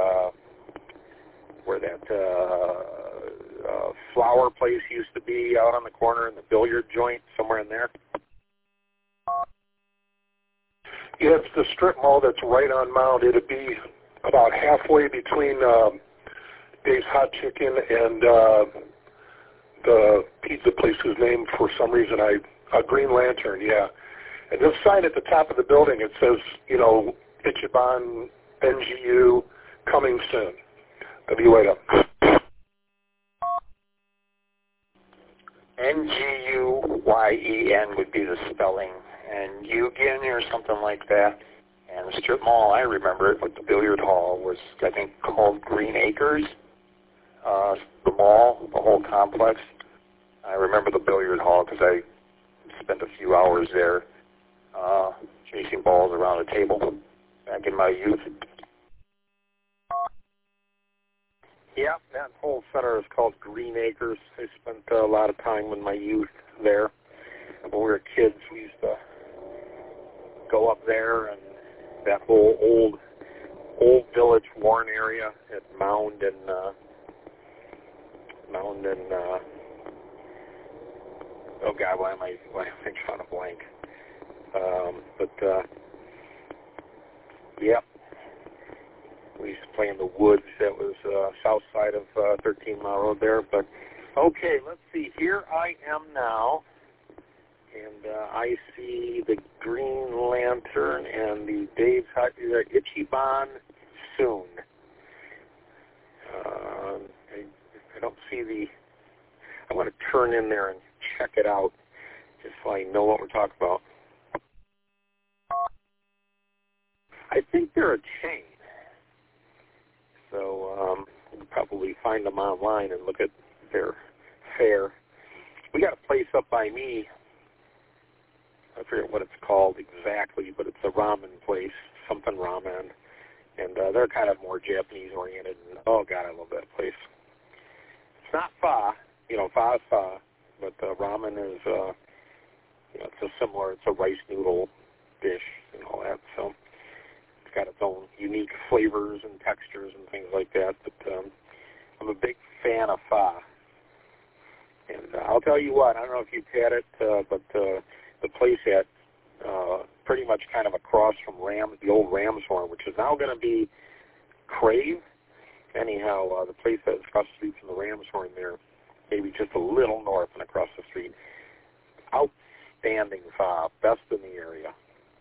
that flower place used to be out on the corner, in the billiard joint, somewhere in there. Yeah, it's the strip mall that's right on Mound. It'd be about halfway between Dave's Hot Chicken and the pizza place whose name, for some reason, Green Lantern, yeah. And this sign at the top of the building, it says, Ichiban, NGU, coming soon. I'll be right up. NGUYEN would be the spelling, and Eugen or something like that. And the strip mall, I remember it, with the billiard hall, was, I think, called Green Acres. The mall, the whole complex. I remember the billiard hall because I spent a few hours there chasing balls around a table back in my youth. Yeah, that whole center is called Green Acres. I spent a lot of time in my youth there. When we were kids, we used to go up there, and that whole old Village Warren area at Mound and oh God, why am I drawing a blank? Yep. We used to play in the woods. That was south side of 13 Mile Road there. But okay, let's see. Here I am now, and I see the Green Lantern and the Dave's Hot Ichiban soon. I don't see the. I want to turn in there and check it out, just so I know what we're talking about. I think they're a chain. So you can probably find them online and look at their fare. We got a place up by me. I forget what it's called exactly, but it's a ramen place, something ramen. And they're kind of more Japanese-oriented. And, oh, God, I love that place. It's not pho. Pho is pho. But ramen is, it's a rice noodle dish and all that. So it's got its own unique flavors and textures and things like that. But I'm a big fan of pho. And I'll tell you what, I don't know if you've had it, but the place at pretty much kind of across from the old Ramshorn, which is now going to be Crave. Anyhow, the place that's across the street from the Ramshorn there, maybe just a little north and across the street. Outstanding pho, best in the area.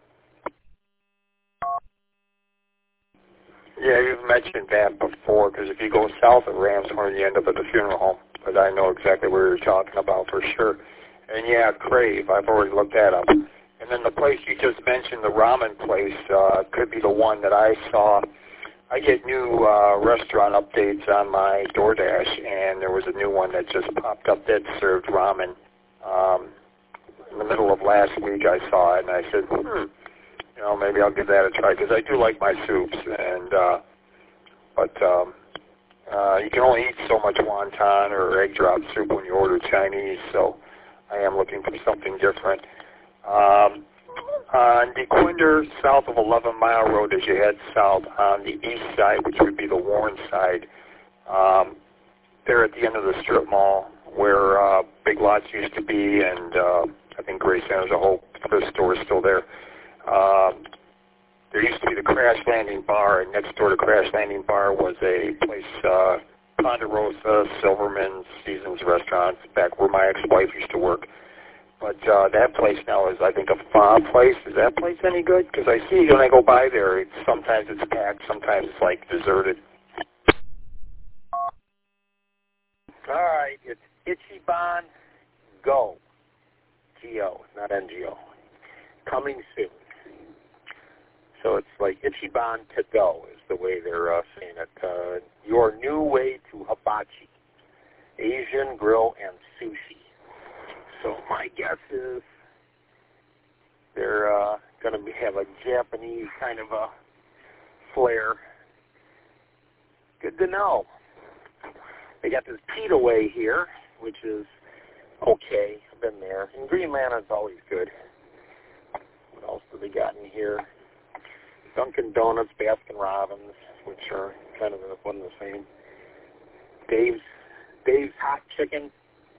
Yeah, you've mentioned that before, because if you go south of Ramshorn, you end up at the funeral home. But I know exactly what you're talking about for sure. And yeah, Crave, I've already looked that up. And then the place you just mentioned, the ramen place, could be the one that I saw. I get new restaurant updates on my DoorDash, and there was a new one that just popped up that served ramen. In the middle of last week, I saw it, and I said, maybe I'll give that a try, because I do like my soups. And but you can only eat so much wonton or egg drop soup when you order Chinese, so I am looking for something different. On DeQuinder, south of 11 Mile Road, as you head south on the east side, which would be the Warren side, there at the end of the strip mall where Big Lots used to be, and I think Gray Center's a whole thrift store is still there. There used to be the Crash Landing Bar, and next door to Crash Landing Bar was a place, Ponderosa, Silverman, Seasons Restaurants, back where my ex-wife used to work. But that place now is, I think, a pho place. Is that place any good? Because I see when I go by there, sometimes it's packed, sometimes it's like deserted. All right, it's Ichiban Go. G-O, not N-G-O. Coming soon. So it's like Ichiban to go is the way they're saying it. Your new way to hibachi, Asian grill and sushi. So my guess is they're going to have a Japanese kind of a flair. Good to know. They got this Pita Way here, which is okay. I've been there. And Green Lantern's always good. What else do they got in here? Dunkin' Donuts, Baskin Robbins, which are kind of one and the same. Dave's Hot Chicken.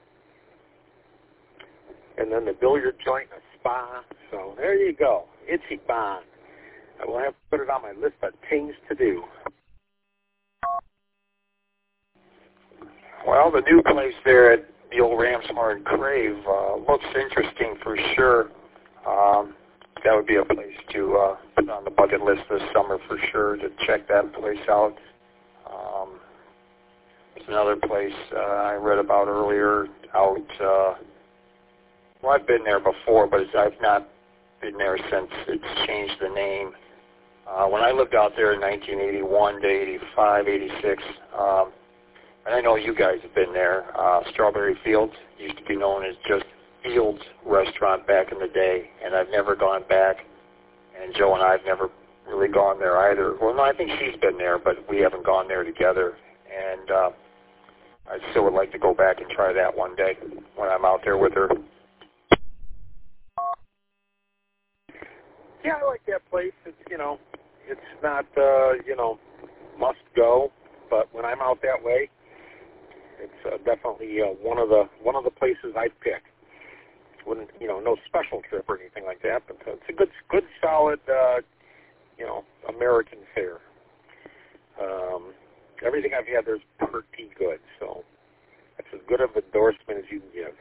And then the billiard joint and a spa. So there you go. Ichiban. I will have to put it on my list of things to do. Well, the new place there at the old Ram's Horn Crave looks interesting for sure. That would be a place to put on the bucket list this summer for sure, to check that place out. There's another place I read about earlier out, well, I've been there before, but I've not been there since it's changed the name. When I lived out there in 1981 to 85, 86, and I know you guys have been there, Strawberry Fields used to be known as just Fields Restaurant back in the day, and I've never gone back, and Joe and I have never really gone there either. Well, no, I think she's been there, but we haven't gone there together, and I still would like to go back and try that one day when I'm out there with her. Yeah, I like that place. It's, it's not, must go, but when I'm out that way, it's definitely one of the places I'd pick. Wouldn't, no special trip or anything like that, but it's a good solid, American fare. Everything I've had there's pretty good, so that's as good of endorsement as you can give.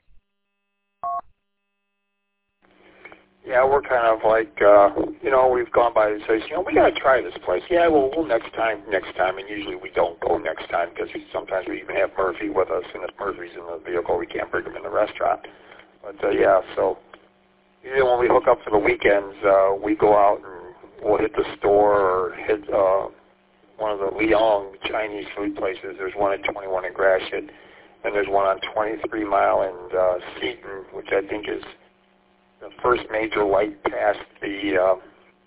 Yeah, we're kind of like, we've gone by and says, we got to try this place. Yeah, well, next time, and usually we don't go next time because sometimes we even have Murphy with us, and if Murphy's in the vehicle, we can't bring him in the restaurant. But, yeah, so usually when we hook up for the weekends, we go out and we'll hit the store or hit one of the Liang Chinese food places. There's one at 21 in Gratiot, and there's one on 23 Mile in Seaton, which I think is the first major light past the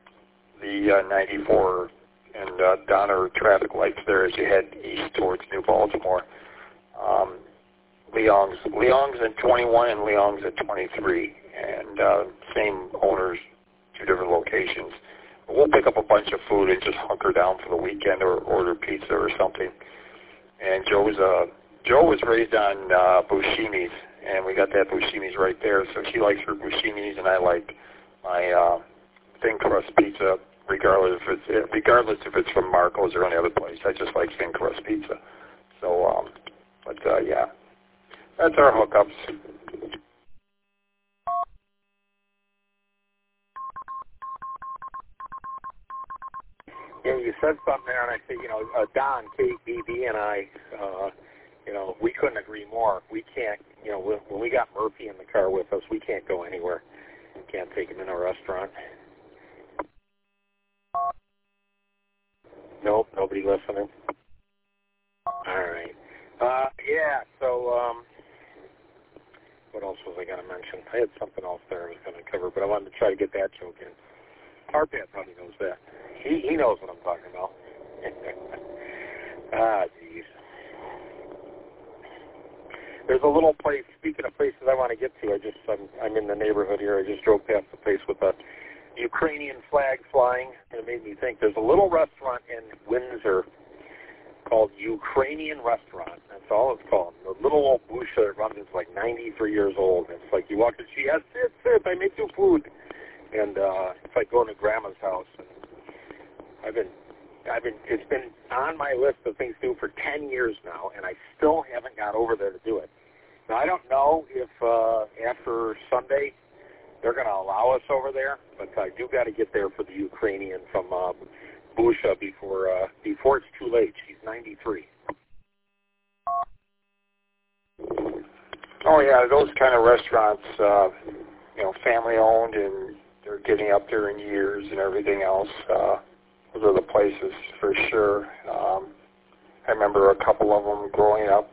94 and Donner traffic lights there as you head east towards New Baltimore. Liang's at 21 and Liang's at 23, and same owners, two different locations. We'll pick up a bunch of food and just hunker down for the weekend or order pizza or something. And Joe was raised on Buscemi's, and we got that Buscemi's right there. So she likes her Buscemi's, and I like my thin crust pizza, regardless if it's from Marco's or any other place. I just like thin crust pizza. So, yeah, that's our hookups. Yeah, you said something there, and I said, Don, KBB, and I, we couldn't agree more. We can't, when we got Murphy in the car with us, we can't go anywhere. We can't take him in a restaurant. Nope, nobody listening. All right. Yeah, so, what else was I going to mention? I had something else there I was going to cover, but I wanted to try to get that joke in. Harpat probably knows that. He knows what I'm talking about. Geez. There's a little place, speaking of places I want to get to, I'm in the neighborhood here. I just drove past the place with the Ukrainian flag flying, and it made me think. There's a little restaurant in Windsor called Ukrainian Restaurant. That's all it's called. The little old busha that runs is like 93 years old. And it's like you walk in, she has, sit, I make you food. And it's like going to Grandma's house. And it's been on my list of things to do for 10 years now, and I still haven't got over there to do it. Now, I don't know if after Sunday they're going to allow us over there, but I do got to get there for the Ukrainian from Busha before it's too late. She's 93. Oh yeah, those kind of restaurants, family owned, and they're getting up there in years and everything else. Those are the places for sure. I remember a couple of them growing up.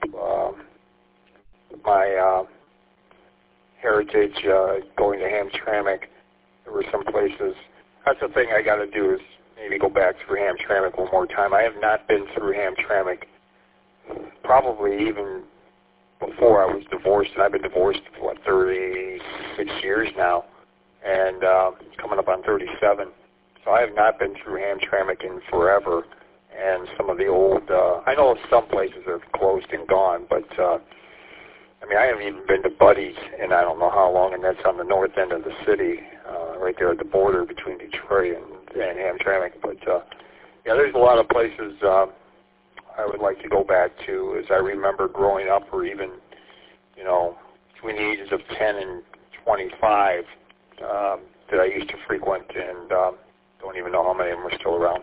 My heritage, going to Hamtramck, there were some places. That's the thing I got to do is maybe go back through Hamtramck one more time. I have not been through Hamtramck probably even before I was divorced, and I've been divorced for 36 years now, and coming up on 37. So I have not been through Hamtramck in forever, and some of the old, I know some places have closed and gone, but I haven't even been to Buddy's in I don't know how long, and that's on the north end of the city, right there at the border between Detroit and Hamtramck. But there's a lot of places I would like to go back to, as I remember growing up, or even, between the ages of 10 and 25 that I used to frequent, and don't even know how many of them are still around.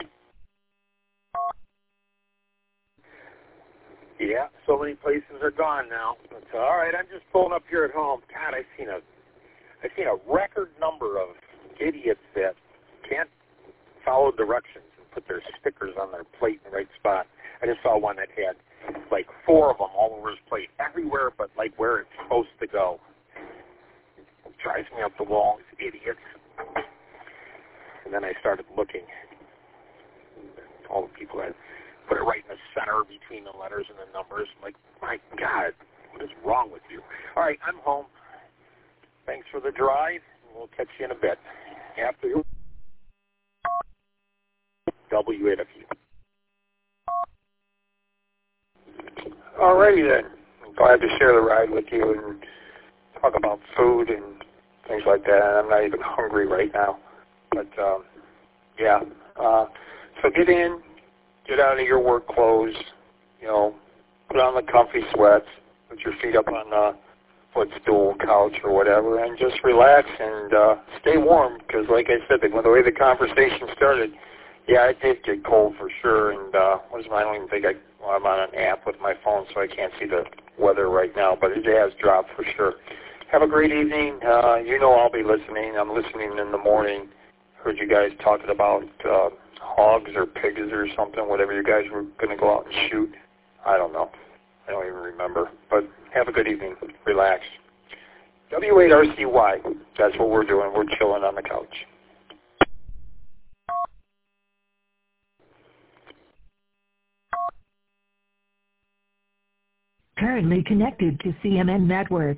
Yeah, so many places are gone now. But, all right, I'm just pulling up here at home. God, I've seen a record number of idiots that can't follow directions and put their stickers on their plate in the right spot. I just saw one that had like 4 of them all over his plate, everywhere but like where it's supposed to go. It drives me up the wall, these idiots. And then I started looking. All the people that put it right in the center between the letters and the numbers. I'm like, my God, what is wrong with you? All right, I'm home. Thanks for the drive. We'll catch you in a bit. After you. W8FU. Alrighty then. I'm glad to share the ride with you and talk about food and things like that. I'm not even hungry right now. But, so get in, get out of your work clothes, put on the comfy sweats, put your feet up on the footstool, couch, or whatever, and just relax and stay warm, because like I said, the way the conversation started, it did get cold for sure, and I don't even think I'm on an app with my phone, so I can't see the weather right now, but it has dropped for sure. Have a great evening. I'll be listening. I'm listening in the morning. Heard you guys talking about hogs or pigs or something, whatever you guys were going to go out and shoot. I don't know. I don't even remember. But have a good evening. Relax. W8RCY. That's what we're doing. We're chilling on the couch. Currently connected to CMN Network.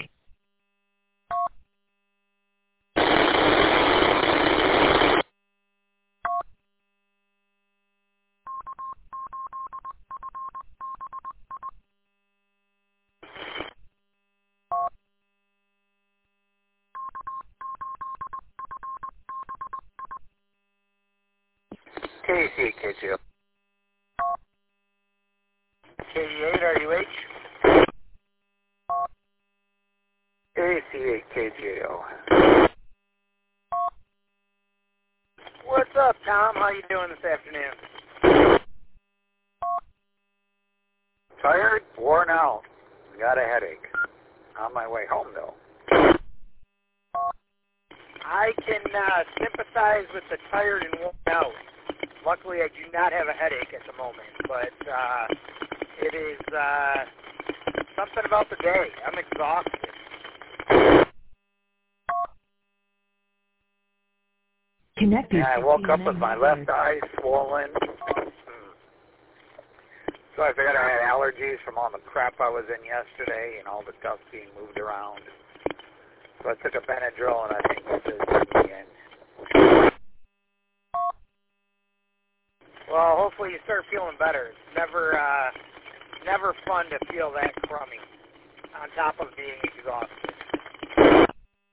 KC8KGO. KG8RUH. KC8KGO. What's up, Tom? How you doing this afternoon? Tired, worn out, got a headache. On my way home, though. I can sympathize with the tired and worn out. Luckily, I do not have a headache at the moment, but it is something about the day. I'm exhausted. Connected. I woke up with my left eye swollen. So I figured I had allergies from all the crap I was in yesterday and all the dust being moved around. So I took a Benadryl, and I think this is the end. Well, hopefully you start feeling better. It's never fun to feel that crummy on top of being exhausted.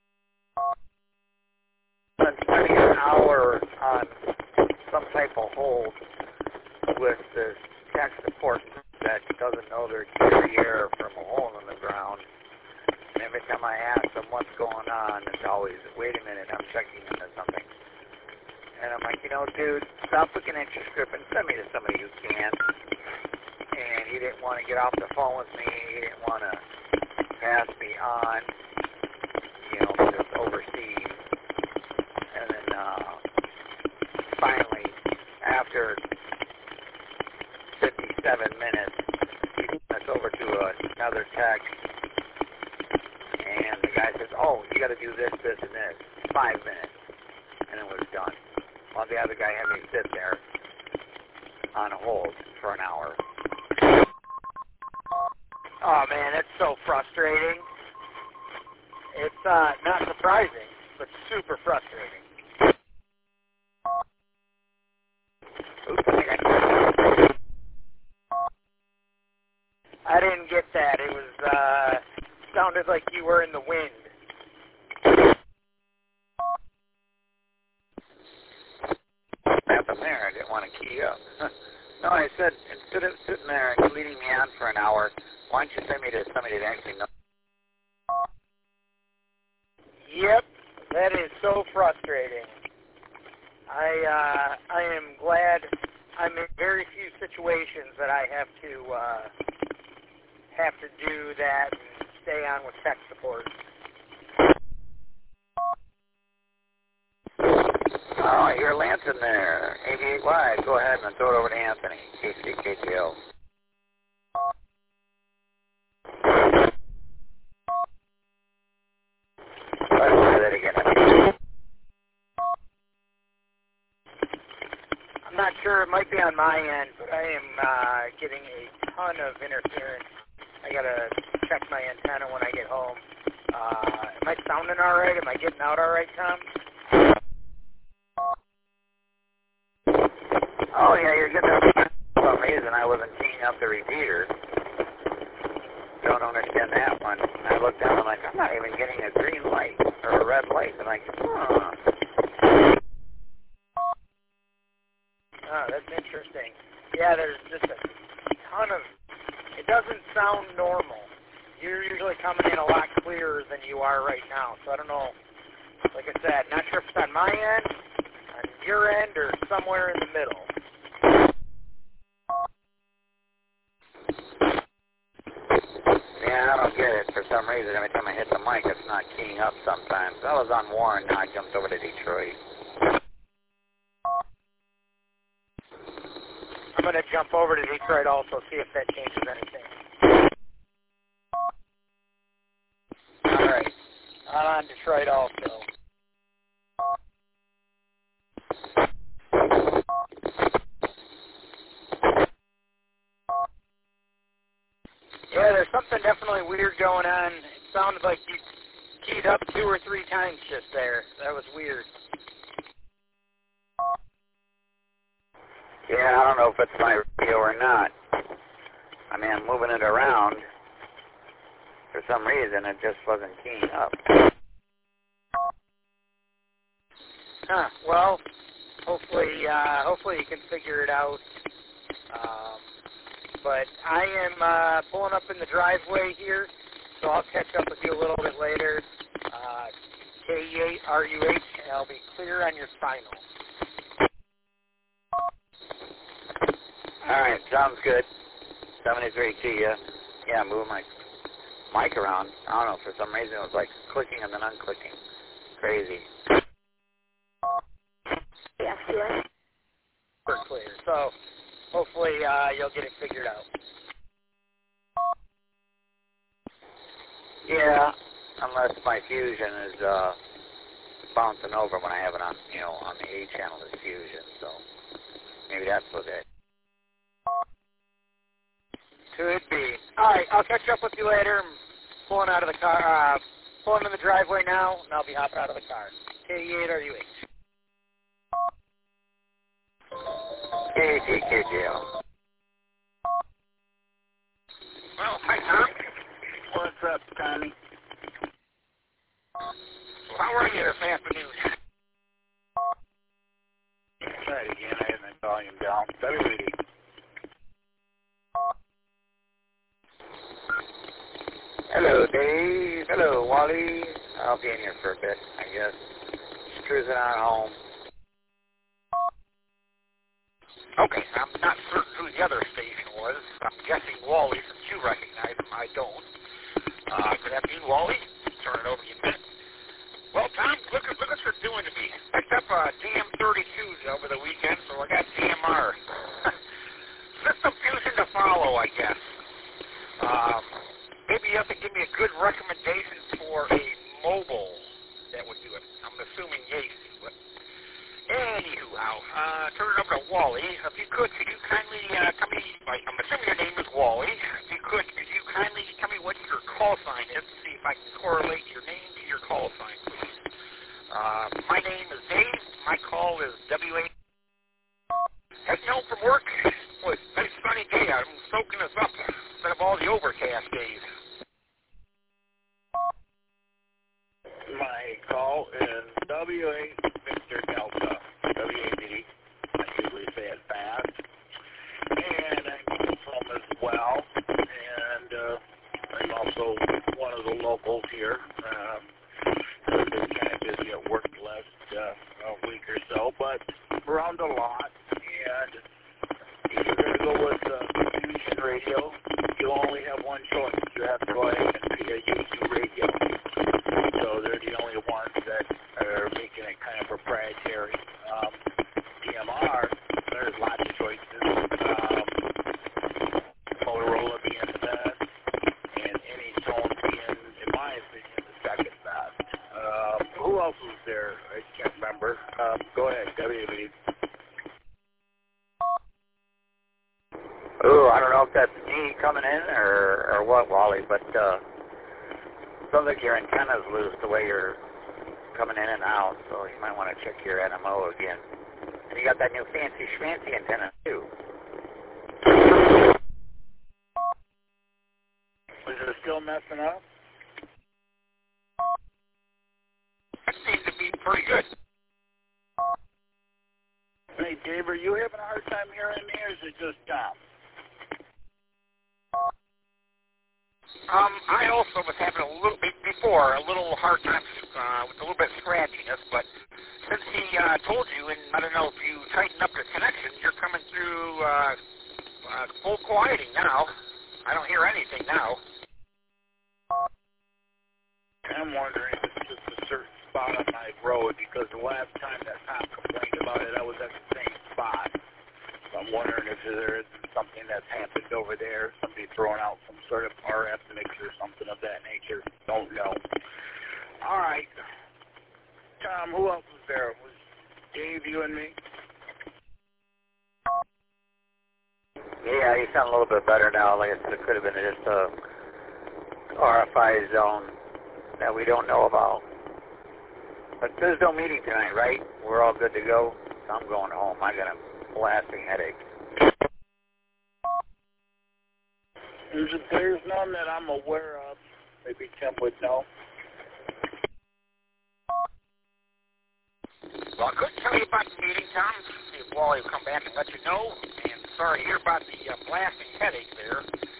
I'm spending an hour on some type of hold with this tech support that doesn't know their derriere from a hole in the ground. And every time I ask them what's going on, it's always, wait a minute, I'm checking into something. And I'm like, dude, stop looking at your script and send me to somebody who can. And he didn't want to get off the phone with me. He didn't want to pass me on, because overseas. And then finally, after 57 minutes, he sent us over to another tech. And the guy says, oh, you got to do this, this, and this. 5 minutes. And it was done. While the other guy had me sit there on hold for an hour. Oh, man, that's so frustrating. It's not surprising, but super frustrating. I didn't get that. It was, sounded like you were in the wind. Happened there. I didn't want to key up. No, I said, instead of sitting there and leading me on for an hour, why don't you send me to somebody that actually knows? Yep, that is so frustrating. I am glad I'm in very few situations that I have to do that and stay on with tech support. Oh, I hear Lance in there. 88 wide. Go ahead and throw it over to Anthony. KCKTO. Let's try that again. I'm not sure. It might be on my end, but I am getting a ton of interference. I got to check my antenna when I get home. Am I sounding all right? Am I getting out all right, Tom? Oh, yeah, you're getting out. For some reason, I wasn't keying up the repeater. Don't understand that one. I looked down, I'm like, I'm not even getting a green light or a red light. I'm like, huh. Oh, that's interesting. Yeah, there's just a ton of... It doesn't sound normal. You're usually coming in a lot clearer than you are right now. So I don't know. Like I said, not sure if it's on my end, on your end, or somewhere in the middle. Yeah, I don't get it. For some reason, every time I hit the mic, it's not keying up sometimes. I was on Warren, now I jumped over to Detroit. I'm going to jump over to Detroit also, see if that changes anything. All right. I'm on Detroit also. Yeah, there's something definitely weird going on. It sounded like you keyed up 2 or 3 times just there. That was weird. Yeah, I don't know if it's my radio or not. I mean, I'm moving it around. For some reason, it just wasn't keying up. Huh. Well, hopefully you can figure it out. But I am pulling up in the driveway here, so I'll catch up with you a little bit later. KE8RUH, and I'll be clear on your final. All right, sounds good. 73 to you. Yeah, moving my mic around. I don't know, for some reason it was like clicking and then unclicking. Crazy. Yes, you are. Super clear. So hopefully you'll get it figured out. Yeah, unless my fusion is bouncing over when I have it on, on the A channel is fusion. So maybe that's what it. Could be. All right, I'll catch up with you later. I'm pulling out of the car, pulling in the driveway now, and I'll be hopping out of the car. KE8RUH. KTKJL. Well, hi, Tom. What's up, Tommy? How are you this afternoon? Try it again. I had my volume down. WD. Dave. Hello, Wally. I'll be in here for a bit, I guess. Just cruising on home. Okay, I'm not certain who the other station was. I'm guessing Wally, since you recognize him. I don't. Good afternoon, Wally. Turn it over to you in a minute. Well, Tom, look what you're doing to me. Picked up DM32s over the weekend, so I got DMR. System fusion to follow, I guess. Maybe you have to give me a good recommendation for a mobile that would do it. I'm assuming Yates, but anyhow, turn it over to Wally. If you could you kindly tell me, I'm assuming your name is Wally. If you could you kindly tell me what your call sign is to see if I can correlate your name to your call sign, please. My name is Dave. My call is WA. Heading home from work. Boy, it's a nice sunny day. I'm soaking us up instead of all the overcast days. My call is WA Victor Delta. WAD. I usually say it fast. And I'm home as well. And I'm also one of the locals here. I've been kind of busy at work the last a week or so, but around a lot. And if you're going to go with Fusion Radio, you only have one choice. You have to go ahead and be a U2 Radio. So they're the only ones that are making it kind of proprietary. DMR, there's lots of choices. Motorola being the best, and Anytone being, in my opinion, the second best. Who else was there? I can't remember. Go ahead, WB. Oh, I don't know if that's me coming in or what, Wally, but sounds like your antenna's loose the way you're coming in and out, so you might want to check your NMO again. And you got that new fancy schmancy antenna, too. Is it still messing up? That seems to be pretty good. Hey, Dave, are you having a hard time hearing me, or is it just Tom? I also was having a little hard time with a little bit of scratchiness, but since he told you, and I don't know if you tightened up the connection, you're coming through full quieting now. I don't hear anything now. I'm wondering if it's just a certain spot on my road, because the last time that Tom complained about it, I was at the same spot. So I'm wondering if there is something that's happened over there, somebody throwing out some sort of RF mix or something of that nature. Don't know. All right. Tom, who else was there? Was Dave, you and me? Yeah, you sound a little bit better now. Like I said, it could have been just a RFI zone that we don't know about. But there's no meeting tonight, right? We're all good to go. So I'm going home. I got a blasting headache. There's none that I'm aware of. Maybe Tim would know. Well, I couldn't tell you about the meeting, Tom. See if Wally will come back and let you know. And sorry to hear about the blasting headache there.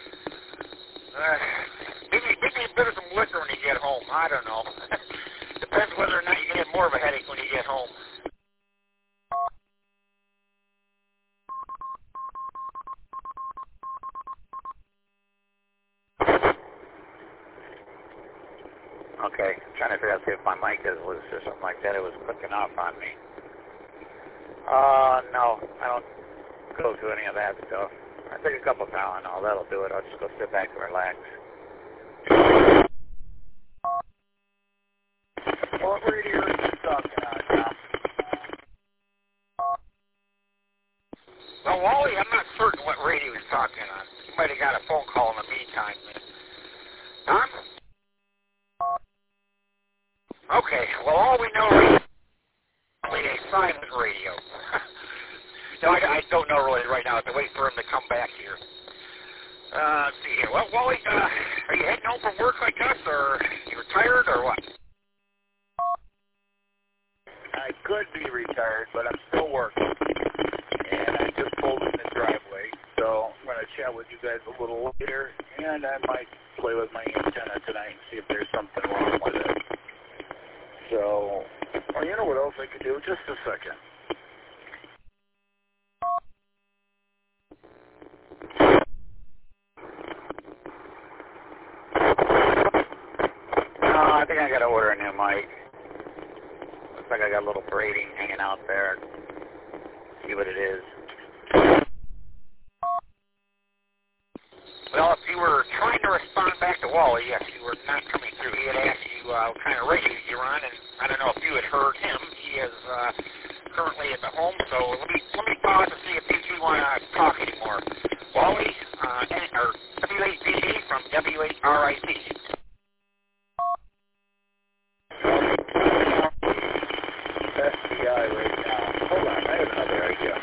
Maybe a bit of some liquor when you get home. I don't know. Depends whether or not you can have more of a headache when you get home. Okay, I'm trying to figure out if my mic is loose or something like that. It was clicking off on me. No, I don't go through any of that stuff. I take a couple Tylenol, that'll do it. I'll just go sit back and relax. What radio are you talking on, Tom? Well, Wally, I'm not certain what radio he's talking on. You might have got a phone call in the meantime. Tom? Okay, well, all we know is a silent radio. No, I don't know really right now. I have to wait for him to come back here. Let's see here. Well, Wally, are you heading home from work like us, or you retired, or what? I could be retired, but I'm still working. And I just pulled in the driveway, so I'm going to chat with you guys a little later, and I might play with my antenna tonight and see if there's something wrong with it. So, well, you know what else I could do? Just a second. I think I got to order a new mic. Looks like I got a little braiding hanging out there. See what it is. Well, if you were trying to respond back to Wally, yes, you were not coming through. He had asked you what kind of radio you're on, and I don't know if you had heard him. He is currently at the home, so let me pause to see if you two want to talk anymore. Wally, or W8PD from W8RIC. FBI right now. Hold on, I have another idea.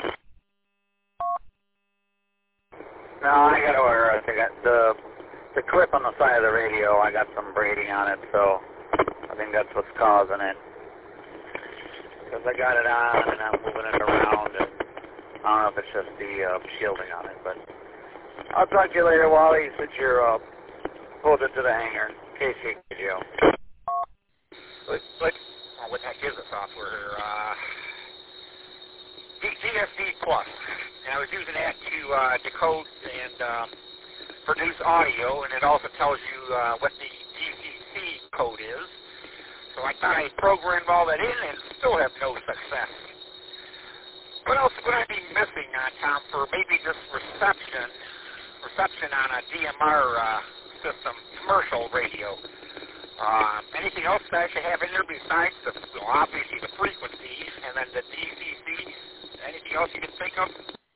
No, I got to order. I think the clip on the side of the radio, I got some braiding on it, so I think that's what's causing it. Because I got it on and I'm moving it around, and I don't know if it's just the shielding on it, but I'll talk to you later, Wally, since you're pulled it to the hanger. KCKGO. What the heck is the software? DSD Plus. And I was using that to decode and produce audio, and it also tells you what the DCC code is. So I thought I programmed all that in and still have no success. What else would I be missing, Tom, for maybe this reception on a DMR system, commercial radio? Anything else that I should have in there besides obviously the frequencies and then the DCC? Anything else you can think of?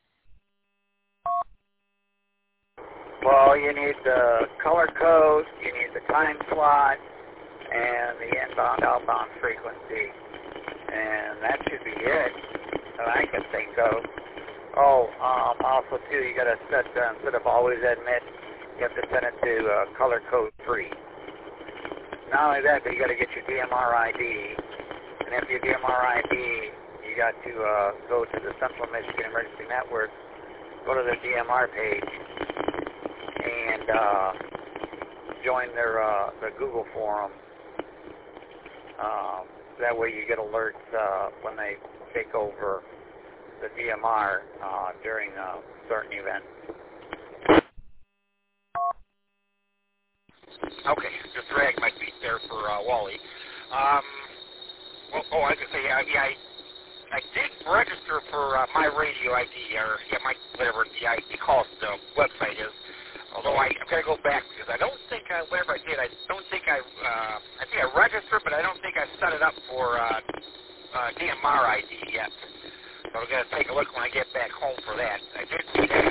Well, you need the color code, you need the time slot, and the inbound-outbound frequency. And that should be it that I can think of. Oh, also, too, you got to set, instead of always admit, you have to set it to color code 3. Not only that, but you got to get your DMR ID. And if your DMR ID, you got to go to the Central Michigan Emergency Network, go to their DMR page, and join their Google forum. That way you get alerts when they take over the DMR during certain events. Okay, just drag my feet there for Wally. I was going to say, I did register for my radio ID, or whatever the ID calls the website is. Although I've got to go back because I don't think whatever I did, I think I registered, but I don't think I set it up for DMR ID yet. So I'm going to take a look when I get back home for that. I did do that.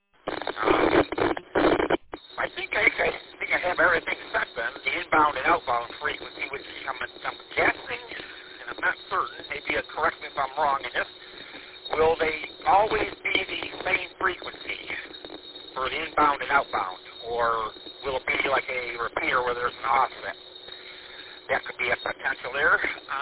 I think I have everything set then, the inbound and outbound frequency, which I'm guessing, and I'm not certain, maybe correct me if I'm wrong in this, will they always be the same frequency for the inbound and outbound, or will it be like a repeater where there's an offset? That could be a potential there.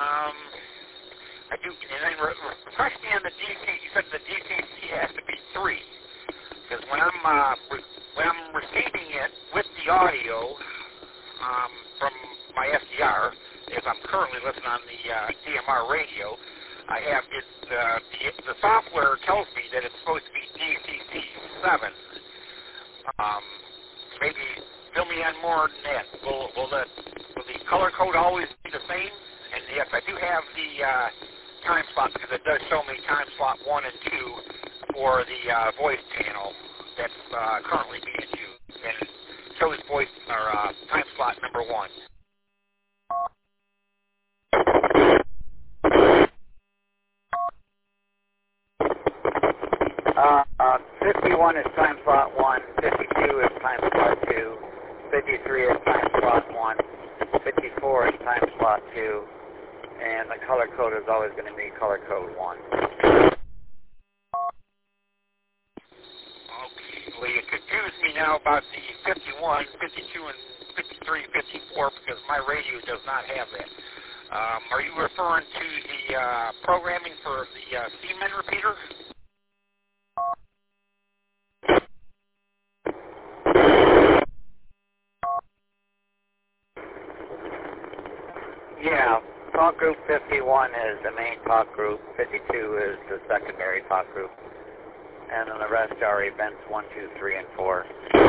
I do, and then refresh me on the DC, you said the DCC has to be 3, because when I'm receiving it with the audio from my SDR, as I'm currently listening on the DMR radio, I have the software tells me that it's supposed to be DCC 7. Maybe fill me on more than that. Will the color code always be the same? And yes, I do have the time slot because it does show me time slot 1 and 2 for the voice channel that's currently being used, and shows voice or time slot number 1. 51 is time slot 1, 52 is time slot 2, 53 is time slot 1, 54 is time slot 2, and the color code is always going to be color code 1. Well, you confused me now about the 51, 52, and 53, 54 because my radio does not have that. Are you referring to the programming for the Siemens repeater? Yeah, talk group 51 is the main talk group, 52 is the secondary talk group, and then the rest are events 1, 2, 3, and 4.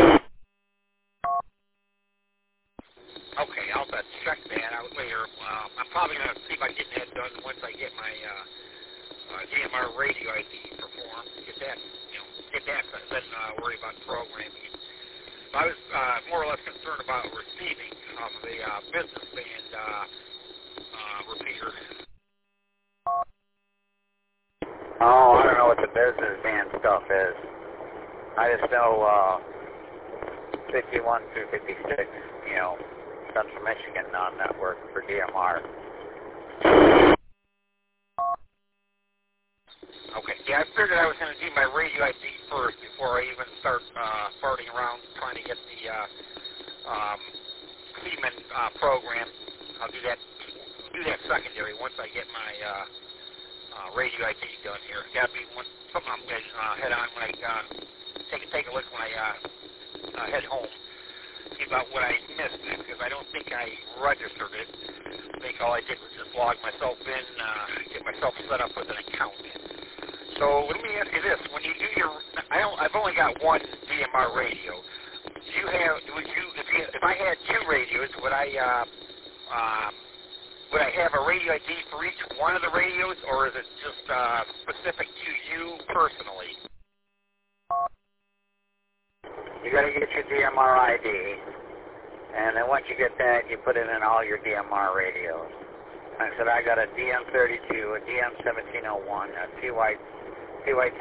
Okay, I'll check that out later. I'm probably going to see if I get that done once I get my DMR radio ID performed. Get that, then worry about programming. I was more or less concerned about receiving off of the business band repeater. Oh, I don't know what the business band stuff is. I just know 51 through 56, Central Michigan network for DMR. Okay, yeah, I figured I was going to do my radio ID first before I even start farting around trying to get the Seaman program. I'll do that secondary once I get my radio ID done here. Got to be something I'm going to head on when I take a look when I head home. See about what I missed, because I don't think I registered it. I think all I did was just log myself in, get myself set up with an account. So let me ask you this: when you do I've only got one DMR radio. If I had two radios, would I have a radio ID for each one of the radios, or is it just specific to you personally? You got to get your DMR ID, and then once you get that, you put it in all your DMR radios. I said I got a DM32, a DM1701, a PYT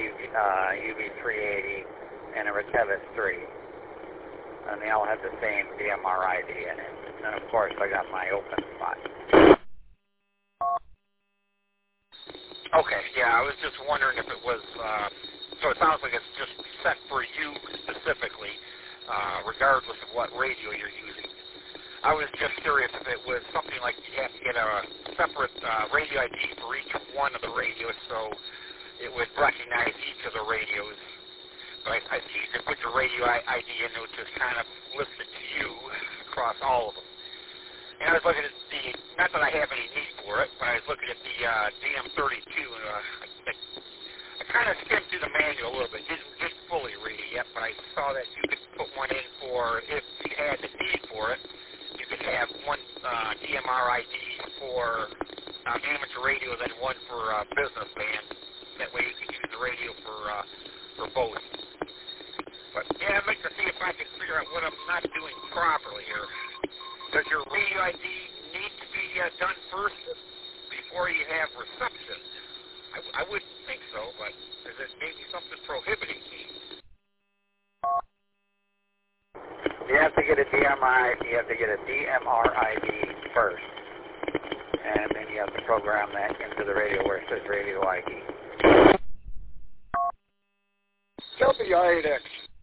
UB380, and a Retevis 3. And they all have the same DMR ID in it. And of course, I got my open spot. Okay, yeah, I was just wondering if it was, so it sounds like it's just set for you specifically, regardless of what radio you're using. I was just curious if it was something like you have to get a separate radio ID for each one of the radios, so it would recognize each of the radios. But I see you put your radio ID in, it would just kind of list it to you across all of them. And I was looking at not that I have any need for it, but I was looking at the DM32, and I kind of skimmed through the manual a little bit. Didn't fully read it yet, but I saw that you could put one in for, if you had the need for it, you could have one DMR ID for amateur radio, then one for business band. That way you can use the radio for both. But yeah, I'd like to see if I can figure out what I'm not doing properly here. Does your radio ID need to be done first before you have reception? I wouldn't think so, but is it maybe something prohibiting me? You have to get a DMR ID first, and then you have to program that into the radio where it says radio ID. WI8X.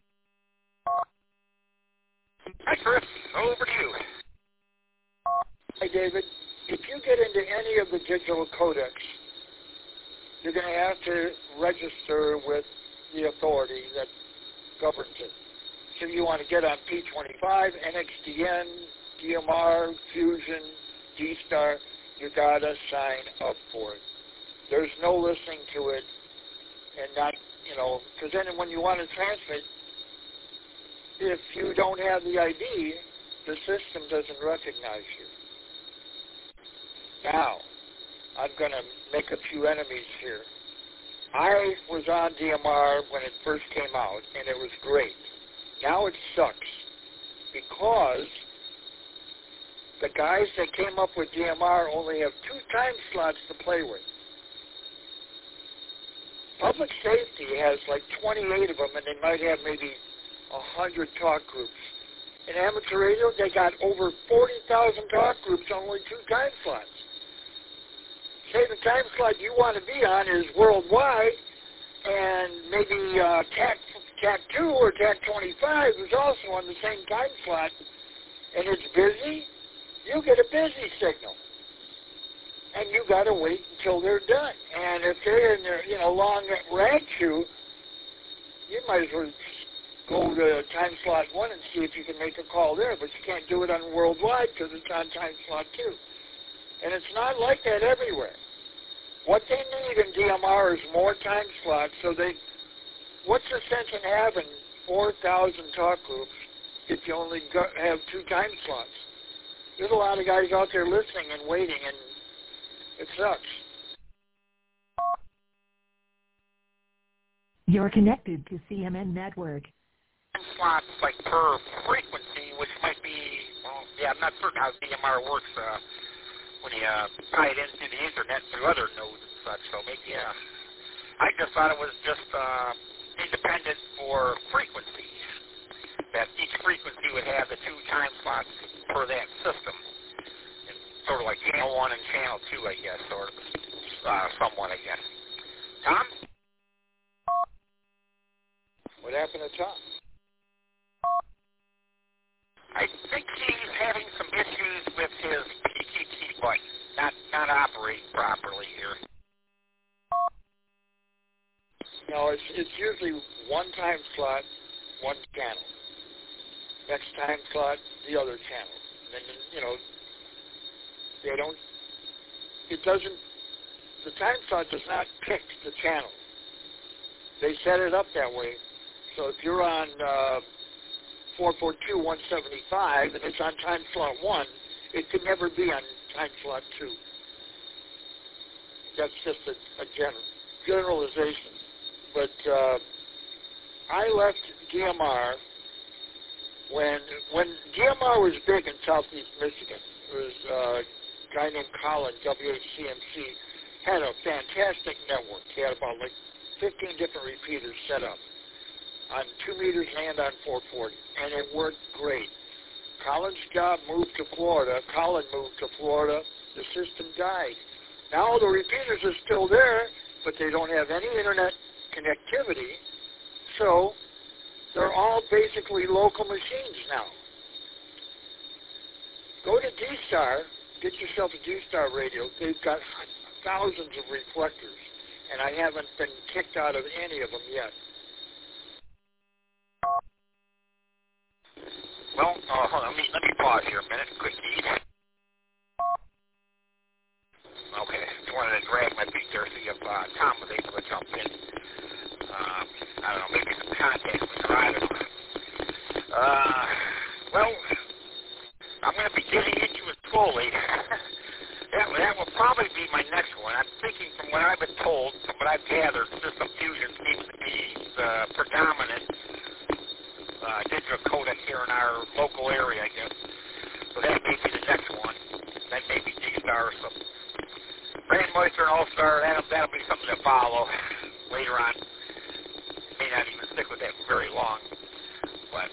Hi, Chris. Over to you. Hi, David. If you get into any of the digital codecs, you're going to have to register with the authority that governs it. So if you want to get on P25, NXDN, DMR, Fusion, D-Star, you got to sign up for it. There's no listening to it and not, because then when you want to transmit, if you don't have the ID, the system doesn't recognize you. Now, I'm going to make a few enemies here. I was on DMR when it first came out, and it was great. Now it sucks because the guys that came up with DMR only have 2 time slots to play with. Public safety has like 28 of them, and they might have maybe 100 talk groups. In amateur radio, they got over 40,000 talk groups, only 2 time slots. Say the time slot you want to be on is worldwide, and maybe TAC 2 or TAC 25 is also on the same time slot, and it's busy, you get a busy signal. And you got to wait until they're done. And if they're in their, long rag queue, you might as well go to time slot 1 and see if you can make a call there, but you can't do it on worldwide because it's on time slot 2. And it's not like that everywhere. What they need in DMR is more time slots, so what's the sense in having 4,000 talk groups if you only have 2 time slots? There's a lot of guys out there listening and waiting, and it sucks. You're connected to CMN Network. Slots like per frequency, which might be, I'm not certain how DMR works when you tie it in through the internet through other nodes and such. So maybe, I just thought it was just independent for frequency, that each frequency would have the 2 time slots per that system. And sort of like channel 1 and channel 2, I guess, or somewhat, I guess. Tom? What happened to Tom? I think he's having some issues with his PTT button, not operating properly here. No, it's usually 1 time slot, 1 channel. Next time slot, the other channel. And then, the time slot does not pick the channel. They set it up that way. So if you're on 442.175 and it's on time slot 1, it could never be on time slot 2. That's just a generalization. But I left DMR when DMR was big in southeast Michigan. There was a guy named Colin, WHCMC, had a fantastic network. He had about 15 different repeaters set up on 2 meters and on 440, and it worked great. Colin's job moved to Florida. Colin moved to Florida. The system died. Now the repeaters are still there, but they don't have any internet connectivity, so they're all basically local machines now. Go to D-Star, get yourself a D-Star radio. They've got thousands of reflectors, and I haven't been kicked out of any of them yet. Well, hold on, let me pause here a minute, quick eat. Okay, just wanted to drag my feet there, see if Tom was able to jump in. I don't know, maybe some context with driving. Well, I'm going to be getting into it slowly. That will probably be my next one. I'm thinking from what I've been told, from what I've gathered, System Fusion seems to be the predominant digital codec here in our local area, I guess. So that may be the next one. That may be D-Star or something. Brand Moister and All-Star, that'll be something to follow later on. May not even stick with that for very long. But,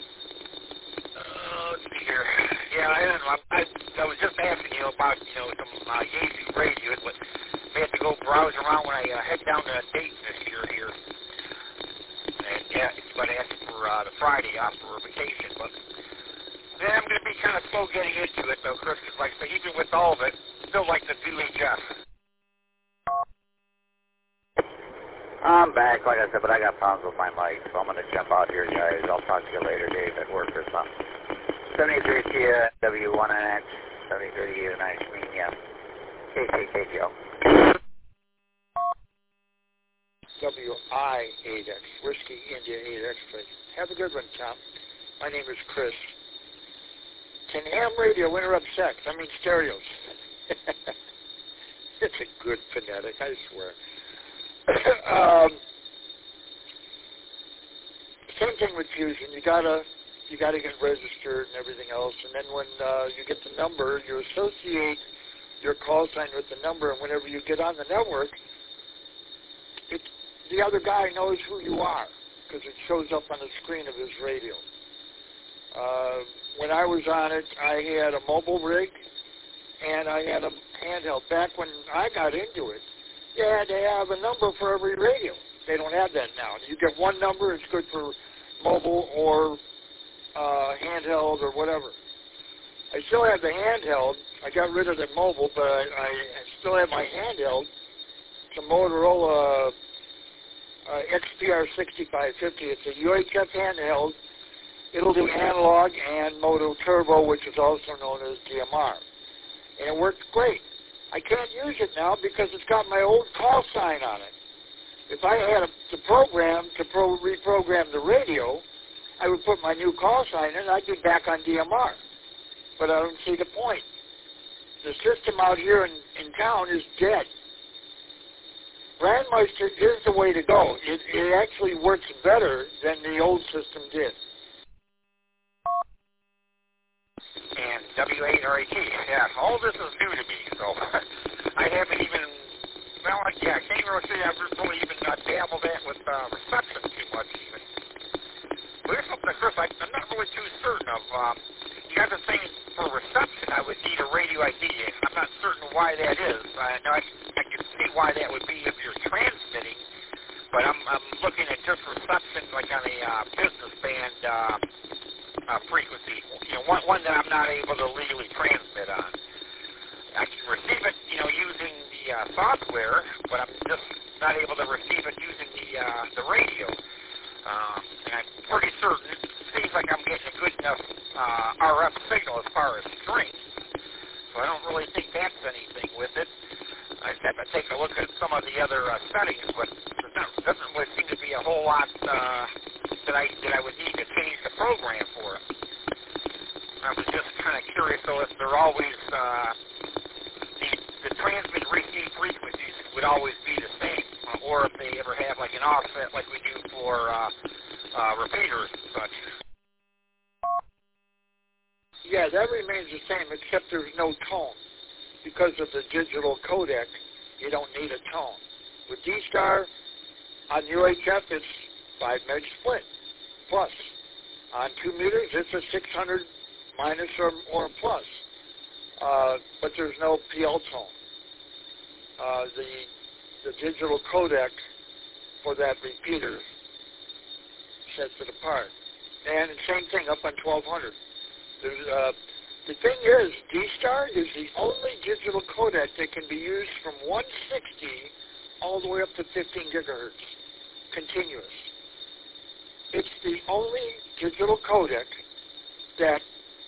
let's see here. Yeah, I don't know. I was just asking you about, some Yaesu radios, but I had to go browse around when I head down to Dayton this year here. And, yeah, but I asked for the Friday off for vacation. But then I'm going to be kind of slow getting into it, though, Chris, because, like I say, even with all of it, still like the VHF. I'm back, like I said, but I got problems with my mic, so I'm going to jump out here, guys. I'll talk to you later, Dave, at work or something. 73 Kia, W1NX, 7030 nice meeting you. KKKGO. WI8X, Whiskey India 8X, please. Have a good one, Tom. My name is Chris. Can ham radio interrupt sex? I mean stereos. It's a good phonetic, I swear. Same thing with Fusion. You gotta get registered and everything else, and then when you get the number, you associate your call sign with the number, and whenever you get on the network, the other guy knows who you are because it shows up on the screen of his radio. When I was on it, I had a mobile rig and I had a handheld. Back when I got into it, you had to have a number for every radio. They don't have that now. You get one number, it's good for mobile or handheld or whatever. I still have the handheld. I got rid of the mobile, but I still have my handheld. It's a Motorola XPR 6550. It's a UHF handheld. It'll do analog and Moto Turbo, which is also known as DMR. and it worked great. I can't use it now because it's got my old call sign on it. If I had to program to reprogram the radio, I would put my new call sign in and I'd be back on DMR. But I don't see the point. The system out here in town is dead. Brandmeister is the way to go. It actually works better than the old system did. And W8RAT, yeah, all this is new to me, so I haven't even, well, yeah, I can't really say I've really even dabbled in with reception too much even. But here's something, Chris, I'm not really too certain of. You guys are saying for reception I would need a radio ID. I'm not certain why that is. I can see why that would be if you're transmitting, but I'm looking at just reception like on a business band frequency, one that I'm not able to legally transmit on. I can receive it, using the software, but I'm just not able to receive it using the radio. And I'm pretty certain it seems like I'm getting a good enough RF signal as far as strength, so I don't really think that's anything with it. I just have to take a look at some of the other settings, but there doesn't really seem to be a whole lot that I would need to change the program for it. I was just kind of curious, though, if they're always the transmit receive frequencies would always be the same, or if they ever have like an offset like we do for repeaters and such. Yeah, that remains the same, except there's no tone. Because of the digital codec, you don't need a tone. With D-Star, on UHF, it's 5 meg split, plus. On 2 meters, it's a 600 minus or plus. But there's no PL tone. The digital codec for that repeater sets it apart. And the same thing up on 1200. The thing is, D-Star is the only digital codec that can be used from 160 all the way up to 15 gigahertz, continuous. It's the only digital codec that,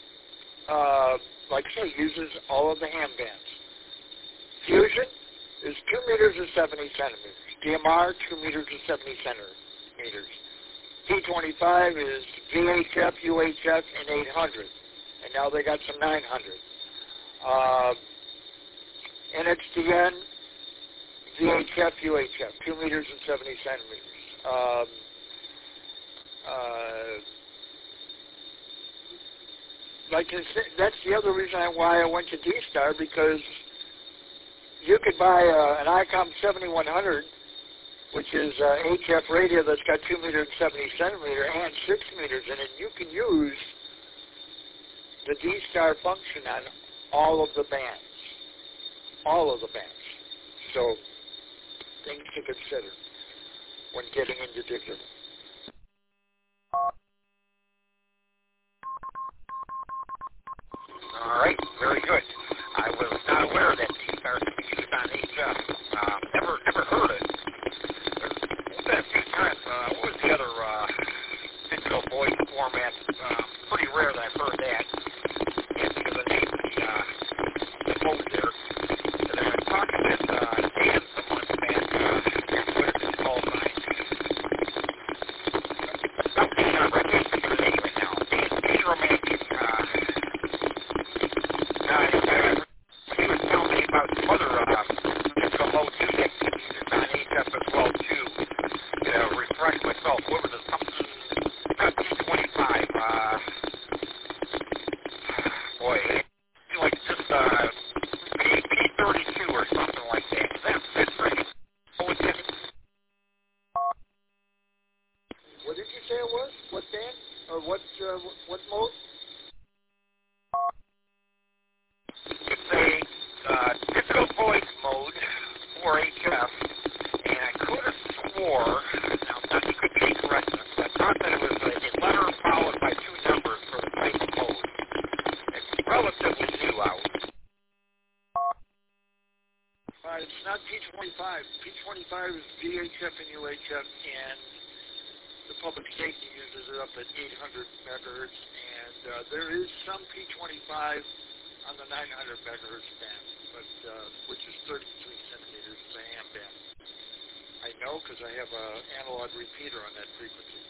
like I say, uses all of the ham bands. Fusion is 2 meters or 70 centimeters. DMR, 2 meters or 70 centimeters. P25 is VHF, UHF, and 800. And now they got some 900. NXDN, VHF, UHF, 2 meters and 70 centimeters. Like I said, that's the other reason why I went to D-Star, because you could buy an ICOM 7100, which is HF radio that's got 2 meters and 70 centimeter and 6 meters in it. You can use the D-Star function on all of the bands. All of the bands. So, things to consider when getting into digital. All right, very good. I was not aware that D-Star could be used on HF. Never heard it. There's been a few times. What was the other digital voice format? Pretty rare that I've heard that. Can't think of the name of the quote there. And then I'm talking with Dan someone at what is it called? I can't think of the name right now. Dan Romantic. He was telling me about some other digital mode too that can be used on HF as well too. Refresh myself. What was it? Something not P25. Boy, like just P32 or something like that. That's pretty. What did you say it was? What band? Or what mode? It's a digital voice mode for HF, and I could have swore, now you could be correct, I thought that it was a letter followed by 2 numbers for the type of mode. It's relatively new out. It's not P25. P25 is VHF and UHF, and the public safety uses it up at 800 megahertz, and there is some P25 on the 900 megahertz band, but which is 33 centimeters, the AM band. I know because I have an analog repeater on that frequency.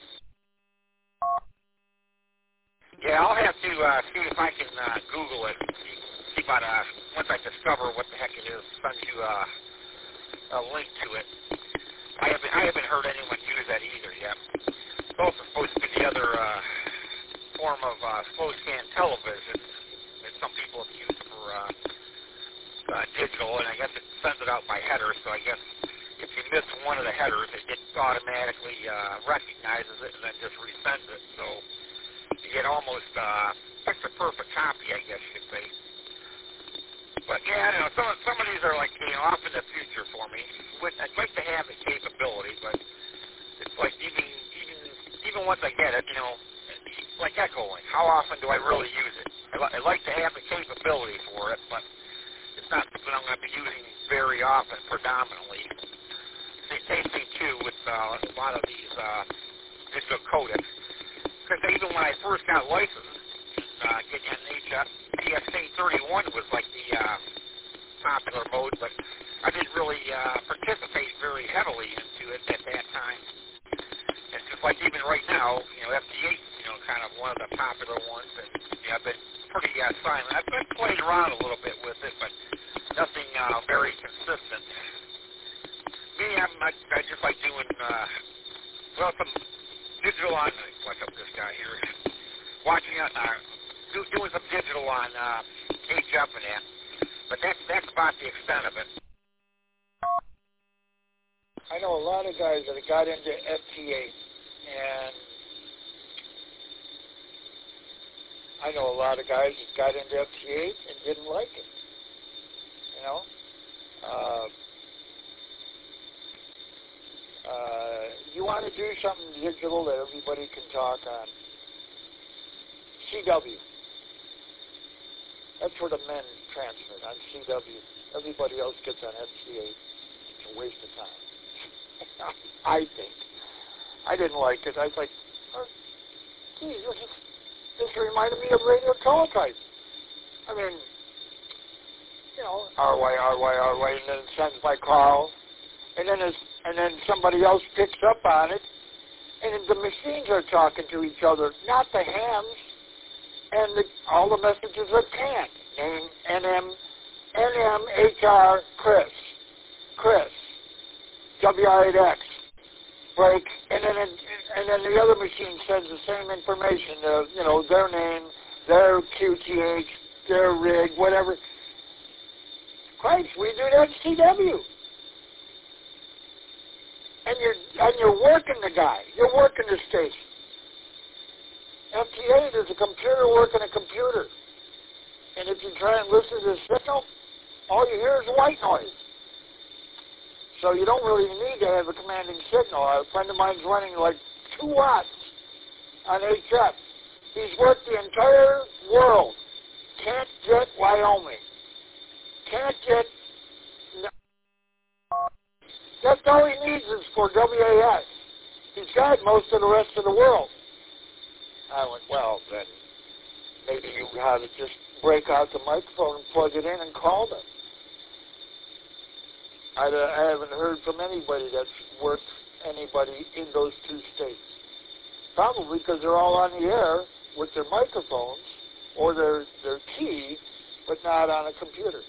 Yeah, I'll have to see if I can Google it. See about once I discover what the heck it is, send you a link to it. I haven't heard anyone use that either yet. It's also supposed to be the other form of slow scan television that some people have used for digital, and I guess it sends it out by header. So I guess if you miss one of the headers, it automatically recognizes it and then just resends it. So you get almost picture perfect copy, I guess you could say. But yeah, I don't know, some of these are like, off in the future for me. I'd like to have the capability, but it's like even once I get it, like Echolink, how often do I really use it? I'd like to have the capability for it, but it's not something I'm going to be using very often, predominantly. Same thing too with a lot of these digital codecs. Because even when I first got licensed, getting an PSK31 was like the popular mode, but I didn't really participate very heavily into it at that time. And just like even right now, FT8, kind of one of the popular ones, and I've been pretty silent. I've been playing around a little bit with it, but nothing very consistent. Me, I just like doing, some digital on, watch up this guy here, watching doing some digital on HF and that, but that's about the extent of it. I know a lot of guys that got into FT8, and I know a lot of guys that got into FT8 and didn't like it. You want to do something digital that everybody can talk on. CW. That's where the men transmit, on CW. Everybody else gets on FT8. It's a waste of time. I think. I didn't like it. I was like, geez, this reminded me of radio teletype. I mean, RY, and then sent by Carl, and then somebody else picks up on it, and the machines are talking to each other, not the hams, and all the messages are canned. Name, NM, HR, Chris, WR8X, break, and then the other machine sends the same information, their name, their QTH, their rig, whatever. Christ, we do that in CW. And you're working the guy. You're working the station. FT8 is a computer working a computer. And if you try and listen to the signal, all you hear is white noise. So you don't really need to have a commanding signal. A friend of mine's running like 2 watts on HF. He's worked the entire world. Can't get Wyoming. Can't get... That's all he needs is for WAS. He's got most of the rest of the world. I went, well, then maybe you have to just break out the microphone and plug it in and call them. I haven't heard from anybody that's worked anybody in those 2 states. Probably because they're all on the air with their microphones or their key, but not on a computer.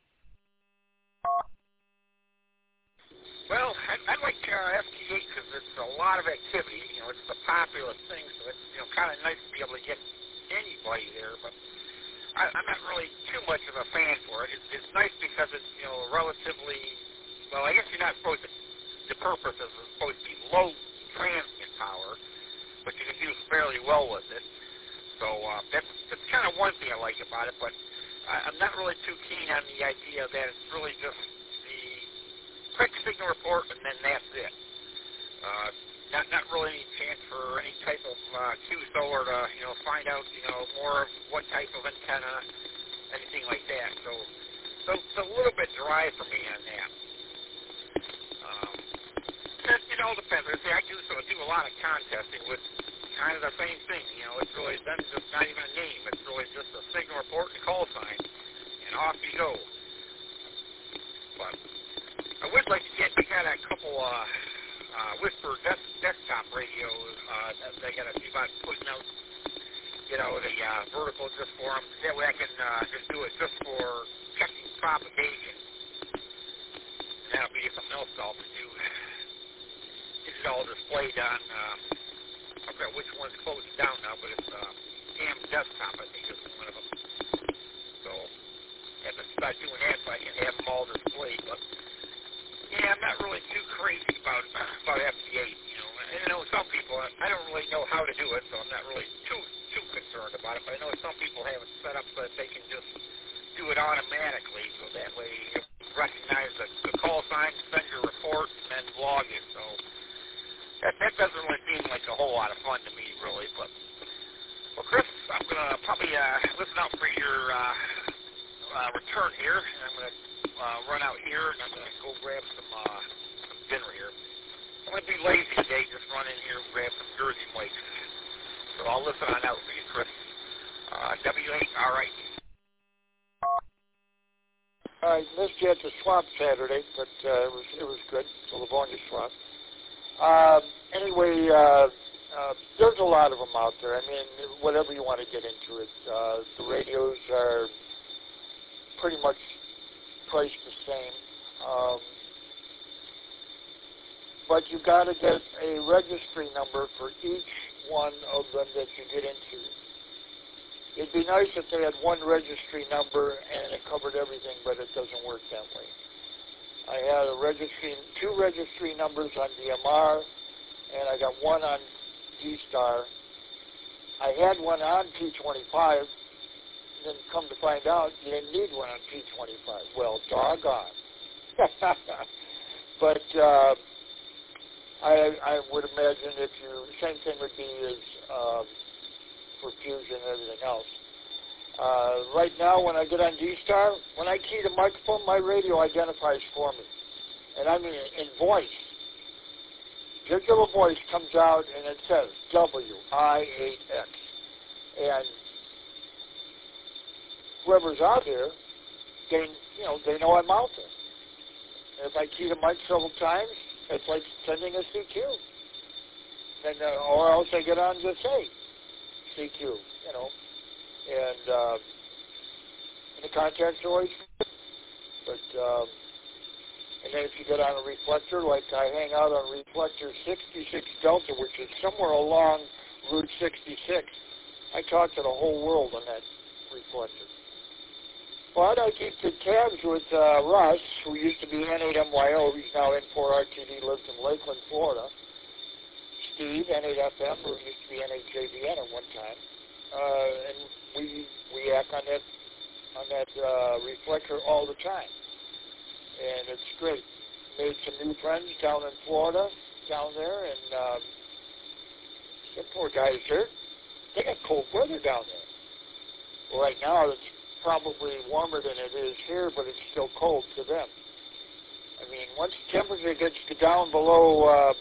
Well, I like FT8 because it's a lot of activity. It's the popular thing, so it's kind of nice to be able to get anybody there. But I'm not really too much of a fan for it. It's nice because it's relatively, well, I guess you're not supposed to. The purpose is supposed to be low transmit power, but you can do fairly well with it. So that's kind of one thing I like about it. But I'm not really too keen on the idea that it's really just quick signal report, and then that's it. Not really any chance for any type of QSO or to find out more of what type of antenna, anything like that. So it's a little bit dry for me on that. It all depends. I do a lot of contesting with kind of the same thing. You know, it's really then just not even a name. It's really just a signal report and a call sign, and off you go. But I would like to get, we got a couple Whisper desktop radios that they got to see about putting out, you know, the vertical just for them. That way I can just do it just for checking propagation. And that'll be something else I'll do. This is all displayed on, I forgot which one's closing down now, but it's AM Desktop, I think is one of them. So, I have to start doing that so I can have them all displayed. But, yeah, I'm not really too crazy about FT8, you know. And I know some people, I don't really know how to do it, so I'm not really too concerned about it. But I know some people have it set up so that they can just do it automatically, so that way you recognize the call sign, send your report, and then log it. So that doesn't really seem like a whole lot of fun to me, really. But well, Chris, I'm gonna probably listen out for your return here, and I'm gonna run out here, and I'm gonna go grab some dinner here. I'm gonna be lazy today, just run in here and grab some Jersey Mike's. So I'll listen on out for you, Chris. W8, all right. I missed you at the swamp Saturday, but it was good. The Livonia swamp. Anyway, there's a lot of them out there. I mean, whatever you want to get into it. The radios are pretty much priced the same. But you got to get a registry number for each one of them that you get into. It'd be nice if they had one registry number and it covered everything, but it doesn't work that way. I had two registry numbers on DMR, and I got one on D-Star. I had one on P25, and then come to find out you didn't need one on P25. Well, doggone. But I would imagine same thing would be as for Fusion and everything else. Right now, when I get on D-Star, when I key the microphone, my radio identifies for me. And I mean in voice. Digital voice comes out and it says WI8X. And whoever's out there, they know I'm out there. And if I key the mic several times, it's like sending a CQ. And, or else I get on to say CQ, you know. And the contact's always good. But, and then if you get on a reflector, like I hang out on reflector 66 Delta, which is somewhere along Route 66, I talk to the whole world on that reflector. But I keep good tabs with Russ, who used to be N8MYO. He's now N4RTD, lives in Lakeland, Florida. Steve, N8FM, who used to be N8JVN at one time. And we act on that reflector all the time. And it's great. Made some new friends down in Florida, down there, and the poor guys there, they got cold weather down there. Well, right now it's probably warmer than it is here, but it's still cold to them. I mean, once the temperature gets down below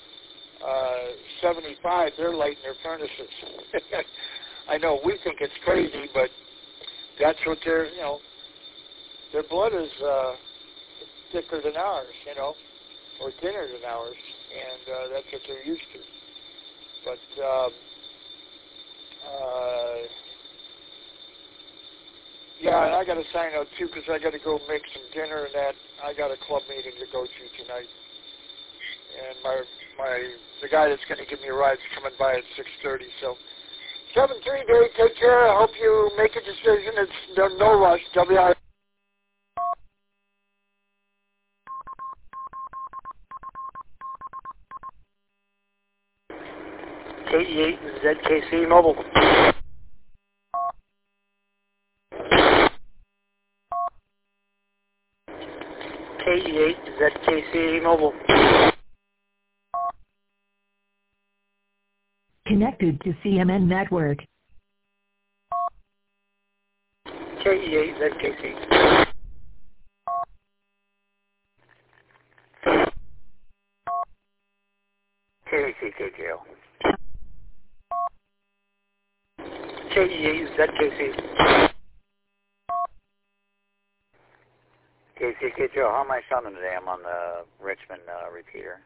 75, they're lighting their furnaces. I know we think it's crazy, but that's what their blood is thicker than ours, or thinner than ours, and that's what they're used to. But yeah, and I got to sign out too because I got to go make some dinner and that. I got a club meeting to go to tonight, and the guy that's going to give me a ride is coming by at 6:30. So 7-3 Dave, take care. I hope you make a decision. It's no rush. WI. KE8 ZKC Mobile. KE8 ZKC Mobile. Connected to CMN Network. KE8 ZKC. KCKJL. KE8ZKC. KCK Joe, how am I sounding today? I'm on the Richmond repeater.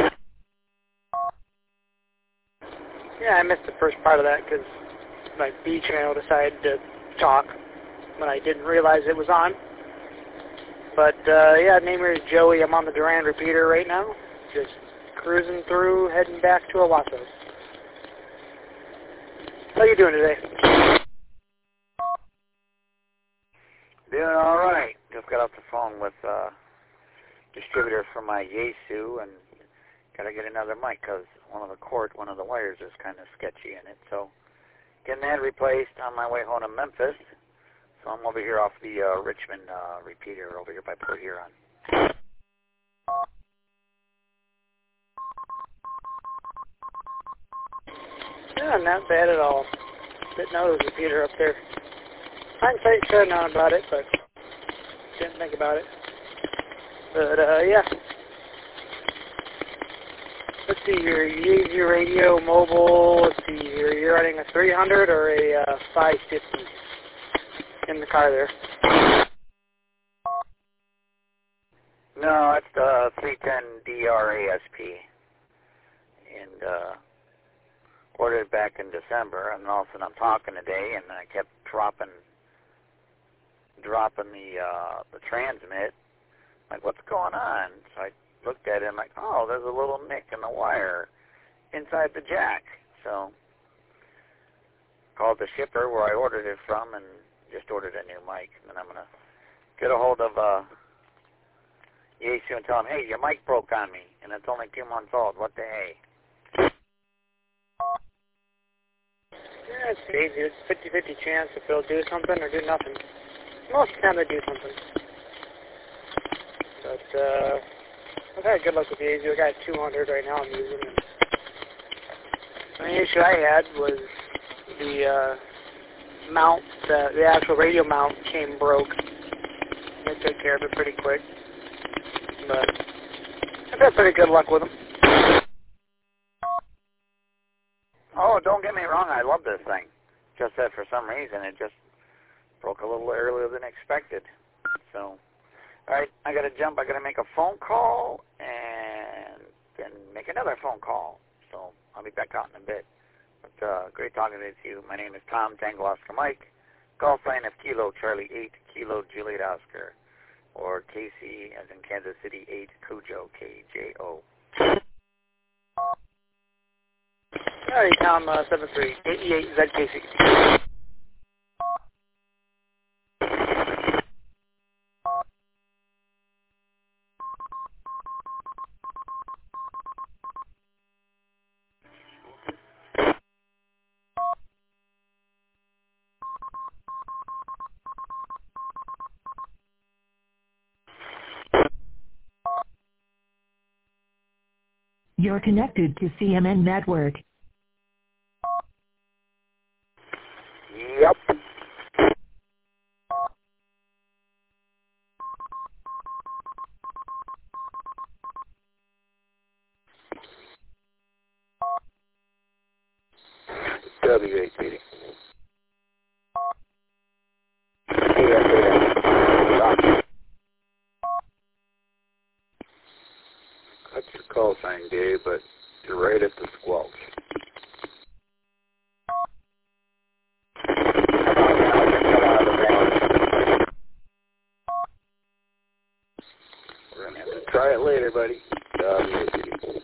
Yeah, I missed the first part of that because my B channel decided to talk when I didn't realize it was on. But, yeah, name here is Joey. I'm on the Durand repeater right now. Just cruising through, heading back to Owasso. How you doing today? Doing all right. Just got off the phone with distributor for my Yaesu and got to get another mic because one of the wires is kind of sketchy in it. So getting that replaced on my way home to Memphis. So I'm over here off the Richmond repeater over here by Port Huron. Yeah, not bad at all. Didn't know there was a repeater up there. Hindsight should have known about it, but didn't think about it. But, yeah. Let's see here. Yaesu radio, mobile. Let's see here. You're running a 300 or a 550 in the car there? No, it's the 310DR ASP. And, ordered it back in December, and all of a sudden I'm talking today, and I kept dropping the transmit. Like, what's going on? So I looked at it, and I'm like, oh, there's a little nick in the wire inside the jack. So called the shipper where I ordered it from, and just ordered a new mic. And then I'm gonna get a hold of Yaesu and tell him, hey, your mic broke on me, and it's only 2 months old. What the hey? Yeah, it's easy. It's a 50-50 chance if they'll do something or do nothing. Most of the time they do something. But, I've had good luck with the Yaesu. I got 200 right now I'm using it. The issue I had was the mount, the actual radio mount came broke. I took care of it pretty quick. But I've had pretty good luck with them. Oh, don't get me wrong, I love this thing. Just that for some reason it just broke a little earlier than expected. So, alright, I gotta jump, I gotta make a phone call and then make another phone call. So I'll be back out in a bit. But great talking to you. My name is Tom Tango Oscar Mike. Call sign of Kilo Charlie 8 Kilo Juliet Oscar, or KC as in Kansas City 8 Cujo KJO. Alright, Tom 73 KE8ZKC. You're connected to CMN Network. Yep. W8PD. That's your call sign, Dave, but you're right at the squelch. We're going to have to try it later, buddy. W8PD.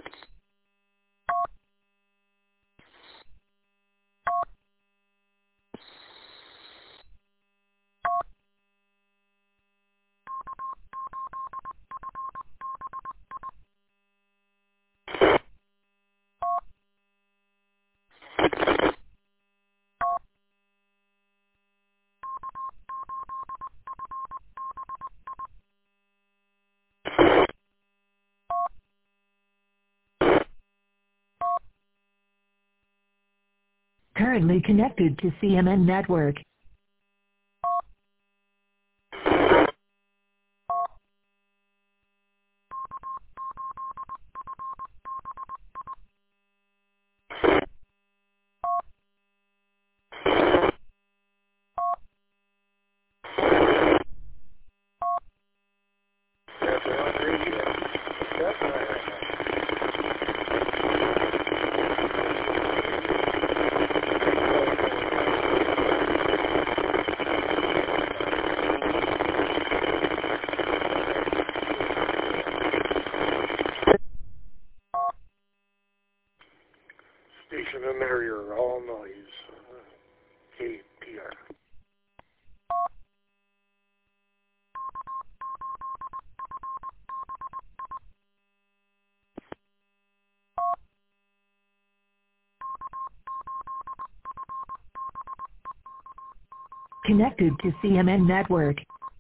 Currently connected to CMN Network. Connected to CMN Network.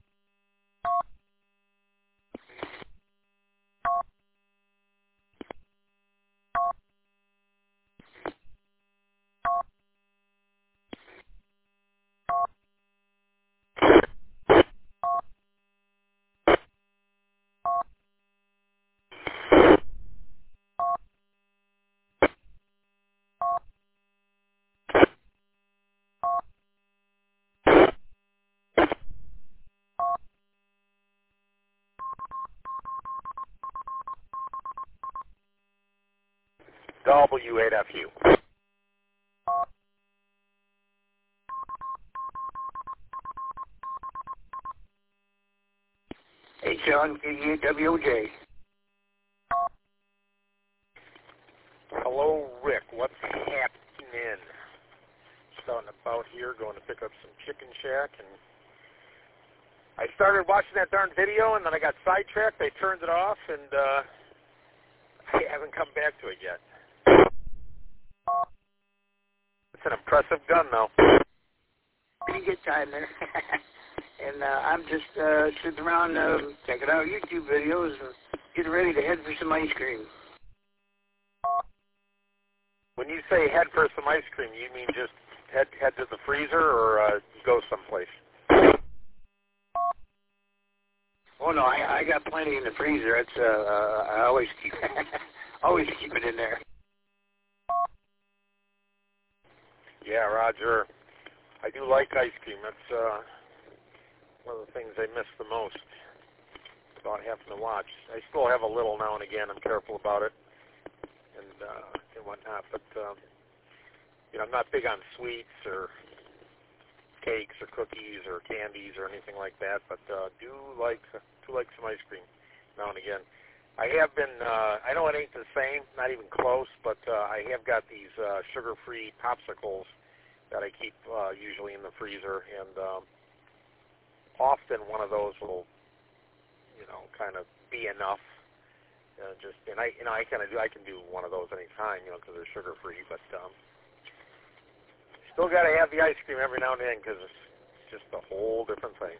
W8FU. Hey, Sean, WJ. Hello, Rick. What's happening? Just out and about here, going to pick up some Chicken Shack, and I started watching that darn video, and then I got sidetracked. I turned it off, and I haven't come back to it yet. It's an impressive gun, though. Pretty good time there. And I'm just sitting around checking out YouTube videos and getting ready to head for some ice cream. When you say head for some ice cream, you mean just head to the freezer or go someplace? Oh no, I got plenty in the freezer. It's I always keep it in there. Yeah, Roger. I do like ice cream. That's one of the things I miss the most about having to watch. I still have a little now and again. I'm careful about it and whatnot. But you know, I'm not big on sweets or cakes or cookies or candies or anything like that. But do like some ice cream now and again. I have been. I know it ain't the same, not even close. But I have got these sugar-free popsicles that I keep usually in the freezer, and often one of those will, you know, kind of be enough. I can do one of those anytime, you know, because they're sugar-free. But still got to have the ice cream every now and then because it's just a whole different thing.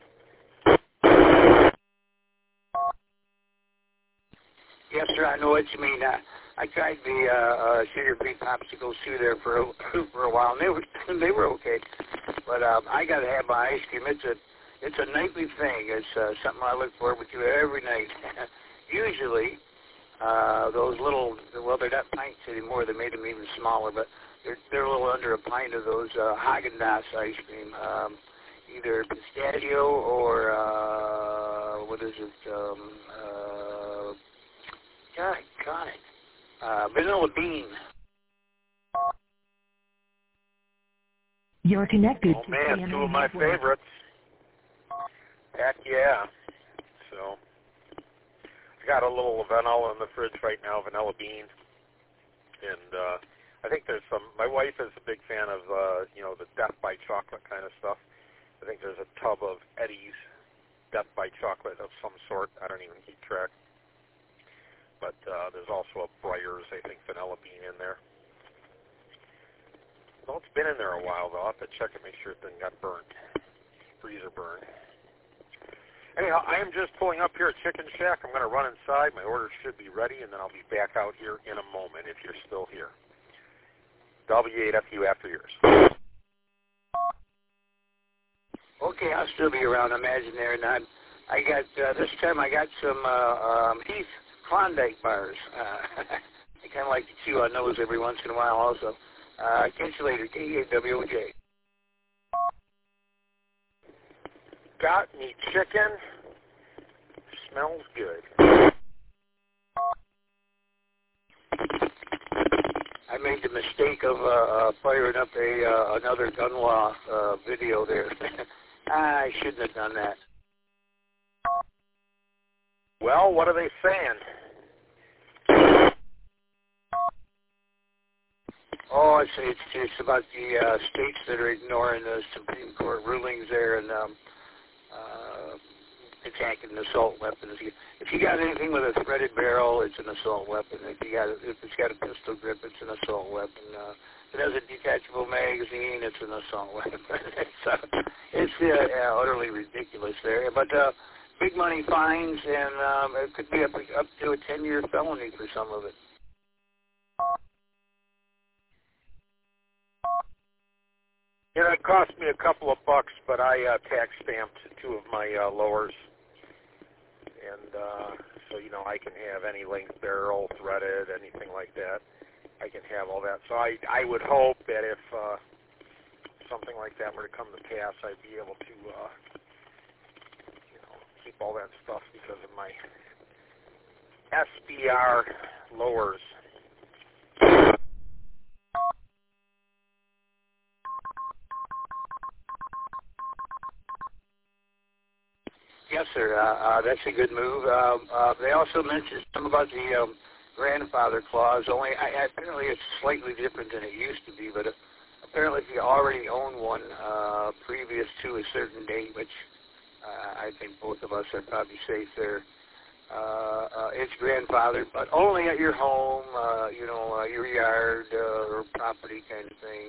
Yes, sir. I know what you mean. I tried the sugar-free popsicles too there for a while, and they were okay. But I got to have my ice cream. It's a nightly thing. It's something I look forward to every night. Usually, those little, well, they're not pints anymore. They made them even smaller, but they're a little under a pint of those Haagen-Dazs ice cream, either pistachio or what is it? God, vanilla bean. You're connected to man, CMN two of my Network. favorites. Heck yeah. So, I got a little vanilla in the fridge right now, vanilla bean. And I think there's some, my wife is a big fan of, you know, the Death by Chocolate kind of stuff. I think there's a tub of Eddie's Death by Chocolate of some sort. I don't even keep track. But there's also a Breyers, I think, vanilla bean in there. Well, it's been in there a while, though. I'll have to check and make sure it didn't got burnt. Freezer burn. Anyhow, I am just pulling up here at Chicken Shack. I'm going to run inside. My order should be ready, and then I'll be back out here in a moment if you're still here. W8FU after yours. Okay, I'll still be around. Imagine there, and I got this time I got some Heath Klondike bars. I kind of like to chew on those every once in a while also. Catch you later, KAWJ. Got me chicken. Smells good. I made the mistake of firing up another gun law video there. I shouldn't have done that. Well, what are they saying? Oh, it's about the states that are ignoring the Supreme Court rulings there and attacking assault weapons. If you got anything with a threaded barrel, it's an assault weapon. If it's got a pistol grip, it's an assault weapon. it has a detachable magazine, it's an assault weapon. It's utterly ridiculous there. But big money fines, and it could be up to a 10-year felony for some of it. Yeah, it cost me a couple of bucks, but I tax stamped 2 of my lowers. And so, you know, I can have any length barrel, threaded, anything like that. I can have all that. So I would hope that if something like that were to come to pass, I'd be able to, you know, keep all that stuff because of my SBR lowers. Yes, sir. That's a good move. They also mentioned something about the grandfather clause. Only apparently it's slightly different than it used to be, but apparently if you already own one previous to a certain date, which I think both of us are probably safe there, it's grandfathered, but only at your home, you know, your yard or property kind of thing,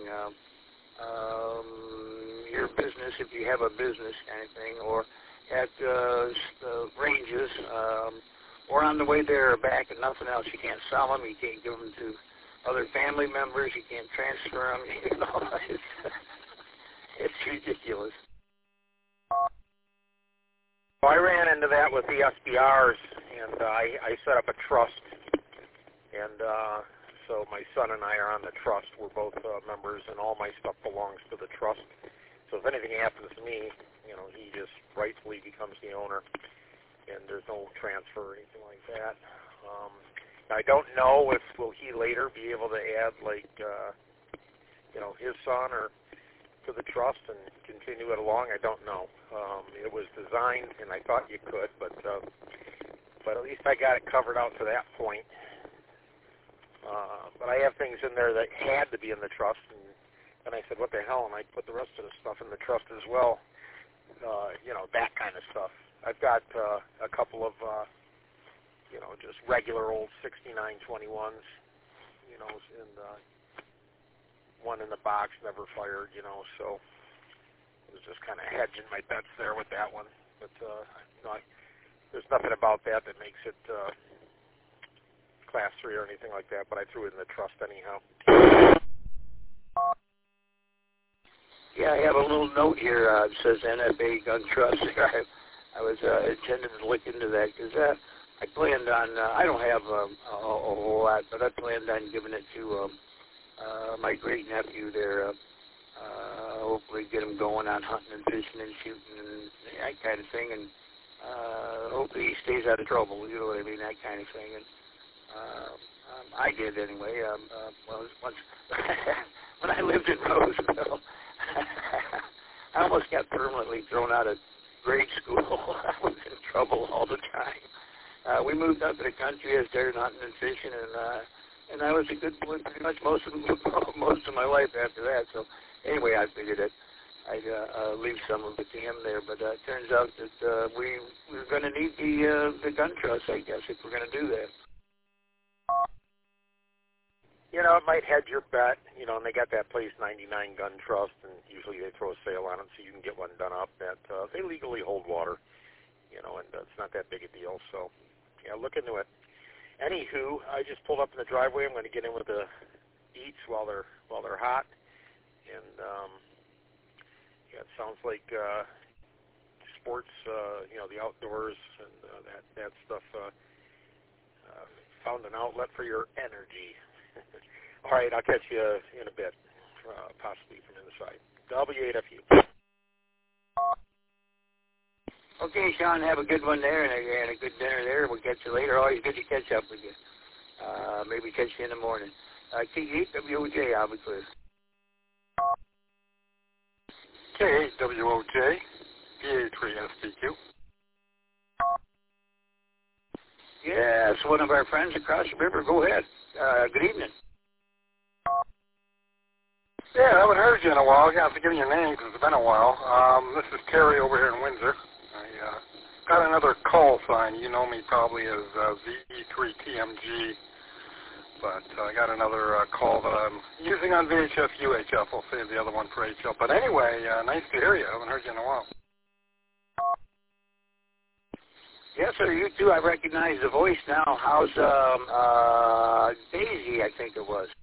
your business if you have a business kind of thing, or at the ranges, or on the way there or back and nothing else. You can't sell them. You can't give them to other family members. You can't transfer them. You know, it's ridiculous. Well, I ran into that with the SBRs, and I set up a trust, and so my son and I are on the trust. We're both members, and all my stuff belongs to the trust. So if anything happens to me, you know, he just rightfully becomes the owner, and there's no transfer or anything like that. I don't know if will he later be able to add, like, you know, his son or to the trust and continue it along. I don't know. It was designed, and I thought you could, but at least I got it covered out to that point. But I have things in there that had to be in the trust, and I said, what the hell, and I put the rest of the stuff in the trust as well. You know, that kind of stuff. I've got a couple of, you know, just regular old 6921s, you know, and one in the box, never fired, you know, so it was just kind of hedging my bets there with that one. But no, there's nothing about that makes it Class 3 or anything like that, but I threw it in the trust anyhow. Yeah, I have a little note here. It says NFA Gun Trust. I was intending to look into that because I planned on, I don't have a whole lot, but I planned on giving it to my great-nephew there. Hopefully get him going on hunting and fishing and shooting and that kind of thing. And hopefully he stays out of trouble, you know what I mean, that kind of thing. And I did anyway. Well, once when I lived in Roseville, I almost got permanently thrown out of grade school. I was in trouble all the time. We moved up to the country. I started hunting and fishing, and I was a good boy pretty much most of my life after that. So anyway, I figured that I'd leave some of it to him there. But it turns out that we're going to need the gun trust, I guess, if we're going to do that. You know, it might hedge your bet, you know, and they got that Place 99 Gun Trust, and usually they throw a sale on it so you can get one done up that they legally hold water, you know, and it's not that big a deal. So, yeah, look into it. Anywho, I just pulled up in the driveway. I'm going to get in with the eats while they're hot, and yeah, it sounds like sports, you know, the outdoors and that stuff found an outlet for your energy. All right, I'll catch you in a bit, possibly from inside. W8FU. Okay, Sean, have a good one there and a good dinner there. We'll catch you later. Always good to catch up with you. Maybe catch you in the morning. K8WOJ, I'll be clear. K8WOJ, PA3STQ. Yeah, it's one of our friends across the river. Go ahead. Good evening. Yeah, I haven't heard you in a while. You have to give me your name because it's been a while. This is Terry over here in Windsor. I got another call sign. You know me probably as VE3TMG But I got another call that I'm using on VHF UHF. I'll save the other one for HF. But anyway, nice to hear you. I haven't heard you in a while. Yes, sir. You too. I recognize the voice now. How's Daisy? I think it was.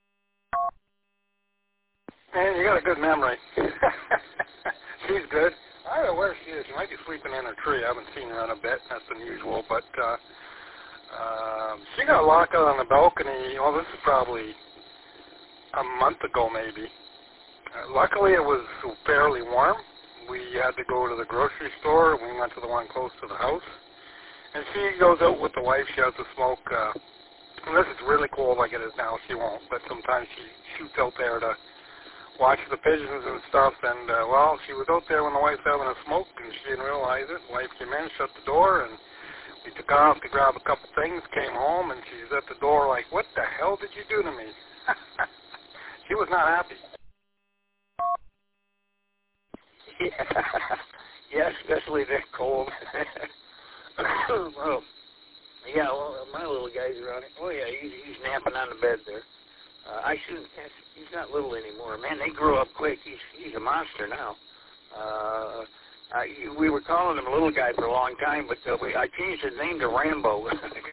Man, you got a good memory. She's good. I don't know where she is. She might be sleeping in her tree. I haven't seen her in a bit. That's unusual. But she got locked out on the balcony. Well, this is probably a month ago, maybe. Luckily, it was fairly warm. We had to go to the grocery store. We went to the one close to the house. And she goes out with the wife. She has to smoke. Unless it's really cold like it is now, she won't. But sometimes she shoots out there to watch the pigeons and stuff. And, well, she was out there when the wife's having a smoke, and she didn't realize it. The wife came in, shut the door, and we took off to grab a couple things, came home, and she's at the door like, what the hell did you do to me? She was not happy. Yeah, especially that cold. Well, yeah, well, my little guy's around it. Oh, yeah, he's napping on the bed there. I shouldn't. He's not little anymore. Man, they grow up quick. He's a monster now. We were calling him Little Guy for a long time, but I changed his name to Rambo.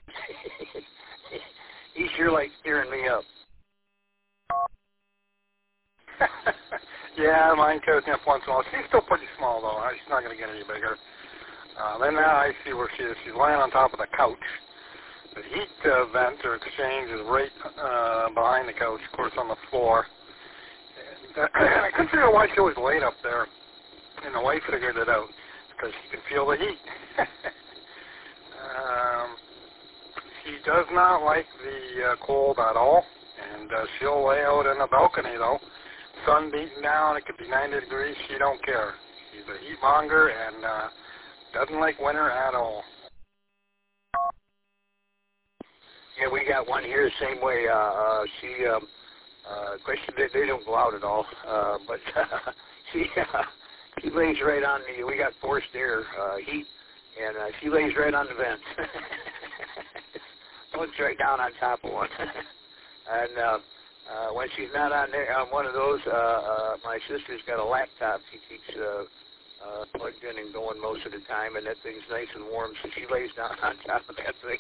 He sure likes tearing me up. Yeah, mine tears me up once in a while. She's still pretty small, though. She's not going to get any bigger. Then now I see where she is. She's lying on top of the couch. The heat vent or exchange is right behind the couch, of course, on the floor. And I couldn't figure out why she always laid up there. And the wife figured it out, because she can feel the heat. She does not like the cold at all, and she'll lay out in the balcony, though. Sun beating down, it could be 90 degrees, she don't care. She's a heat monger and doesn't like winter at all. Yeah, we got one here the same way. She, of course, they don't go out at all, but she lays right on the, we got forced air heat, and she lays right on the vent. Looks right down on top of one. And when she's not on there, on one of those, my sister's got a laptop. She keeps plugged in and going most of the time, and that thing's nice and warm, so she lays down on top of that thing.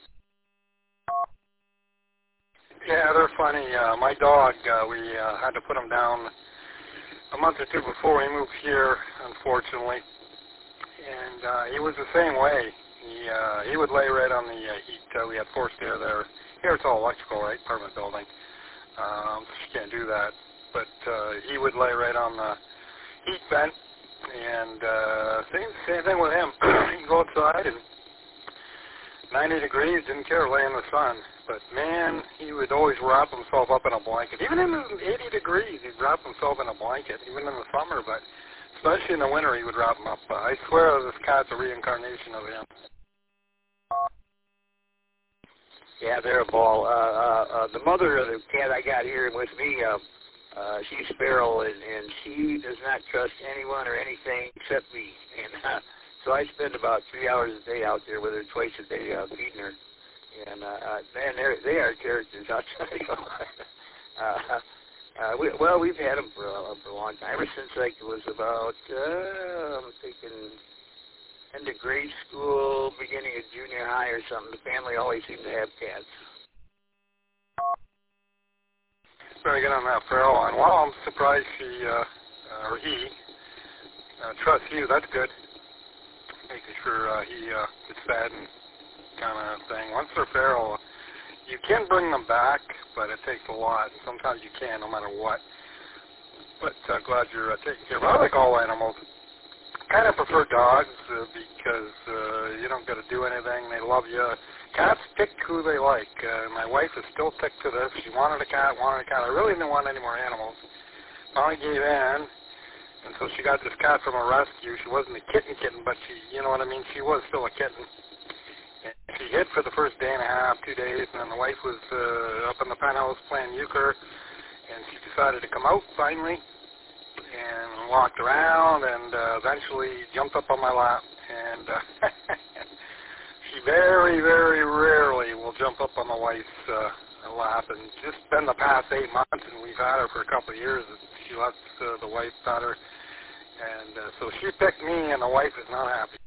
Yeah, they're funny. My dog, we had to put him down a month or two before he moved here, unfortunately. And he was the same way. He would lay right on the heat. We had forced air there. Here it's all electrical, right? Apartment building. She can't do that. But he would lay right on the heat vent. And same thing with him. He'd go outside and 90 degrees, didn't care, lay in the sun. But, man, he would always wrap himself up in a blanket. Even in 80 degrees, he'd wrap himself in a blanket, even in the summer. But especially in the winter, he would wrap him up. I swear this cat's a reincarnation of him. Yeah, they're a ball. The mother of the cat I got here with me, she's feral, and she does not trust anyone or anything except me. And so I spend about 3 hours a day out there with her, twice a day feeding her. And, man, they are characters, I'll tell you. We've had them for a long time, ever since like it was about, I'm thinking, end of grade school, beginning of junior high or something. The family always seemed to have cats. Very good on that, Farrell. And well, I'm surprised she, or he, trusts you. That's good. Making sure he gets fed and kind of thing. Once they're feral, you can bring them back, but it takes a lot. Sometimes you can, no matter what. But glad you're taking care of them. I like all animals. Kind of prefer dogs because you don't got to do anything. They love you. Cats pick who they like. My wife is still ticked to this. She wanted a cat. I really didn't want any more animals. Finally gave in, and so she got this cat from a rescue. She wasn't a kitten, but she, you know what I mean? She was still a kitten. And she hid for the first day and a half, 2 days, and then the wife was up in the penthouse playing euchre, and she decided to come out finally. And walked around and eventually jumped up on my lap. And she very, very rarely will jump up on the wife's it'll happen. Just been the past 8 months, and we've had her for a couple of years. She left the wife better, and so she picked me, and the wife is not happy.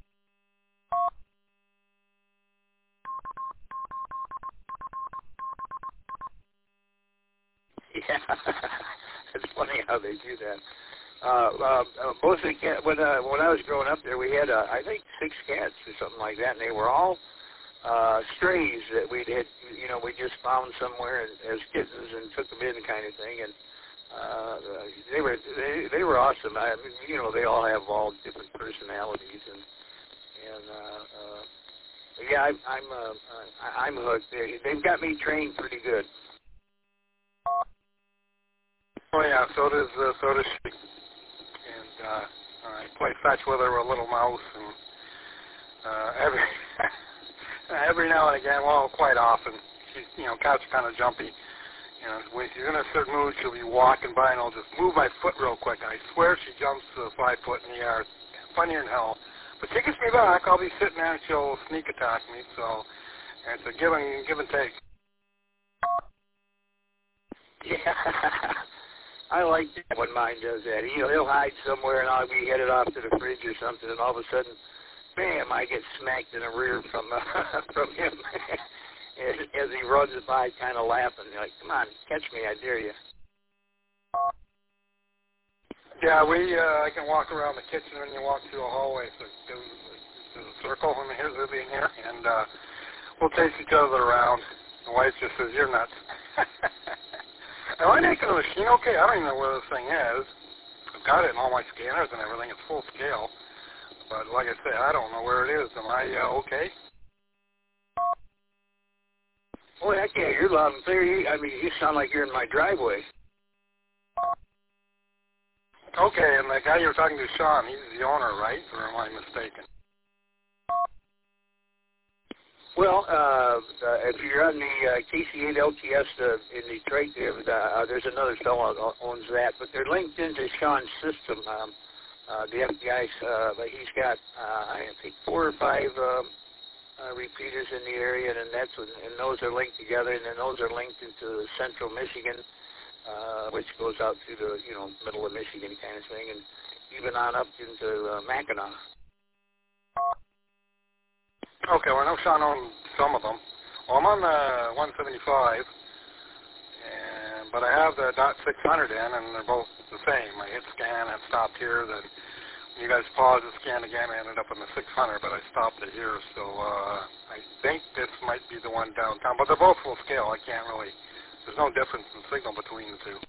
Yeah, it's funny how they do that. Most of the cats, when I was growing up there, we had, I think, 6 cats or something like that, and they were all strays that we had, we just found somewhere as kittens and took them in kind of thing, and they were awesome. I mean, they all have all different personalities, and yeah, I'm hooked. They've got me trained pretty good. Oh yeah, so does she. And I play fetch with her with a little mouse, and every now and again, well, quite often, she's cats are kind of jumpy. When she's in a certain mood, she'll be walking by, and I'll just move my foot real quick. I swear she jumps 5 foot in the air. Funnier than hell. But she gets me back. I'll be sitting there, and she'll sneak attack me. So it's a give and take. Yeah. I like that when mine does that. He'll hide somewhere, and I'll be headed off to the fridge or something, and all of a sudden, bam, I get smacked in the rear from him as he runs by kind of laughing. Like, come on, catch me, I dare you. Yeah, I can walk around the kitchen when you walk through a hallway. So there's a circle in here, and we'll chase each other around. The wife just says, "You're nuts." Am I making the machine okay? I don't even know where this thing is. I've got it in all my scanners and everything. It's full scale. But like I say, I don't know where it is. Am I okay? Boy, I can't hear loud and clear. You sound like you're in my driveway. Okay, and the guy you were talking to, Sean, he's the owner, right? Or am I mistaken? Well, if you're on the KC8 LTS in Detroit, there's another fellow that owns that, but they're linked into Sean's system. The FBI's, he's got, I think, 4 or 5 repeaters in the area, and those are linked together, and then those are linked into central Michigan, which goes out through the middle of Michigan kind of thing, and even on up into Mackinac. Okay, well, I know Sean owns some of them. Well, I'm on the 175, but I have the .600 in, and they're both the same. I hit scan, I stopped here, then you guys paused the scan again, I ended up on the 600, but I stopped it here, so I think this might be the one downtown, but they're both full scale. I can't really, there's no difference in signal between the two.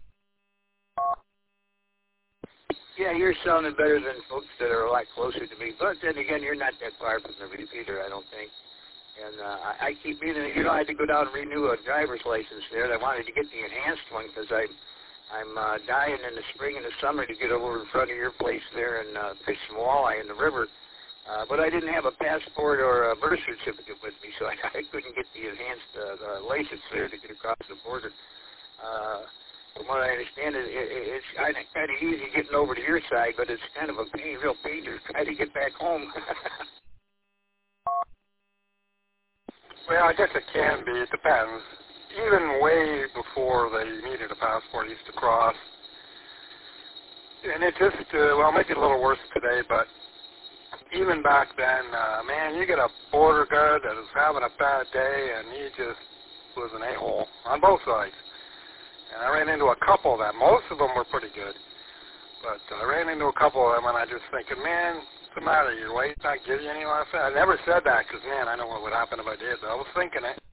Yeah, you're sounding better than folks that are a lot closer to me. But then again, you're not that far from the repeater, I don't think. And I keep meaning, I had to go down and renew a driver's license there. And I wanted to get the enhanced one because I'm dying in the spring and the summer to get over in front of your place there and fish some walleye in the river. But I didn't have a passport or a birth certificate with me, so I couldn't get the enhanced license there to get across the border. From what I understand, it's kind of easy getting over to your side, but it's kind of a real pain to try to get back home. Well, I guess it can be. It depends. Even way before they needed a passport, I used to cross. And it just, make it a little worse today, but even back then, man, you get a border guard that is having a bad day, and he just was an a-hole on both sides. And I ran into a couple of them. Most of them were pretty good. But I ran into a couple of them, and I just thinking, man, what's the matter? Your wife's not giving you any last I never said that because, man, I know what would happen if I did, but I was thinking it.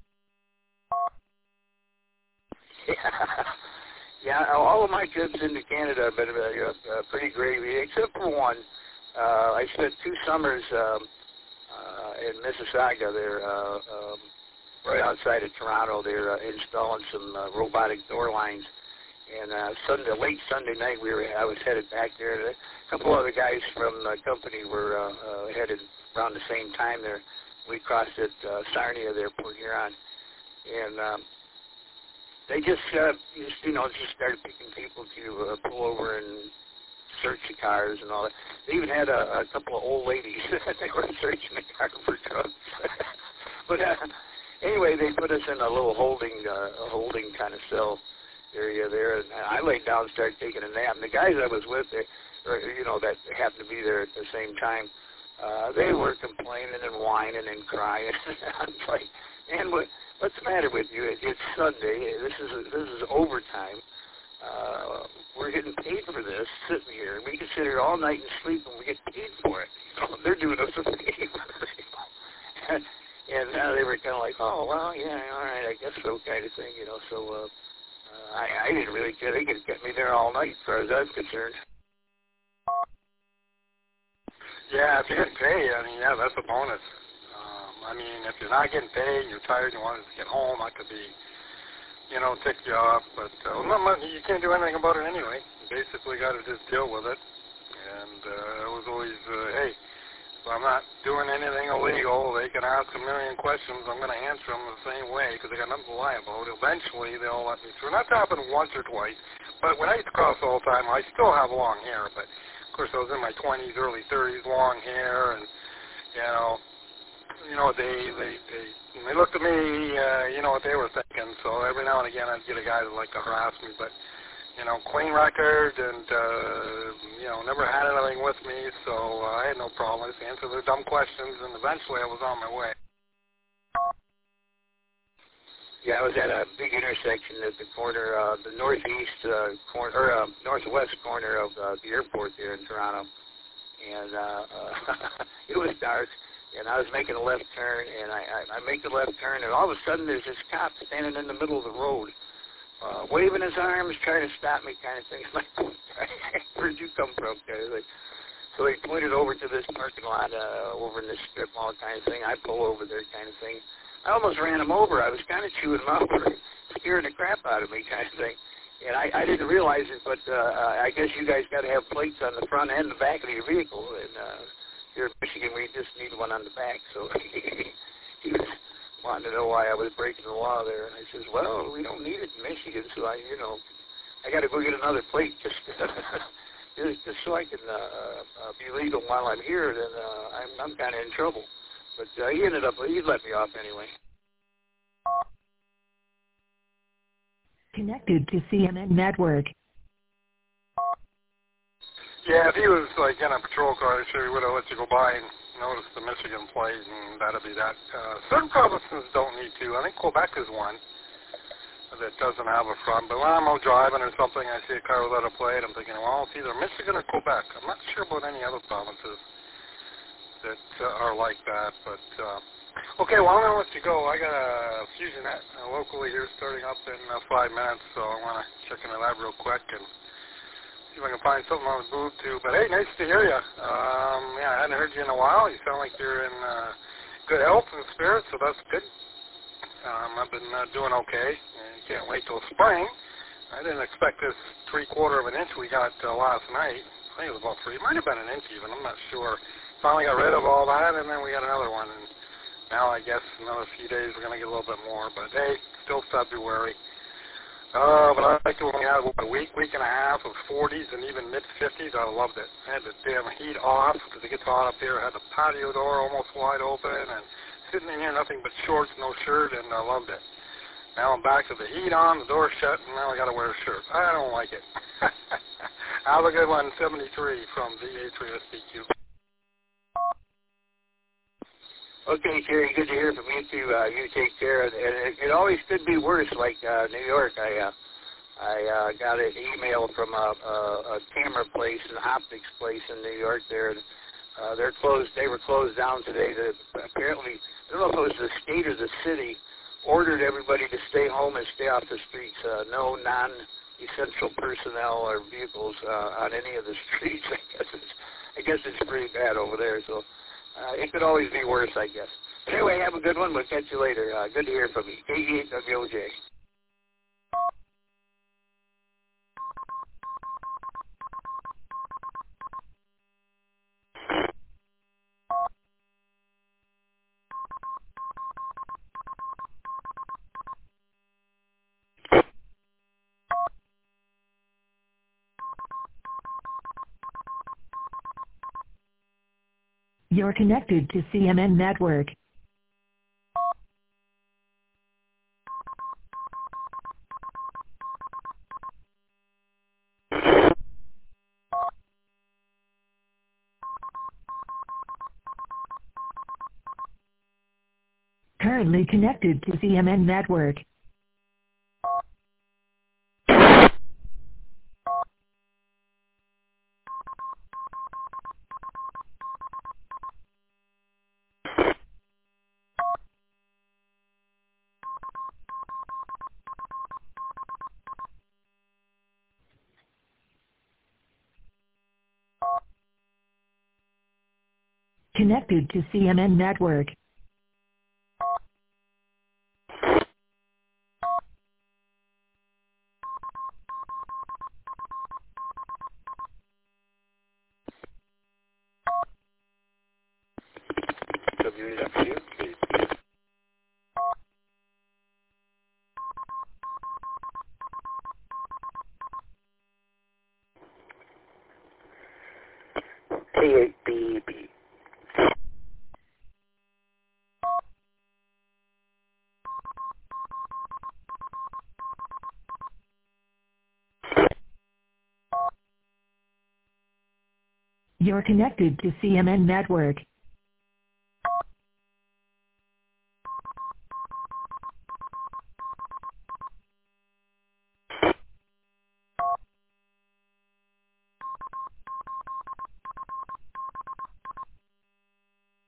Yeah, all of my trips into Canada have been pretty great, except for one. I spent 2 summers in Mississauga there, right outside of Toronto. They're installing some robotic door lines. And late Sunday night, I was headed back there. A couple other guys from the company were headed around the same time there. We crossed at Sarnia there, Port Huron. And they just started picking people to pull over and search the cars and all that. They even had a couple of old ladies that they were searching the car for drugs. But anyway, they put us in a little holding kind of cell area there, and I laid down and started taking a nap. And the guys I was with, that happened to be there at the same time, they were complaining and whining and crying. I'm like, man, what's the matter with you? It's Sunday. This is overtime. We're getting paid for this, sitting here. We can sit here all night and sleep, and we get paid for it. They're doing us a favor. And they were kind of like, oh, well, yeah, all right, I guess so, kind of thing, So I didn't really care. They could have kept me there all night, as far as I'm concerned. Yeah, if you're getting paid, that's a bonus. If you're not getting paid and you're tired and you want to get home, that could be, tick you off. But you can't do anything about it anyway. You basically got to just deal with it. And it was always, hey, if I'm not doing anything illegal, they can ask a million questions. I'm going to answer them the same way because they got nothing to lie about. Eventually, they'll let me through. And that's happened once or twice. But when I used to cross all the time, I still have long hair. But, of course, I was in my 20s, early 30s, long hair. And, they looked at me, what they were thinking. So every now and again, I'd get a guy that like to harass me. But, clean record and, never had anything with me. So I had no problem. I just answered their dumb questions, and eventually I was on my way. Yeah, I was at a big intersection at the corner, the northwest corner of the airport there in Toronto. And it was dark. And I was making a left turn, and I make the left turn, and all of a sudden there's this cop standing in the middle of the road, waving his arms, trying to stop me kind of thing. I'm like, where'd you come from? So he pointed over to this parking lot over in this strip mall kind of thing. I pull over there kind of thing. I almost ran him over. I was kind of chewing him up, scaring the crap out of me kind of thing. And I didn't realize it, but I guess you guys got to have plates on the front and the back of your vehicle, and here in Michigan, we just need one on the back. So he was wanting to know why I was breaking the law there. And I says, well, we don't need it in Michigan, so I got to go get another plate just so I can be legal while I'm here. Then I'm kind of in trouble. But he let me off anyway. Connected to CNN Network. Yeah, if he was like in a patrol car, sure he would have let you go by and notice the Michigan plate, and that'd be that. Certain provinces don't need to. I think Quebec is one that doesn't have a front. But when I'm out driving or something, I see a car without a plate, I'm thinking, well, it's either Michigan or Quebec. I'm not sure about any other provinces that are like that. But okay, well, I'm going to let you go. I got a FusionNet locally here starting up in 5 minutes, so I want to check into that real quick and see if I can find something on the booth too. But hey, nice to hear you. I hadn't heard you in a while. You sound like you're in good health and spirit, so that's good. I've been doing okay, and can't wait till spring. I didn't expect this 3/4 of an inch we got last night. I think it was about 3. It might have been an inch even. I'm not sure. Finally got rid of all that, and then we got another one. And now I guess another few days we're going to get a little bit more. But hey, still February. But I like to only have a week and a half of 40s and even mid-50s. I loved it. I had the damn heat off because it gets hot up here. I had the patio door almost wide open and sitting in here nothing but shorts, no shirt, and I loved it. Now I'm back to the heat on, the door shut, and now I got to wear a shirt. I don't like it. Have a good one, 73 from VA3SBQ. Okay, Terry, good to hear from you too. You take care. And it always could be worse, like New York. I got an email from a camera place, an optics place in New York there. And, they're closed. They were closed down today. Apparently, I don't know if it was the state or the city, ordered everybody to stay home and stay off the streets. No non-essential personnel or vehicles on any of the streets. I guess it's pretty bad over there. So it could always be worse, I guess. But anyway, have a good one. We'll catch you later. Good to hear from you. KE8WOJ. You're connected to CNN Network. Currently connected to CMN Network. Connected to CMN Network. WW. T8BB. You're connected to CMN Network.